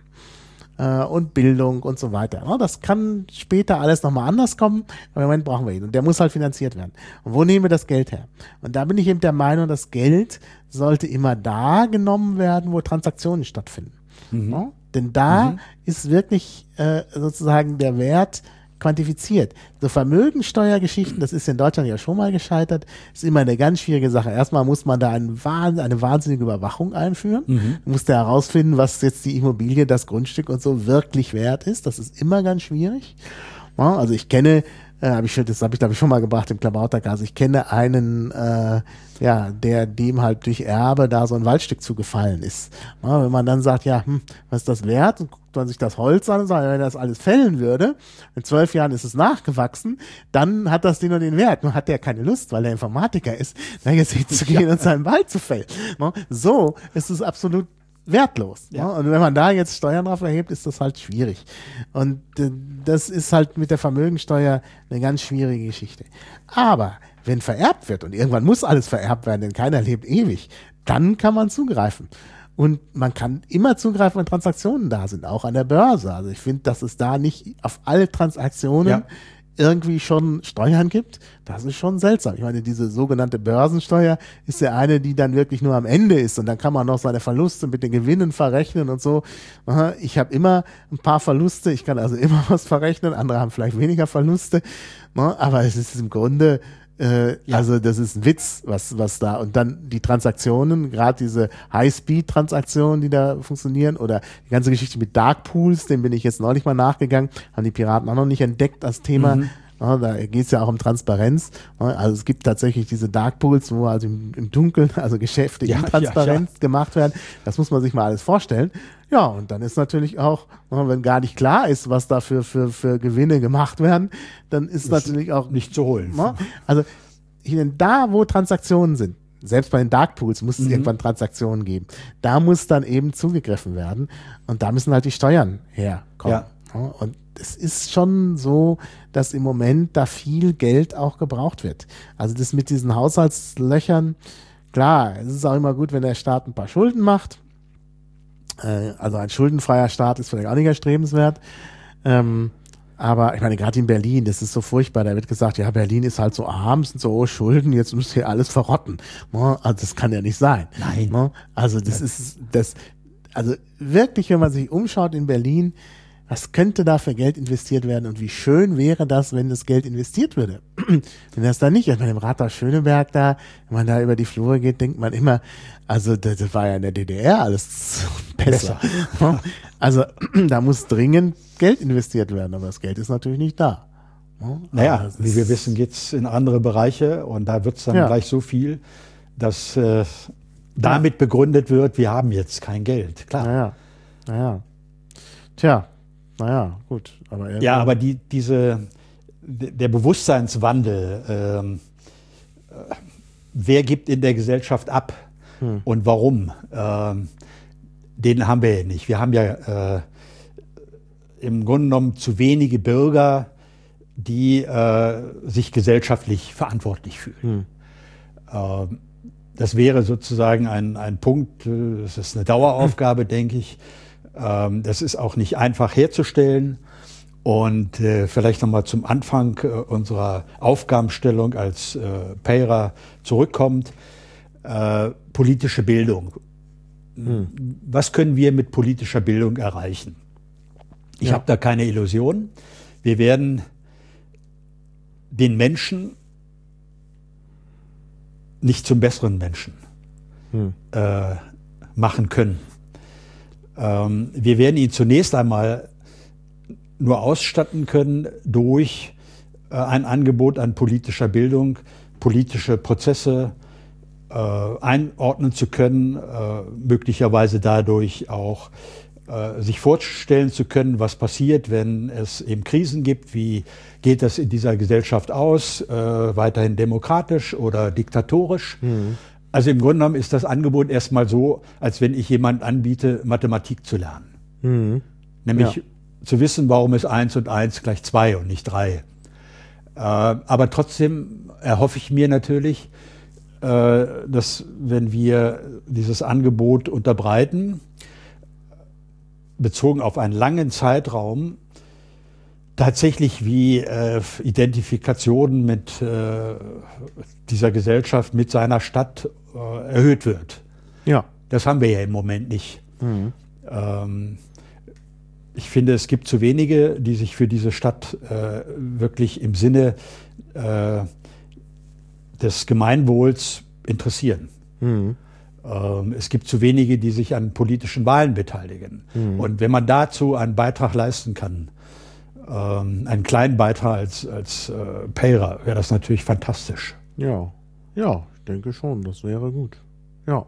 S3: Äh, und Bildung und so weiter. Ja, das kann später alles nochmal anders kommen, aber im Moment brauchen wir ihn. Und der muss halt finanziert werden. Und wo nehmen wir das Geld her? Und da bin ich eben der Meinung, das Geld sollte immer da genommen werden, wo Transaktionen stattfinden. Mhm. Ja? Denn da mhm. ist wirklich äh, sozusagen der Wert quantifiziert. So Vermögensteuergeschichten, das ist in Deutschland ja schon mal gescheitert, ist immer eine ganz schwierige Sache. Erstmal muss man da einen Wahn, eine wahnsinnige Überwachung einführen. Mhm. Man muss da herausfinden, was jetzt die Immobilie, das Grundstück und so wirklich wert ist. Das ist immer ganz schwierig. Ja, also ich kenne, äh, hab ich, das habe ich glaube ich schon mal gebracht im Klabautergas, ich kenne einen, äh, ja, der dem halt durch Erbe da so ein Waldstück zugefallen ist. Ja, wenn man dann sagt, ja, hm, was ist das wert? Und guckt man sich das Holz an und sagt, wenn er das alles fällen würde, in zwölf Jahren ist es nachgewachsen, dann hat das Ding nur den Wert. Nur hat der keine Lust, weil er Informatiker ist, da jetzt hinzugehen ja. und seinen Wald zu fällen. Ja, so ist es absolut wertlos. Ja. Und wenn man da jetzt Steuern drauf erhebt, ist das halt schwierig. Und äh, das ist halt mit der Vermögensteuer eine ganz schwierige Geschichte. Aber wenn vererbt wird, und irgendwann muss alles vererbt werden, denn keiner lebt ewig, dann kann man zugreifen. Und man kann immer zugreifen, wenn Transaktionen da sind, auch an der Börse. Also ich finde, dass es da nicht auf alle Transaktionen ja. irgendwie schon Steuern gibt, das ist schon seltsam. Ich meine, diese sogenannte Börsensteuer ist ja eine, die dann wirklich nur am Ende ist und dann kann man noch seine Verluste mit den Gewinnen verrechnen und so. Ich habe immer ein paar Verluste, ich kann also immer was verrechnen, andere haben vielleicht weniger Verluste, aber es ist im Grunde Äh, ja. Also das ist ein Witz, was was da und dann die Transaktionen, gerade diese High-Speed-Transaktionen, die da funktionieren oder die ganze Geschichte mit Dark Pools, dem bin ich jetzt neulich mal nachgegangen, haben die Piraten auch noch nicht entdeckt als Thema. Mhm. Ja, da geht es ja auch um Transparenz. Also es gibt tatsächlich diese Dark Pools, wo also im, im Dunkeln, also Geschäfte ja, in Transparenz ja, ja. gemacht werden. Das muss man sich mal alles vorstellen. Ja, und dann ist natürlich auch, wenn gar nicht klar ist, was da für, für, für Gewinne gemacht werden, dann ist das natürlich auch
S4: nicht zu holen.
S3: Also da, wo Transaktionen sind, selbst bei den Dark Pools muss es mhm. irgendwann Transaktionen geben. Da muss dann eben zugegriffen werden und da müssen halt die Steuern herkommen. Ja. Und es ist schon so, dass im Moment da viel Geld auch gebraucht wird. Also das mit diesen Haushaltslöchern klar, es ist auch immer gut, wenn der Staat ein paar Schulden macht. Äh, also ein schuldenfreier Staat ist vielleicht auch nicht erstrebenswert. Ähm, aber ich meine, gerade in Berlin, das ist so furchtbar, da wird gesagt, ja, Berlin ist halt so arm, sind so hohe Schulden, jetzt muss hier alles verrotten. Ne? Also das kann ja nicht sein.
S4: Nein.
S3: Ne? Also das ja. ist, das, also wirklich, wenn man sich umschaut in Berlin, was könnte da für Geld investiert werden und wie schön wäre das, wenn das Geld investiert würde. Wenn das da nicht, ich meine, im Rathaus Schöneberg da, wenn man da über die Flure geht, denkt man immer, also das, das war ja in der D D R alles besser. besser. Also da muss dringend Geld investiert werden, aber das Geld ist natürlich nicht da.
S4: Naja, wie wir wissen, geht's in andere Bereiche und da wird's dann ja. gleich so viel, dass äh, damit ja. begründet wird, wir haben jetzt kein Geld. Klar.
S3: Naja, naja. Tja. Naja, gut. Aber
S4: ja, aber die, diese, der Bewusstseinswandel, ähm, äh, wer gibt in der Gesellschaft ab hm. und warum, ähm, den haben wir ja nicht. Wir haben ja äh, im Grunde genommen zu wenige Bürger, die äh, sich gesellschaftlich verantwortlich fühlen. Hm. Ähm, das wäre sozusagen ein, ein Punkt, äh, das ist eine Daueraufgabe, hm. denke ich. Das ist auch nicht einfach herzustellen. Und äh, vielleicht nochmal zum Anfang äh, unserer Aufgabenstellung als äh, Payra zurückkommt. Äh, politische Bildung. Hm. Was können wir mit politischer Bildung erreichen? Ich ja. habe da keine Illusion. Wir werden den Menschen nicht zum besseren Menschen hm. äh, machen können. Wir werden ihn zunächst einmal nur ausstatten können durch ein Angebot an politischer Bildung, politische Prozesse einordnen zu können, möglicherweise dadurch auch sich vorstellen zu können, was passiert, wenn es eben Krisen gibt, wie geht das in dieser Gesellschaft aus, weiterhin demokratisch oder diktatorisch. Mhm. Also im Grunde genommen ist das Angebot erstmal so, als wenn ich jemand anbiete, Mathematik zu lernen. Mhm. Nämlich ja. zu wissen, warum ist eins und eins gleich zwei und nicht drei. Äh, aber trotzdem erhoffe ich mir natürlich, äh, dass wenn wir dieses Angebot unterbreiten, bezogen auf einen langen Zeitraum, tatsächlich wie äh, Identifikation mit äh, dieser Gesellschaft, mit seiner Stadt äh, erhöht wird.
S3: Ja.
S4: Das haben wir ja im Moment nicht. Mhm. Ähm, ich finde, es gibt zu wenige, die sich für diese Stadt äh, wirklich im Sinne äh, des Gemeinwohls interessieren. Mhm. Ähm, es gibt zu wenige, die sich an politischen Wahlen beteiligen. Mhm. Und wenn man dazu einen Beitrag leisten kann, einen kleinen Beitrag als, als äh, Payra, wäre das natürlich fantastisch.
S3: Ja, ja, ich denke schon, das wäre gut. Ja.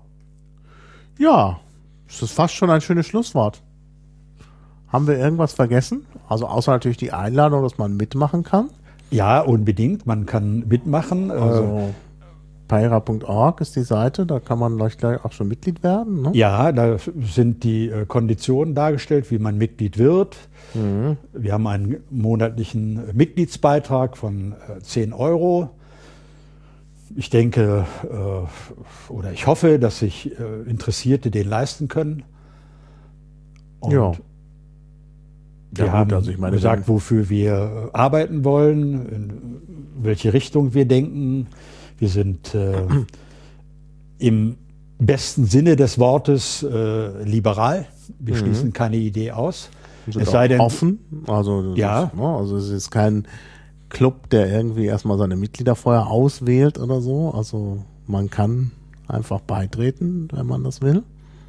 S3: Ja, das ist fast schon ein schönes Schlusswort. Haben wir irgendwas vergessen? Also außer natürlich die Einladung, dass man mitmachen kann.
S4: Ja, unbedingt, man kann mitmachen.
S3: Also payra punkt org ist die Seite, da kann man gleich auch schon Mitglied werden. Ne?
S4: Ja, da sind die äh, Konditionen dargestellt, wie man Mitglied wird. Mhm. Wir haben einen monatlichen Mitgliedsbeitrag von äh, zehn Euro. Ich denke äh, oder ich hoffe, dass sich äh, Interessierte den leisten können. Und
S3: ja.
S4: Wir
S3: ja,
S4: haben
S3: gut, also ich meine,
S4: gesagt, wofür wir arbeiten wollen, in welche Richtung wir denken. Wir sind äh, im besten Sinne des Wortes äh, liberal. Wir mhm. schließen keine Idee aus.
S3: Sind es sei denn offen. Also,
S4: ja.
S3: ist, ne, also es ist kein Club, der irgendwie erstmal seine Mitglieder vorher auswählt oder so. Also man kann einfach beitreten, wenn man das will.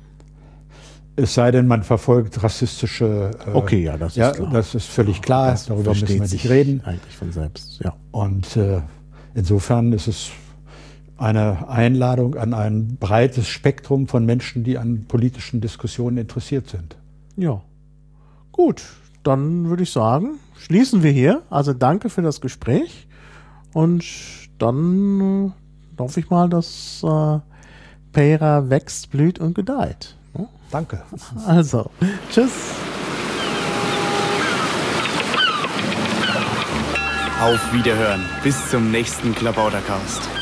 S4: Es sei denn, man verfolgt rassistische... Äh,
S3: okay, ja, das ist
S4: ja,
S3: klar.
S4: Das ist völlig klar.
S3: Das
S4: Darüber müssen wir nicht reden.
S3: Eigentlich von selbst, ja.
S4: Und äh, insofern ist es eine Einladung an ein breites Spektrum von Menschen, die an politischen Diskussionen interessiert sind.
S3: Ja. Gut, dann würde ich sagen, schließen wir hier. Also danke für das Gespräch und dann äh, hoffe ich mal, dass äh, Payra wächst, blüht und gedeiht. Ja?
S4: Danke.
S3: Also, tschüss.
S5: Auf Wiederhören. Bis zum nächsten Klabautercast.